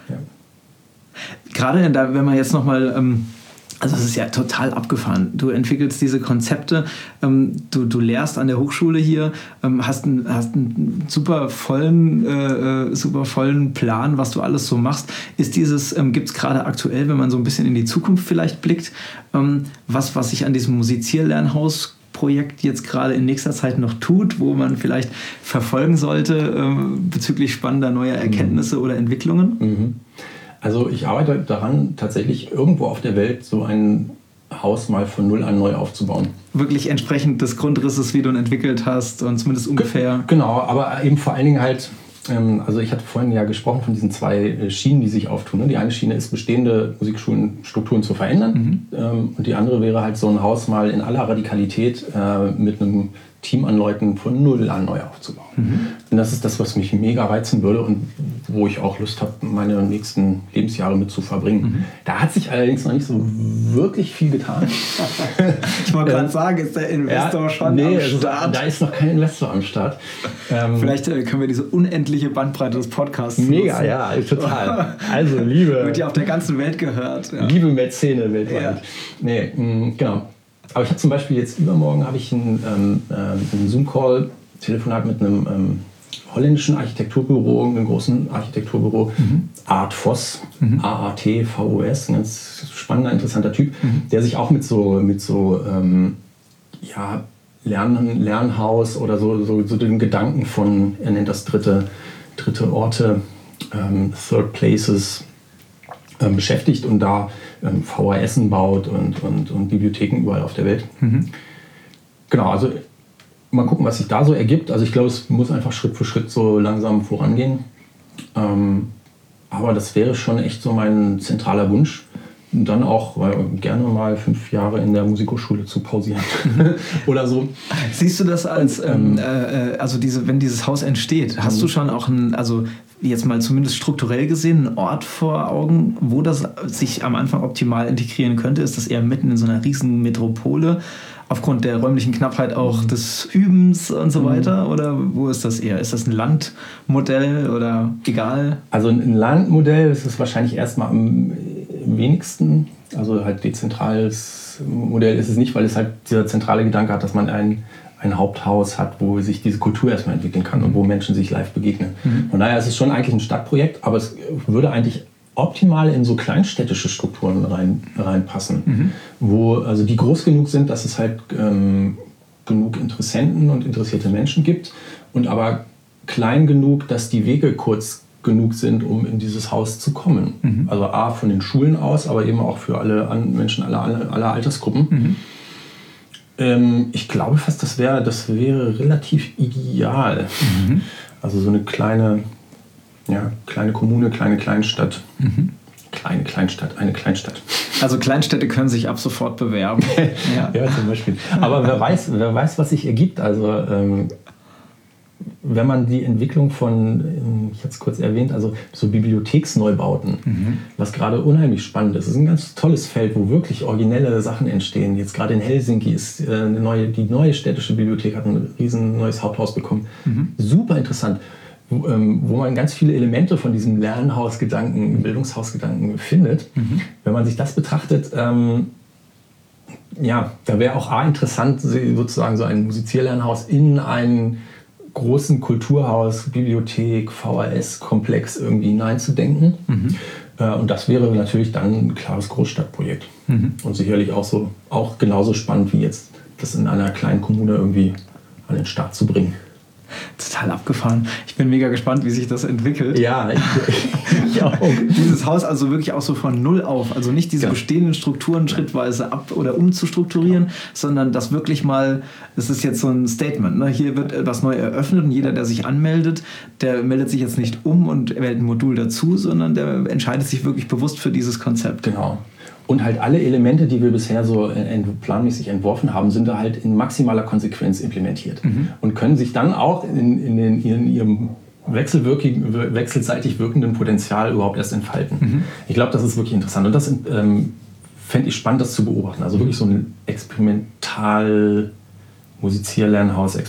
Gerade wenn man jetzt nochmal, also es ist ja total abgefahren. Du entwickelst diese Konzepte, du lehrst an der Hochschule hier, hast einen super vollen Plan, was du alles so machst. Gibt es gerade aktuell, wenn man so ein bisschen in die Zukunft vielleicht blickt, was sich an diesem Musizierlernhaus Projekt jetzt gerade in nächster Zeit noch tut, wo man vielleicht verfolgen sollte bezüglich spannender neuer Erkenntnisse oder Entwicklungen? Also ich arbeite daran, tatsächlich irgendwo auf der Welt so ein Haus mal von null an neu aufzubauen. Wirklich entsprechend des Grundrisses, wie du ihn entwickelt hast und zumindest ungefähr. Genau, aber eben vor allen Dingen halt, also ich hatte vorhin ja gesprochen von diesen 2 Schienen, die sich auftun. Die eine Schiene ist, bestehende Musikschulenstrukturen zu verändern und die andere wäre halt so ein Haus mal in aller Radikalität mit einem Team an Leuten von null an neu aufzubauen. Und das ist das, was mich mega reizen würde und wo ich auch Lust habe, meine nächsten Lebensjahre mit zu verbringen. Da hat sich allerdings noch nicht so wirklich viel getan. Ich wollte gerade sagen, ist der Investor schon am Start? Da ist noch kein Investor am Start. Vielleicht können wir diese unendliche Bandbreite des Podcasts mega, nutzen. Ja, total. Also wird ja auf der ganzen Welt gehört. Ja. Liebe Mäzene weltweit. Ja. Genau. Aber ich habe zum Beispiel jetzt übermorgen einen Zoom-Call, Telefonat mit einem holländischen Architekturbüro, einem großen Architekturbüro, Artvos, AATVOS, ein ganz spannender, interessanter Typ, der sich auch mit so Lernhaus oder so den Gedanken von, er nennt das dritte Orte, Third Places, beschäftigt und da VHSen baut und Bibliotheken überall auf der Welt. Genau, also mal gucken, was sich da so ergibt. Also ich glaube, es muss einfach Schritt für Schritt so langsam vorangehen. Aber das wäre schon echt so mein zentraler Wunsch. Und dann auch gerne mal 5 Jahre in der Musikhochschule zu pausieren. Oder so. Siehst du das als, wenn dieses Haus entsteht, hast du schon auch jetzt mal zumindest strukturell gesehen, einen Ort vor Augen, wo das sich am Anfang optimal integrieren könnte? Ist das eher mitten in so einer riesen Metropole, aufgrund der räumlichen Knappheit auch des Übens und so weiter? Oder wo ist das eher? Ist das ein Landmodell oder egal? Also ein Landmodell ist es wahrscheinlich erstmal am wenigsten. Also halt dezentrales Modell ist es nicht, weil es halt dieser zentrale Gedanke hat, dass man ein Haupthaus hat, wo sich diese Kultur erstmal entwickeln kann und wo Menschen sich live begegnen. Von daher ist es schon eigentlich ein Stadtprojekt, aber es würde eigentlich optimal in so kleinstädtische Strukturen reinpassen, wo also die groß genug sind, dass es halt genug Interessenten und interessierte Menschen gibt und aber klein genug, dass die Wege kurz genug sind, um in dieses Haus zu kommen. Also A, von den Schulen aus, aber eben auch für alle Menschen aller Altersgruppen. Ich glaube fast, das wäre relativ ideal. Also so eine kleine Kommune, kleine Kleinstadt. Kleine Kleinstadt. Also Kleinstädte können sich ab sofort bewerben. Ja, zum Beispiel. Aber wer weiß, was sich ergibt. Also wenn man die Entwicklung von, ich hatte es kurz erwähnt, also so Bibliotheksneubauten, was gerade unheimlich spannend ist. Es ist ein ganz tolles Feld, wo wirklich originelle Sachen entstehen. Jetzt gerade in Helsinki ist die neue städtische Bibliothek hat ein riesen neues Haupthaus bekommen. Super interessant, wo man ganz viele Elemente von diesem Lernhausgedanken, Bildungshausgedanken findet. Wenn man sich das betrachtet, ja, da wäre auch interessant, sozusagen so ein Musizierlernhaus in einen großen Kulturhaus, Bibliothek, VHS-Komplex irgendwie hineinzudenken. Und das wäre natürlich dann ein klares Großstadtprojekt. Und sicherlich auch genauso spannend wie jetzt, das in einer kleinen Kommune irgendwie an den Start zu bringen. Total abgefahren. Ich bin mega gespannt, wie sich das entwickelt. Ja, ich auch. Dieses Haus also wirklich auch so von Null auf, also nicht diese bestehenden Strukturen schrittweise ab- oder umzustrukturieren, sondern das wirklich mal, das ist jetzt so ein Statement, ne? Hier wird etwas neu eröffnet und jeder, der sich anmeldet, der meldet sich jetzt nicht um und wählt ein Modul dazu, sondern der entscheidet sich wirklich bewusst für dieses Konzept. Genau. Und halt alle Elemente, die wir bisher so planmäßig entworfen haben, sind da halt in maximaler Konsequenz implementiert und können sich dann auch in ihrem wechselseitig wirkenden Potenzial überhaupt erst entfalten. Ich glaube, das ist wirklich interessant und das fände ich spannend, das zu beobachten. Also wirklich so ein Musizierlernhaus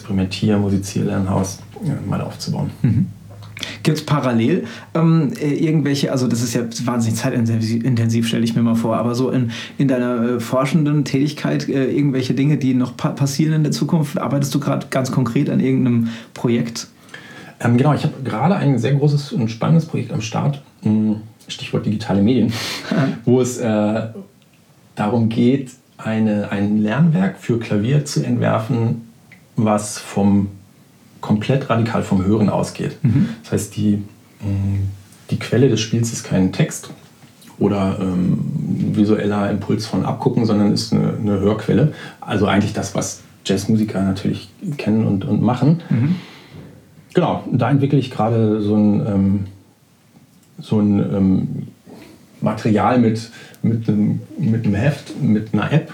mal aufzubauen. Gibt es parallel irgendwelche, also das ist ja wahnsinnig zeitintensiv, stelle ich mir mal vor, aber so in deiner forschenden Tätigkeit irgendwelche Dinge, die noch passieren in der Zukunft? Arbeitest du gerade ganz konkret an irgendeinem Projekt? Genau, ich habe gerade ein sehr großes und spannendes Projekt am Start, Stichwort digitale Medien, wo es darum geht, ein Lernwerk für Klavier zu entwerfen, was komplett radikal vom Hören ausgeht. Das heißt, die Quelle des Spiels ist kein Text oder visueller Impuls von Abgucken, sondern ist eine Hörquelle. Also eigentlich das, was Jazzmusiker natürlich kennen und machen. Genau, da entwickle ich gerade so ein Material mit einem Heft, mit einer App,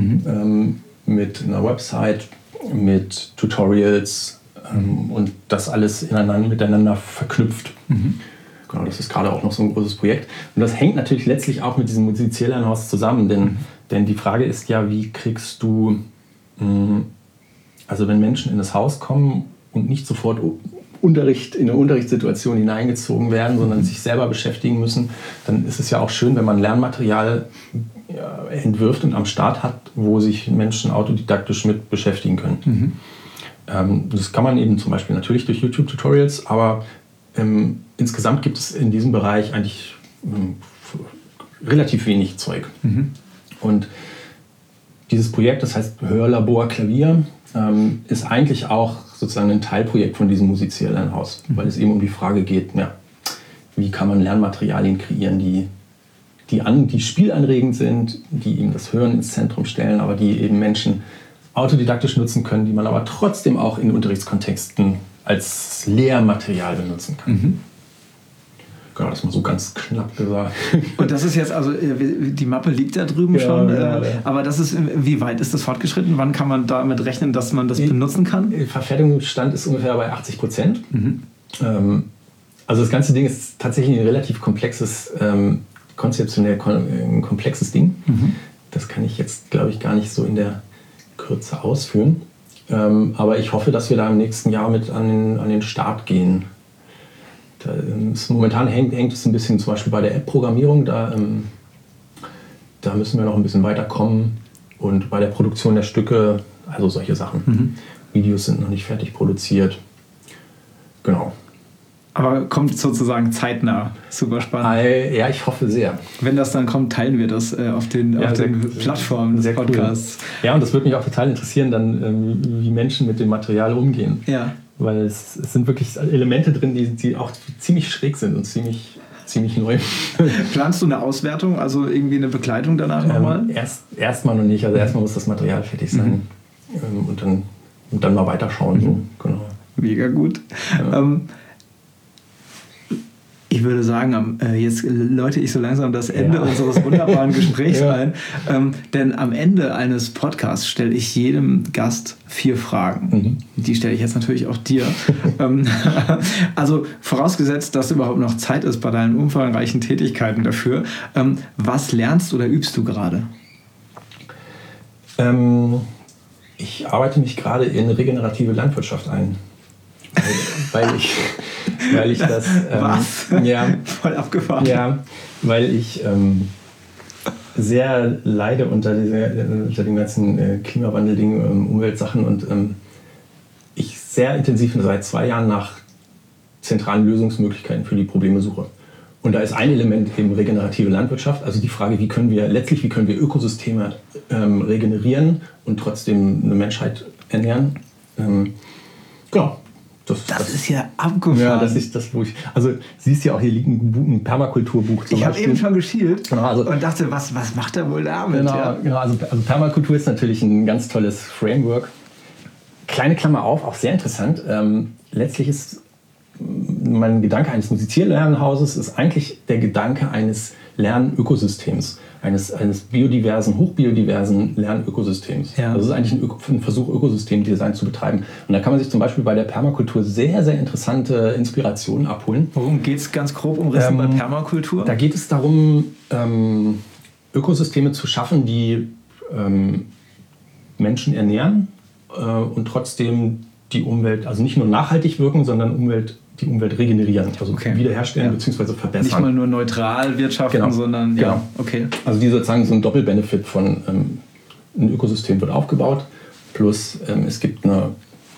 mit einer Website, mit Tutorials, und das alles miteinander verknüpft. Genau, das ist gerade auch noch so ein großes Projekt. Und das hängt natürlich letztlich auch mit diesem Musizierlernhaus zusammen, denn die Frage ist ja, wie kriegst du, also wenn Menschen in das Haus kommen und nicht sofort in eine Unterrichtssituation hineingezogen werden, sondern sich selber beschäftigen müssen, dann ist es ja auch schön, wenn man Lernmaterial entwirft und am Start hat, wo sich Menschen autodidaktisch mit beschäftigen können. Das kann man eben zum Beispiel natürlich durch YouTube-Tutorials, aber insgesamt gibt es in diesem Bereich eigentlich relativ wenig Zeug. Und dieses Projekt, das heißt Hörlabor Klavier, ist eigentlich auch sozusagen ein Teilprojekt von diesem Musizierlernhaus, weil es eben um die Frage geht, wie kann man Lernmaterialien kreieren, die spielanregend sind, die eben das Hören ins Zentrum stellen, aber die eben Menschen autodidaktisch nutzen können, die man aber trotzdem auch in Unterrichtskontexten als Lehrmaterial benutzen kann. Genau, das mal so ganz knapp gesagt. Und das ist jetzt, also die Mappe liegt da drüben schon, aber das ist, wie weit ist das fortgeschritten? Wann kann man damit rechnen, dass man das benutzen kann? Der Verfertigungsstand ist ungefähr bei 80%. Also das ganze Ding ist tatsächlich ein relativ komplexes, konzeptionell komplexes Ding. Das kann ich jetzt, glaube ich, gar nicht so in der Kürze ausführen. Aber ich hoffe, dass wir da im nächsten Jahr mit an den Start gehen. Momentan hängt es ein bisschen zum Beispiel bei der App-Programmierung. Da müssen wir noch ein bisschen weiterkommen. Und bei der Produktion der Stücke, also solche Sachen. Videos sind noch nicht fertig produziert. Genau. Aber kommt sozusagen zeitnah. Super spannend. Ja, ich hoffe sehr. Wenn das dann kommt, teilen wir das auf den Plattformen des Podcasts. Cool. Ja, und das würde mich auch total interessieren, dann, wie Menschen mit dem Material umgehen. Ja. Weil es sind wirklich Elemente drin, die auch ziemlich schräg sind und ziemlich neu. Planst du eine Auswertung, also irgendwie eine Begleitung danach nochmal? Erstmal noch nicht. Also erstmal muss das Material fertig sein und dann mal weiterschauen. So. Genau. Mega gut. Ja. Ich würde sagen, jetzt läute ich so langsam das Ende unseres wunderbaren Gesprächs ein. Denn am Ende eines Podcasts stelle ich jedem Gast 4 Fragen. Die stelle ich jetzt natürlich auch dir. Also vorausgesetzt, dass überhaupt noch Zeit ist bei deinen umfangreichen Tätigkeiten dafür. Was lernst oder übst du gerade? Ich arbeite mich gerade in regenerative Landwirtschaft ein. Weil ich das... Was? Ja, voll abgefahren. Ja, weil ich sehr leide unter dem ganzen Klimawandel-Ding, Umweltsachen und ich sehr intensiv seit 2 Jahren nach zentralen Lösungsmöglichkeiten für die Probleme suche. Und da ist ein Element eben regenerative Landwirtschaft, also die Frage, wie können wir Ökosysteme regenerieren und trotzdem eine Menschheit ernähren. Genau. Das ist ja abgefahren. Ja, das ist das, wo ich... Also siehst ja auch, hier liegt ein Permakulturbuch zum Beispiel. Ich habe eben schon geschielt genau, und dachte, was macht er wohl damit? Genau, also Permakultur ist natürlich ein ganz tolles Framework. Kleine Klammer auf, auch sehr interessant. Letztlich ist mein Gedanke eines Musizierlernhauses ist eigentlich der Gedanke eines Lernökosystems, eines biodiversen, hochbiodiversen Lernökosystems. Ja. Das ist eigentlich ein Versuch, Ökosystemdesign zu betreiben. Und da kann man sich zum Beispiel bei der Permakultur sehr, sehr interessante Inspirationen abholen. Worum geht es ganz grob umrissen bei Permakultur? Da geht es darum, Ökosysteme zu schaffen, die Menschen ernähren und trotzdem die Umwelt, also nicht nur nachhaltig wirken, sondern die Umwelt regenerieren, also wiederherstellen bzw. verbessern. Nicht mal nur neutral wirtschaften, sondern okay. Also die sozusagen so ein Doppelbenefit von ein Ökosystem wird aufgebaut, plus es gibt eine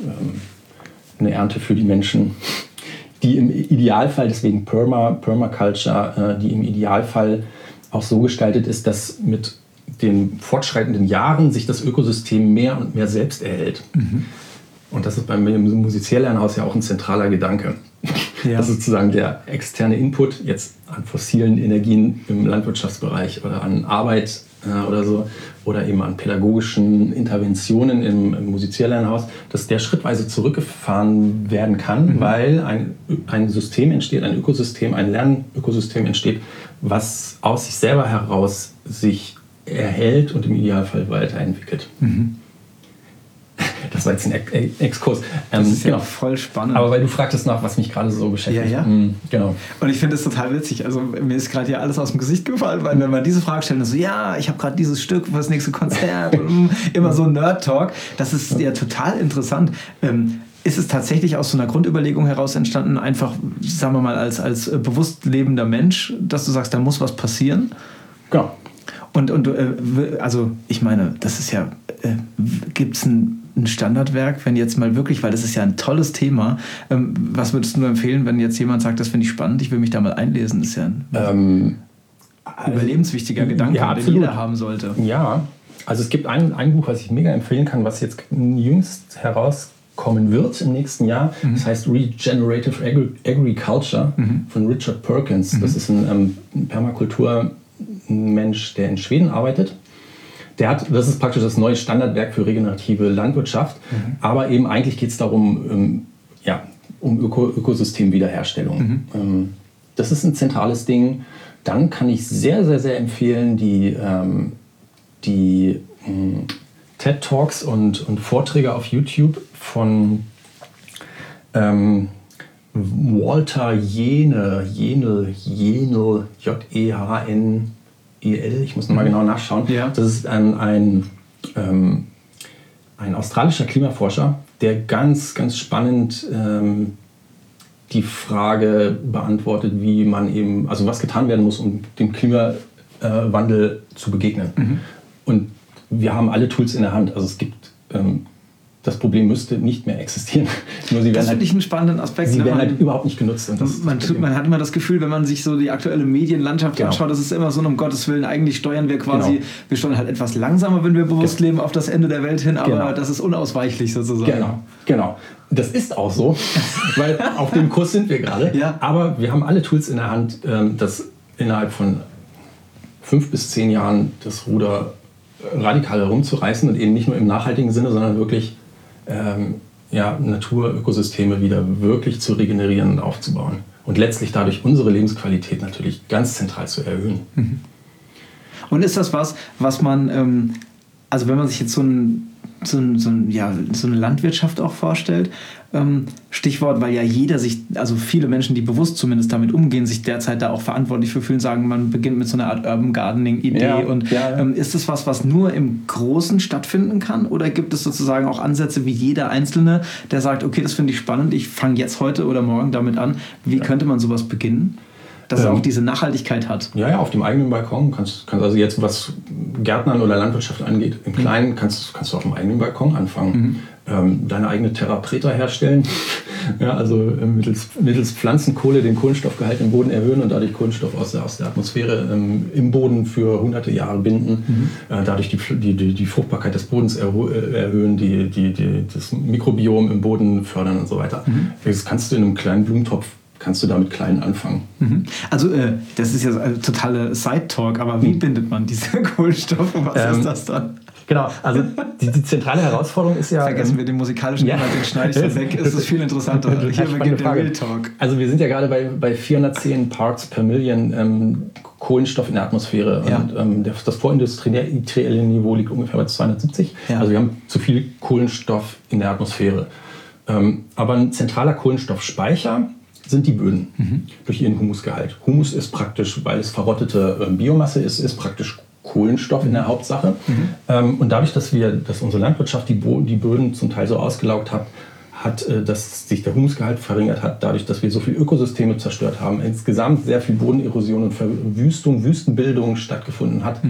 Ernte für die Menschen, die im Idealfall, deswegen Permaculture, die im Idealfall auch so gestaltet ist, dass mit den fortschreitenden Jahren sich das Ökosystem mehr und mehr selbst erhält. Und das ist beim Musizierlernhaus ja auch ein zentraler Gedanke. Ja. Das ist sozusagen der externe Input jetzt an fossilen Energien im Landwirtschaftsbereich oder an Arbeit oder so oder eben an pädagogischen Interventionen im Musizierlernhaus, dass der schrittweise zurückgefahren werden kann, weil ein System entsteht, ein Ökosystem, ein Lernökosystem entsteht, was aus sich selber heraus sich erhält und im Idealfall weiterentwickelt. Das war jetzt ein Exkurs. Das ist ja voll spannend. Aber weil du fragtest nach, was mich gerade so beschäftigt. Ja. Genau. Und ich finde es total witzig. Also mir ist gerade ja alles aus dem Gesicht gefallen, weil wenn man diese Frage stellt, so ich habe gerade dieses Stück für das nächste Konzert, immer so ein Nerd-Talk. Das ist ja total interessant. Ist es tatsächlich aus so einer Grundüberlegung heraus entstanden, einfach, sagen wir mal, als bewusst lebender Mensch, dass du sagst, da muss was passieren? Genau. Und also ich meine, das ist ja, gibt es ein Standardwerk, wenn jetzt mal wirklich, weil das ist ja ein tolles Thema, was würdest du empfehlen, wenn jetzt jemand sagt, das finde ich spannend, ich will mich da mal einlesen, das ist ja ein überlebenswichtiger Gedanke, den jeder haben sollte. Ja, also es gibt ein Buch, was ich mega empfehlen kann, was jetzt jüngst herauskommen wird im nächsten Jahr. Das heißt Regenerative Agriculture von Richard Perkins. Das ist ein Permakultur-Mensch, der in Schweden arbeitet. Das ist praktisch das neue Standardwerk für regenerative Landwirtschaft. Aber eben eigentlich geht es darum, um Ökosystemwiederherstellung. Das ist ein zentrales Ding. Dann kann ich sehr, sehr, sehr empfehlen, die TED-Talks und Vorträge auf YouTube von Walter Jenel, J-E-H-N-E-L, ich muss nochmal genau nachschauen. Ja. Das ist ein australischer Klimaforscher, der ganz, ganz spannend die Frage beantwortet, wie man eben, also was getan werden muss, um dem Klimawandel zu begegnen. Und wir haben alle Tools in der Hand. Also es gibt das Problem müsste nicht mehr existieren. Nur sie das finde ich einen spannenden Aspekt. Sie werden halt überhaupt nicht genutzt. Und man hat immer das Gefühl, wenn man sich so die aktuelle Medienlandschaft anschaut, das ist immer so, um Gottes Willen, eigentlich steuern wir quasi, wir steuern halt etwas langsamer, wenn wir bewusst leben, auf das Ende der Welt hin, aber das ist unausweichlich sozusagen. Genau. Das ist auch so, weil auf dem Kurs sind wir gerade. Ja. Aber wir haben alle Tools in der Hand, dass innerhalb von 5 bis 10 Jahren das Ruder radikal herumzureißen und eben nicht nur im nachhaltigen Sinne, sondern wirklich Natur, Ökosysteme wieder wirklich zu regenerieren und aufzubauen. und letztlich dadurch unsere Lebensqualität natürlich ganz zentral zu erhöhen. Und ist das was man, also wenn man sich jetzt so eine Landwirtschaft auch vorstellt, Stichwort, weil ja jeder sich, also viele Menschen, die bewusst zumindest damit umgehen, sich derzeit da auch verantwortlich für fühlen, sagen, man beginnt mit so einer Art Urban Gardening-Idee. Ist das was nur im Großen stattfinden kann? Oder gibt es sozusagen auch Ansätze wie jeder Einzelne, der sagt, okay, das finde ich spannend, ich fange jetzt heute oder morgen damit an. Wie könnte man sowas beginnen? Dass es auch diese Nachhaltigkeit hat. Ja, auf dem eigenen Balkon. Kannst also jetzt, was Gärtnern oder Landwirtschaft angeht, im Kleinen kannst du auf dem eigenen Balkon anfangen. Deine eigene Terra Preta herstellen. Ja, also mittels Pflanzenkohle den Kohlenstoffgehalt im Boden erhöhen und dadurch Kohlenstoff aus der Atmosphäre im Boden für hunderte Jahre binden. Dadurch die Fruchtbarkeit des Bodens erhöhen, das Mikrobiom im Boden fördern und so weiter. Das kannst du in einem kleinen Blumentopf damit klein anfangen. Also das ist ja totale Side-Talk, aber wie bindet man diese Kohlenstoffe? Was ist das dann? Genau, also die zentrale Herausforderung ist ja... Vergessen wir den musikalischen Inhalt, den schneide ich dann weg. Es ist viel interessanter. Hier beginnt der Real Talk. Also wir sind ja gerade bei 410 Parts per Million Kohlenstoff in der Atmosphäre. Ja. Und das vorindustrielle Niveau liegt ungefähr bei 270. Ja. Also wir haben zu viel Kohlenstoff in der Atmosphäre. Aber ein zentraler Kohlenstoffspeicher sind die Böden durch ihren Humusgehalt. Humus ist praktisch, weil es verrottete Biomasse ist praktisch Kohlenstoff in der Hauptsache. Und dadurch, dass unsere Landwirtschaft die Böden zum Teil so ausgelaugt hat, dass sich der Humusgehalt verringert hat, dadurch, dass wir so viele Ökosysteme zerstört haben, insgesamt sehr viel Bodenerosion und Verwüstung, Wüstenbildung stattgefunden hat,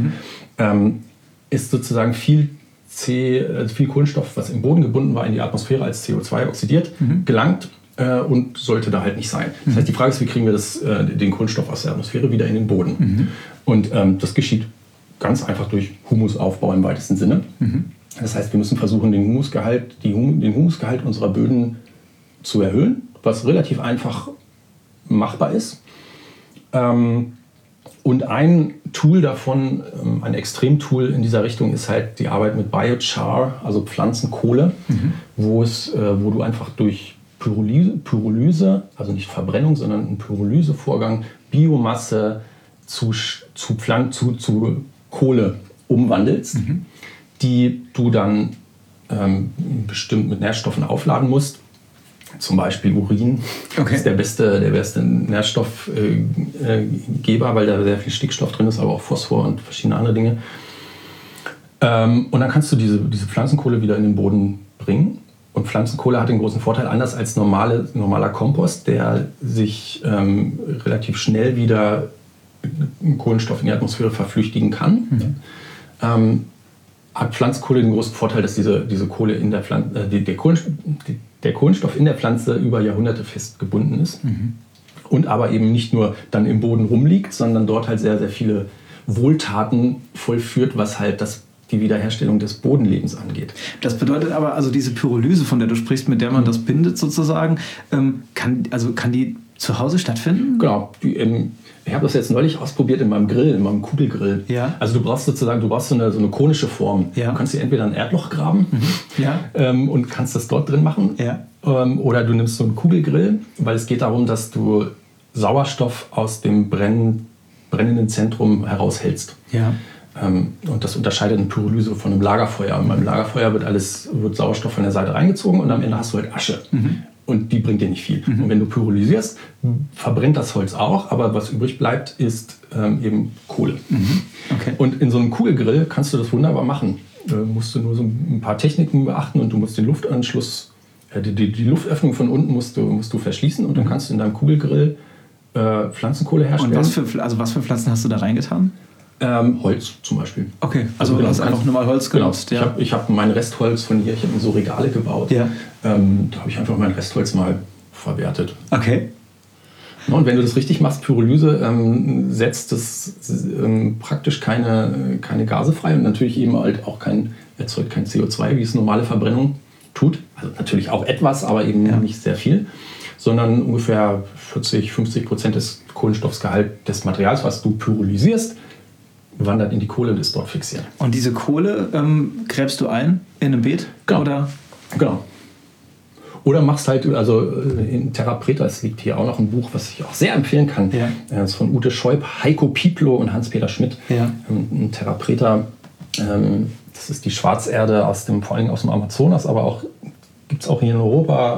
ist sozusagen viel Kohlenstoff, was im Boden gebunden war, in die Atmosphäre als CO2 oxidiert, gelangt und sollte da halt nicht sein. Das heißt, die Frage ist, wie kriegen wir den Kohlenstoff aus der Atmosphäre wieder in den Boden? Und das geschieht ganz einfach durch Humusaufbau im weitesten Sinne. Das heißt, wir müssen versuchen, den Humusgehalt unserer Böden zu erhöhen, was relativ einfach machbar ist. Und ein Tool davon, ein Extremtool in dieser Richtung, ist halt die Arbeit mit Biochar, also Pflanzenkohle, wo du einfach durch Pyrolyse, also nicht Verbrennung, sondern ein Pyrolysevorgang, Biomasse zu Kohle umwandelst, die du dann bestimmt mit Nährstoffen aufladen musst. Zum Beispiel Urin ist der beste Nährstoffgeber, weil da sehr viel Stickstoff drin ist, aber auch Phosphor und verschiedene andere Dinge. Und dann kannst du diese Pflanzenkohle wieder in den Boden bringen. Und Pflanzenkohle hat den großen Vorteil, anders als normaler Kompost, der sich relativ schnell wieder Kohlenstoff in die Atmosphäre verflüchtigen kann, hat Pflanzenkohle den großen Vorteil, dass diese Kohle in der der Kohlenstoff in der Pflanze über Jahrhunderte fest gebunden ist und aber eben nicht nur dann im Boden rumliegt, sondern dort halt sehr, sehr viele Wohltaten vollführt, was halt die Wiederherstellung des Bodenlebens angeht. Das bedeutet aber, also diese Pyrolyse, von der du sprichst, mit der man das bindet sozusagen, kann die zu Hause stattfinden? Genau. Ich habe das jetzt neulich ausprobiert in meinem Kugelgrill. Ja. Also du brauchst so eine konische Form. Ja. Du kannst dir entweder ein Erdloch graben und kannst das dort drin machen. Ja. Oder du nimmst so einen Kugelgrill, weil es geht darum, dass du Sauerstoff aus dem brennenden Zentrum heraushältst. Ja. Und das unterscheidet eine Pyrolyse von einem Lagerfeuer. Und beim Lagerfeuer wird Sauerstoff von der Seite reingezogen und am Ende hast du halt Asche. Und die bringt dir nicht viel. Und wenn du pyrolysierst, verbrennt das Holz auch, aber was übrig bleibt, ist eben Kohle. Okay. Und in so einem Kugelgrill kannst du das wunderbar machen. Musst du nur so ein paar Techniken beachten und du musst den Luftanschluss, die Luftöffnung von unten musst du verschließen und dann kannst du in deinem Kugelgrill Pflanzenkohle herstellen. Und was für Pflanzen hast du da reingetan? Holz zum Beispiel. Okay, also du hast einfach normal Holz genutzt. Genau. Ich hab mein Restholz von hier, ich habe so Regale gebaut. Ja. Da habe ich einfach mein Restholz mal verwertet. Okay. Ja, und wenn du das richtig machst, Pyrolyse, setzt das praktisch keine Gase frei und natürlich eben halt auch erzeugt kein CO2, wie es normale Verbrennung tut. Also natürlich auch etwas, aber eben nicht sehr viel. Sondern ungefähr 40-50% des Kohlenstoffgehalts des Materials, was du pyrolysierst, wandert in die Kohle und ist dort fixiert. Und diese Kohle gräbst du ein in einem Beet? Genau. Oder? Genau. Oder machst halt, also in Terra Preta, es liegt hier auch noch ein Buch, was ich auch sehr empfehlen kann. Ja. Das ist von Ute Scheub, Heiko Pieplow und Hans-Peter Schmidt. Ja. Terra Preta, das ist die Schwarzerde vor allem aus dem Amazonas, aber auch gibt es auch hier in Europa,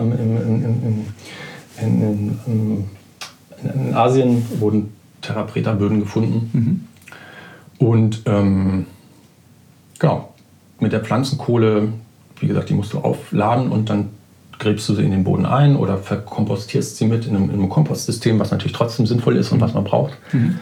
in Asien wurden Terra Preta-Böden gefunden. Und genau, mit der Pflanzenkohle, wie gesagt, die musst du aufladen und dann gräbst du sie in den Boden ein oder verkompostierst sie mit in einem Kompostsystem, was natürlich trotzdem sinnvoll ist und was man braucht.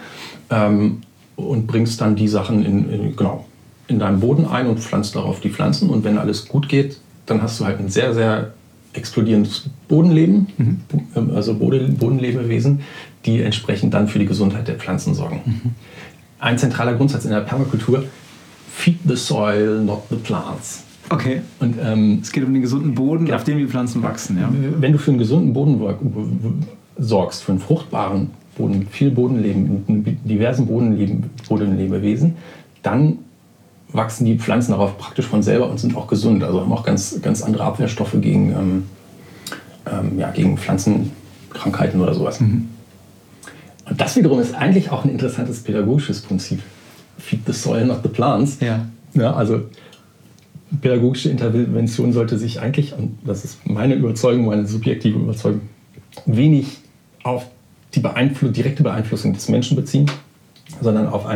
Und bringst dann die Sachen in deinen Boden ein und pflanzt darauf die Pflanzen. Und wenn alles gut geht, dann hast du halt ein sehr, sehr explodierendes Bodenleben, also Bodenlebewesen, die entsprechend dann für die Gesundheit der Pflanzen sorgen. Ein zentraler Grundsatz in der Permakultur: Feed the soil, not the plants. Okay. Und, es geht um den gesunden Boden, auf dem die Pflanzen wachsen. Ja? Wenn du für einen gesunden Boden sorgst, für einen fruchtbaren Boden mit viel Bodenleben, mit diversen Bodenlebewesen, dann wachsen die Pflanzen darauf praktisch von selber und sind auch gesund. Also haben auch ganz, ganz andere Abwehrstoffe gegen Pflanzenkrankheiten oder sowas. Und das wiederum ist eigentlich auch ein interessantes pädagogisches Prinzip. Feed the soil, not the plants. Ja, also pädagogische Intervention sollte sich eigentlich, und das ist meine Überzeugung, meine subjektive Überzeugung, wenig auf die direkte Beeinflussung des Menschen beziehen, sondern auf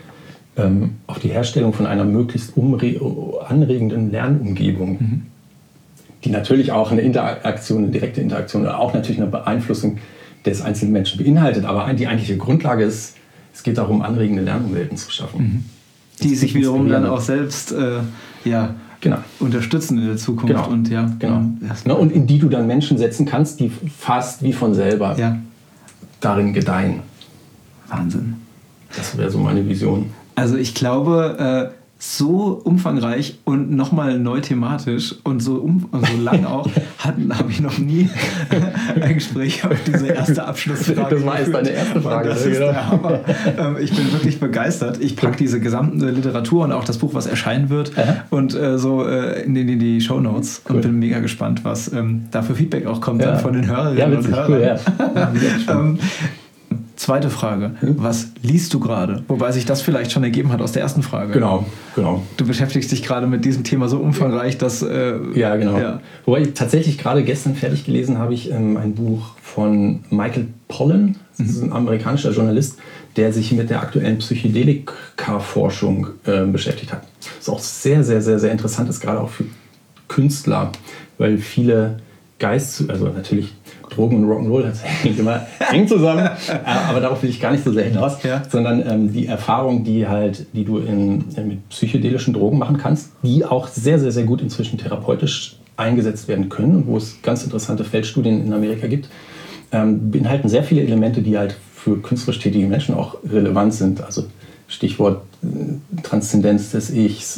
die Herstellung von einer möglichst anregenden Lernumgebung, die natürlich auch eine direkte Interaktion oder auch natürlich eine Beeinflussung des einzelnen Menschen beinhaltet. Aber die eigentliche Grundlage ist, es geht darum, anregende Lernumwelten zu schaffen. Die sich wiederum dann auch selbst unterstützen in der Zukunft. Genau. Und in die du dann Menschen setzen kannst, die fast wie von selber darin gedeihen. Wahnsinn. Das wäre so meine Vision. Also ich glaube, so umfangreich und nochmal neu thematisch und so lang auch, habe ich noch nie ein Gespräch auf diese erste Abschlussfrage. Das war jetzt deine erste Frage. Das ist der Hammer. Ich bin wirklich begeistert. Ich packe diese gesamte Literatur und auch das Buch, was erscheinen wird, und in die Shownotes und bin mega gespannt, was da für Feedback auch kommt dann von den Hörerinnen und Hörern. Cool, Zweite Frage. Was liest du gerade? Wobei sich das vielleicht schon ergeben hat aus der ersten Frage. Genau. Du beschäftigst dich gerade mit diesem Thema so umfangreich, dass... Ja. Wobei ich tatsächlich gerade gestern fertig gelesen habe, ein Buch von Michael Pollan. Das ist ein amerikanischer Journalist, der sich mit der aktuellen Psychedelika-Forschung beschäftigt hat. Das ist auch sehr, sehr, sehr, sehr interessant, ist gerade auch für Künstler, weil viele also natürlich Drogen und Rock'n'Roll, das hängt immer eng zusammen, aber darauf will ich gar nicht so sehr hinaus, sondern die Erfahrung, die du mit psychedelischen Drogen machen kannst, die auch sehr, sehr, sehr gut inzwischen therapeutisch eingesetzt werden können und wo es ganz interessante Feldstudien in Amerika gibt, beinhalten sehr viele Elemente, die halt für künstlerisch tätige Menschen auch relevant sind. Also Stichwort Transzendenz des Ichs,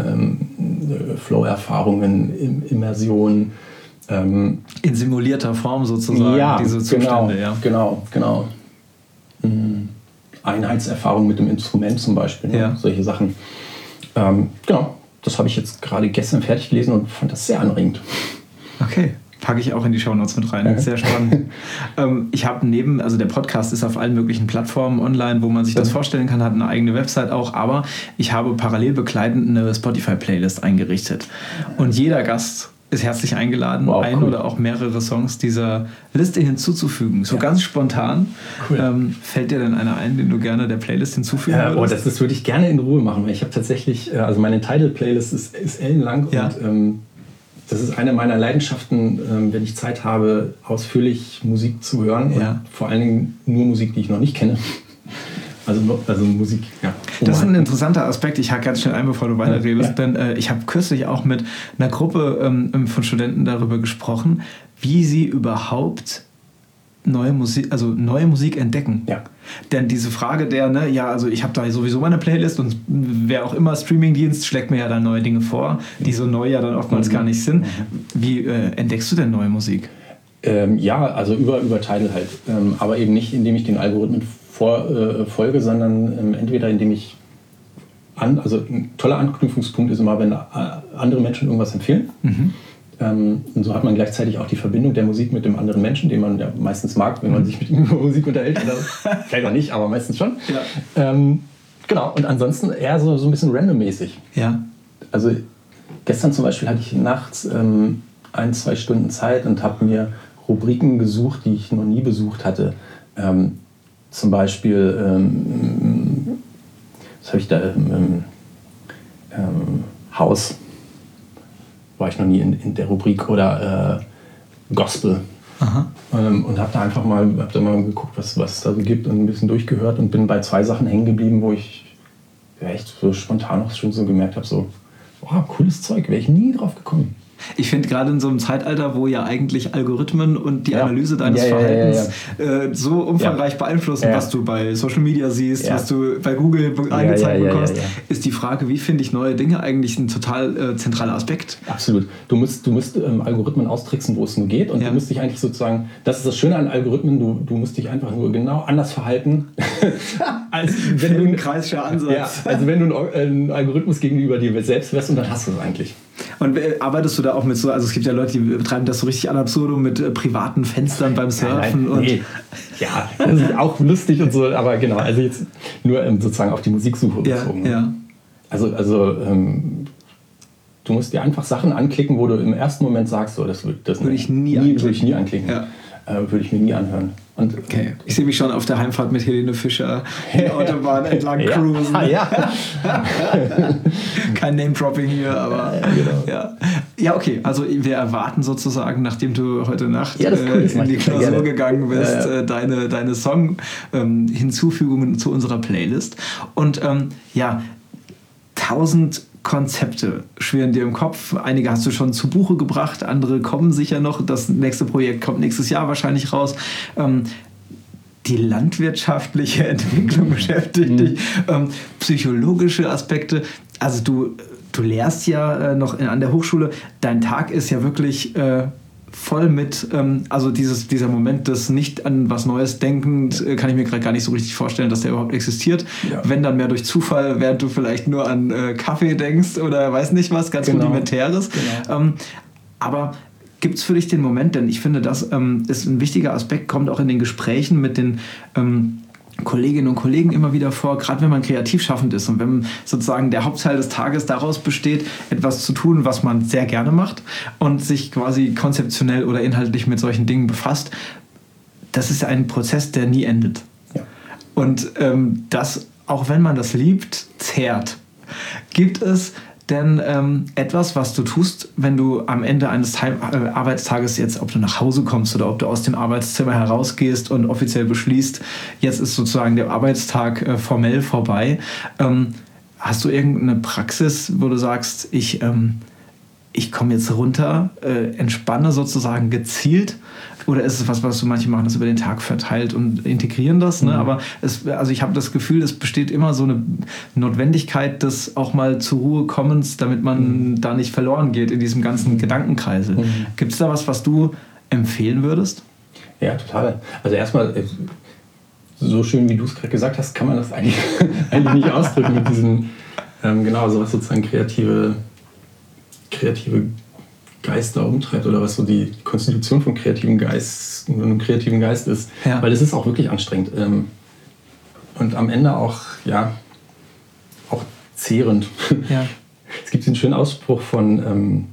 Flow-Erfahrungen, Immersion, in simulierter Form sozusagen, diese Zustände. Genau. Einheitserfahrung mit dem Instrument zum Beispiel, solche Sachen. Das habe ich jetzt gerade gestern fertig gelesen und fand das sehr anregend. Okay, packe ich auch in die Shownotes mit rein. Sehr spannend. Ich habe der Podcast ist auf allen möglichen Plattformen online, wo man sich das vorstellen kann, hat eine eigene Website auch, aber ich habe parallel begleitend eine Spotify-Playlist eingerichtet. Und jeder Gast ist herzlich eingeladen, oder auch mehrere Songs dieser Liste hinzuzufügen. So ganz spontan. Cool. Fällt dir denn einer ein, den du gerne der Playlist hinzufügen würdest? Das würde ich gerne in Ruhe machen, weil ich habe tatsächlich, also meine Tidal-Playlist ist ellenlang und das ist eine meiner Leidenschaften, wenn ich Zeit habe, ausführlich Musik zu hören und vor allen Dingen nur Musik, die ich noch nicht kenne. Also Musik, Das ist ein interessanter Aspekt. Ich hake ganz schnell ein, bevor du weiter redest, denn ich habe kürzlich auch mit einer Gruppe von Studenten darüber gesprochen, wie sie überhaupt neue Musik entdecken. Ja. Denn diese Frage ich habe da sowieso meine Playlist und wer auch immer Streamingdienst schlägt mir ja dann neue Dinge vor, die so neu ja dann oftmals gar nicht sind. Wie entdeckst du denn neue Musik? Also über Tidal halt. Aber eben nicht, indem ich den Algorithmen folge, sondern entweder indem ich ein toller Anknüpfungspunkt ist immer, wenn andere Menschen irgendwas empfehlen. Und so hat man gleichzeitig auch die Verbindung der Musik mit dem anderen Menschen, den man ja meistens mag, wenn man sich mit ihm über Musik unterhält. Oder vielleicht auch nicht, aber meistens schon. Ja. Genau, und ansonsten eher so ein bisschen randommäßig. Ja. Also gestern zum Beispiel hatte ich nachts 1-2 Stunden Zeit und habe mir Rubriken gesucht, die ich noch nie besucht hatte. Zum Beispiel, was habe ich da? Haus war ich noch nie in der Rubrik, oder Gospel. Und habe da einfach mal geguckt, was es da so gibt, und ein bisschen durchgehört und bin bei 2 Sachen hängen geblieben, wo ich echt so spontan auch schon so gemerkt habe, so, wow, cooles Zeug, wäre ich nie drauf gekommen. Ich finde gerade in so einem Zeitalter, wo ja eigentlich Algorithmen und die Analyse deines Verhaltens so umfangreich beeinflussen, was du bei Social Media siehst, was du bei Google angezeigt bekommst, ist die Frage, wie finde ich neue Dinge, eigentlich ein total zentraler Aspekt. Absolut. Du musst Algorithmen austricksen, wo es nur geht, und du musst dich eigentlich sozusagen, das ist das Schöne an Algorithmen, du musst dich einfach nur genau anders verhalten, als wenn du ein kreischer Ansatz. Also wenn du ein Algorithmus gegenüber dir selbst wärst, und dann hast du es eigentlich. Und arbeitest du da auch mit so, also es gibt ja Leute, die betreiben das so richtig ad absurdum mit privaten Fenstern beim Surfen? Nee. Ja, das ist auch lustig und so, aber genau, also jetzt nur sozusagen auf die Musiksuche bezogen. Ja. Also du musst dir einfach Sachen anklicken, wo du im ersten Moment sagst, so, das würde ich nie anklicken. Ja. Würde ich mir nie anhören. Und, okay. Ich sehe mich schon auf der Heimfahrt mit Helene Fischer die Autobahn entlang cruisen. Kein Name-Dropping hier, aber ja, okay. Also wir erwarten sozusagen, nachdem du heute Nacht in die Klausur gegangen bist, deine Song-Hinzufügungen zu unserer Playlist. Und 1000 Konzepte schwirren dir im Kopf. Einige hast du schon zu Buche gebracht, andere kommen sicher noch. Das nächste Projekt kommt nächstes Jahr wahrscheinlich raus. Die landwirtschaftliche Entwicklung beschäftigt dich, psychologische Aspekte. Also du lehrst ja noch an der Hochschule. Dein Tag ist ja wirklich voll mit, also dieser Moment des nicht an was Neues denkend, kann ich mir gerade gar nicht so richtig vorstellen, dass der überhaupt existiert. Ja. Wenn dann mehr durch Zufall, während du vielleicht nur an Kaffee denkst oder weiß nicht was, ganz Rudimentäres. Genau. Aber gibt es für dich den Moment, denn ich finde, das ist ein wichtiger Aspekt, kommt auch in den Gesprächen mit den Kolleginnen und Kollegen immer wieder vor, gerade wenn man kreativ schaffend ist und wenn sozusagen der Hauptteil des Tages daraus besteht, etwas zu tun, was man sehr gerne macht und sich quasi konzeptionell oder inhaltlich mit solchen Dingen befasst. Das ist ein Prozess, der nie endet. Ja. Und das, auch wenn man das liebt, zehrt. Gibt es denn etwas, was du tust, wenn du am Ende eines Arbeitstages jetzt, ob du nach Hause kommst oder ob du aus dem Arbeitszimmer herausgehst und offiziell beschließt, jetzt ist sozusagen der Arbeitstag formell vorbei. Hast du irgendeine Praxis, wo du sagst, ich komme jetzt runter, entspanne sozusagen gezielt? Oder ist es was du manche machen, das über den Tag verteilt und integrieren das? Ne? Aber ich habe das Gefühl, es besteht immer so eine Notwendigkeit des auch mal zur Ruhe kommens, damit man da nicht verloren geht in diesem ganzen Gedankenkreisel. Gibt es da was du empfehlen würdest? Ja, total. Also erstmal, so schön wie du es gerade gesagt hast, kann man das eigentlich nicht ausdrücken mit diesem, so was sozusagen kreative Geister umtreibt oder was so die Konstitution von kreativen Geist ist. Ja. Weil es ist auch wirklich anstrengend. Und am Ende auch zehrend. Ja. Es gibt den schönen Ausspruch von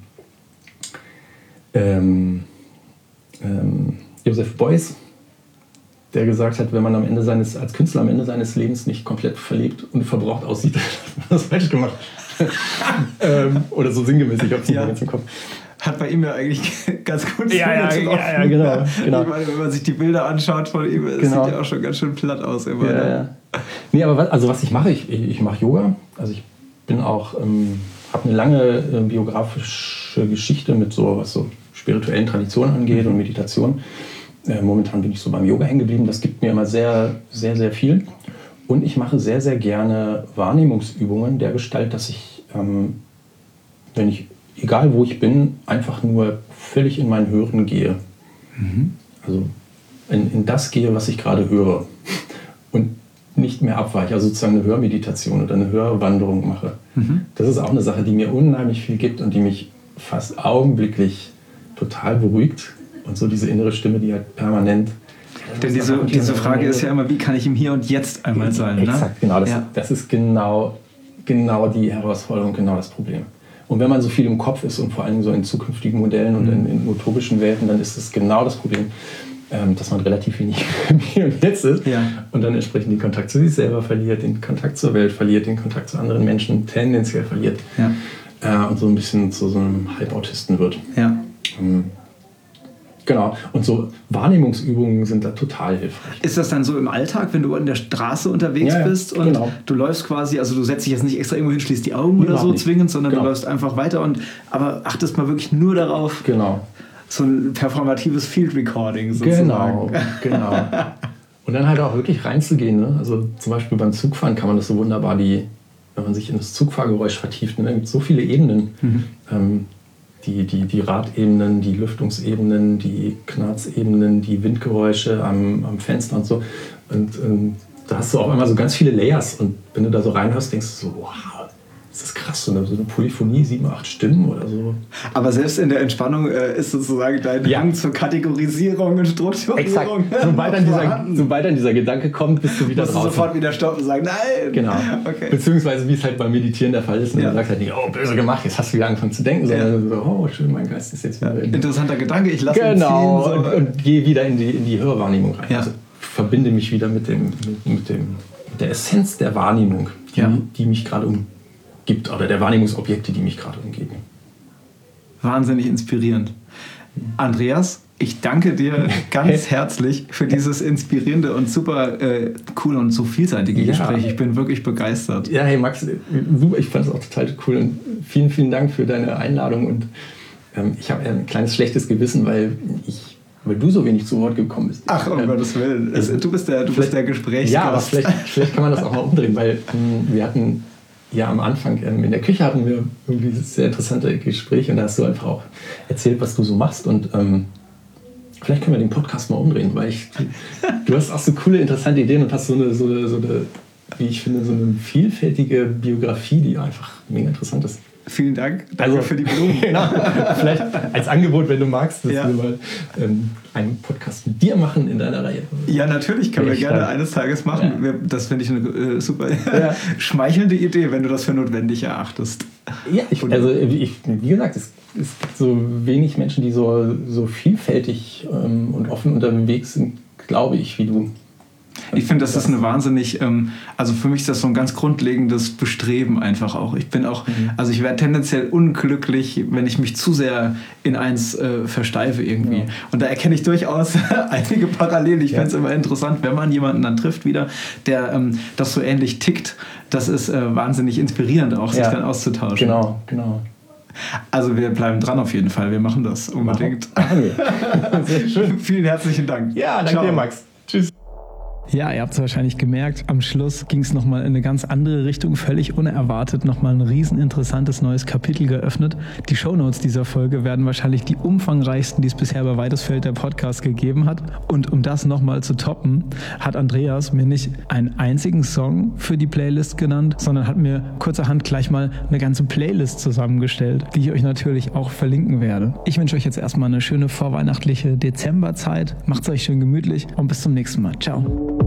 Joseph Beuys, der gesagt hat, wenn man als Künstler am Ende seines Lebens nicht komplett verlebt und verbraucht aussieht, dann hat man das falsch gemacht. Oder so sinngemäß, ich habe es nicht ganz im Kopf. Hat bei ihm ja eigentlich ganz gut genau. Meine, wenn man sich die Bilder anschaut von ihm, es sieht ja auch schon ganz schön platt aus immer. Ja. Nee, aber was ich mache, ich mache Yoga. Also ich bin auch, habe eine lange biografische Geschichte mit so, was so spirituellen Traditionen angeht und Meditation. Momentan bin ich so beim Yoga hängen geblieben. Das gibt mir immer sehr, sehr, sehr viel. Und ich mache sehr, sehr gerne Wahrnehmungsübungen der Gestalt, dass ich, egal wo ich bin, einfach nur völlig in mein Hören gehe. Also in das gehe, was ich gerade höre. Und nicht mehr abweiche, also sozusagen eine Hörmeditation oder eine Hörwanderung mache. Das ist auch eine Sache, die mir unheimlich viel gibt und die mich fast augenblicklich total beruhigt. Und so diese innere Stimme, die halt permanent... Denn diese Frage ist ja immer, wie kann ich im Hier und Jetzt einmal sein? Exakt, genau. Das ist genau die Herausforderung, genau das Problem. Und wenn man so viel im Kopf ist und vor allem so in zukünftigen Modellen und in utopischen Welten, dann ist es genau das Problem, dass man relativ wenig im Hier und Jetzt ist und dann entsprechend den Kontakt zu sich selber verliert, den Kontakt zur Welt verliert, den Kontakt zu anderen Menschen tendenziell verliert und so ein bisschen zu so einem Halbautisten wird. Ja. Genau, und so Wahrnehmungsübungen sind da total hilfreich. Ist das dann so im Alltag, wenn du in der Straße unterwegs bist und du läufst quasi, also du setzt dich jetzt nicht extra irgendwo hin, schließt die Augen oder so zwingend, sondern du läufst einfach weiter aber achtest mal wirklich nur darauf, so ein performatives Field Recording sozusagen. Genau. Und dann halt auch wirklich reinzugehen. Ne? Also zum Beispiel beim Zugfahren kann man das so wunderbar, wenn man sich in das Zugfahrgeräusch vertieft, ne? Da gibt es so viele Ebenen. Die Radebenen, die Lüftungsebenen, die Knarzebenen, die Windgeräusche am Fenster und so. Und da hast du auch immer so ganz viele Layers. Und wenn du da so reinhörst, denkst du so, wow, ist das krass, so eine Polyphonie, 7, 8 Stimmen oder so. Aber selbst in der Entspannung ist sozusagen dein Hang zur Kategorisierung und Strukturierung. Exakt. Sobald dann dieser Gedanke kommt, bist du wieder draußen. Du sofort wieder stoppen und sagen, nein! Genau. Okay. Beziehungsweise, wie es halt beim Meditieren der Fall ist. Und du sagst halt nicht, oh, böse gemacht, jetzt hast du wieder angefangen zu denken, sondern so, oh, schön, mein Geist ist jetzt wieder interessanter Gedanke, ich lasse ihn ziehen. Genau, und gehe wieder in die Hörwahrnehmung rein. Also verbinde mich wieder mit der Essenz der Wahrnehmung, die mich gerade umgibt, oder der Wahrnehmungsobjekte, die mich gerade umgeben. Wahnsinnig inspirierend. Andreas, ich danke dir ganz herzlich für dieses inspirierende und super coole und so vielseitige Gespräch. Ich bin wirklich begeistert. Ja, hey Max, ich fand es auch total cool und vielen, vielen Dank für deine Einladung. Und ich habe ein kleines schlechtes Gewissen, weil du so wenig zu Wort gekommen bist. Ach, um Gottes Willen. Du bist der Gesprächsgast. Ja, aber vielleicht kann man das auch mal umdrehen, weil wir hatten am Anfang in der Küche hatten wir irgendwie sehr interessante Gespräche und da hast du einfach auch erzählt, was du so machst und vielleicht können wir den Podcast mal umdrehen, weil du hast auch so coole, interessante Ideen und hast so eine, wie ich finde, so eine vielfältige Biografie, die einfach mega interessant ist. Vielen Dank. Danke für die Blumen. Genau. Vielleicht als Angebot, wenn du magst, dass wir mal einen Podcast mit dir machen in deiner Reihe. Ja, natürlich, können wir gerne eines Tages machen. Ja. Das finde ich eine super schmeichelnde Idee, wenn du das für notwendig erachtest. Ja, wie gesagt, es gibt so wenig Menschen, die so vielfältig und offen unterwegs sind, glaube ich, wie du. Ich finde, das ist eine wahnsinnig, also für mich ist das so ein ganz grundlegendes Bestreben einfach auch. Ich bin auch, also ich werde tendenziell unglücklich, wenn ich mich zu sehr in eins versteife irgendwie. Ja. Und da erkenne ich durchaus einige Parallelen. Ich finde es immer interessant, wenn man jemanden dann trifft wieder, der das so ähnlich tickt. Das ist wahnsinnig inspirierend auch, sich dann auszutauschen. Genau. Also wir bleiben dran auf jeden Fall. Wir machen das unbedingt. Machen wir. Sehr schön. Vielen herzlichen Dank. Ja, danke dir, Max. Tschüss. Ja, ihr habt es wahrscheinlich gemerkt, am Schluss ging es nochmal in eine ganz andere Richtung, völlig unerwartet, nochmal ein rieseninteressantes neues Kapitel geöffnet. Die Shownotes dieser Folge werden wahrscheinlich die umfangreichsten, die es bisher bei Weitesfeld der Podcast gegeben hat. Und um das nochmal zu toppen, hat Andreas mir nicht einen einzigen Song für die Playlist genannt, sondern hat mir kurzerhand gleich mal eine ganze Playlist zusammengestellt, die ich euch natürlich auch verlinken werde. Ich wünsche euch jetzt erstmal eine schöne vorweihnachtliche Dezemberzeit. Macht's euch schön gemütlich und bis zum nächsten Mal. Ciao.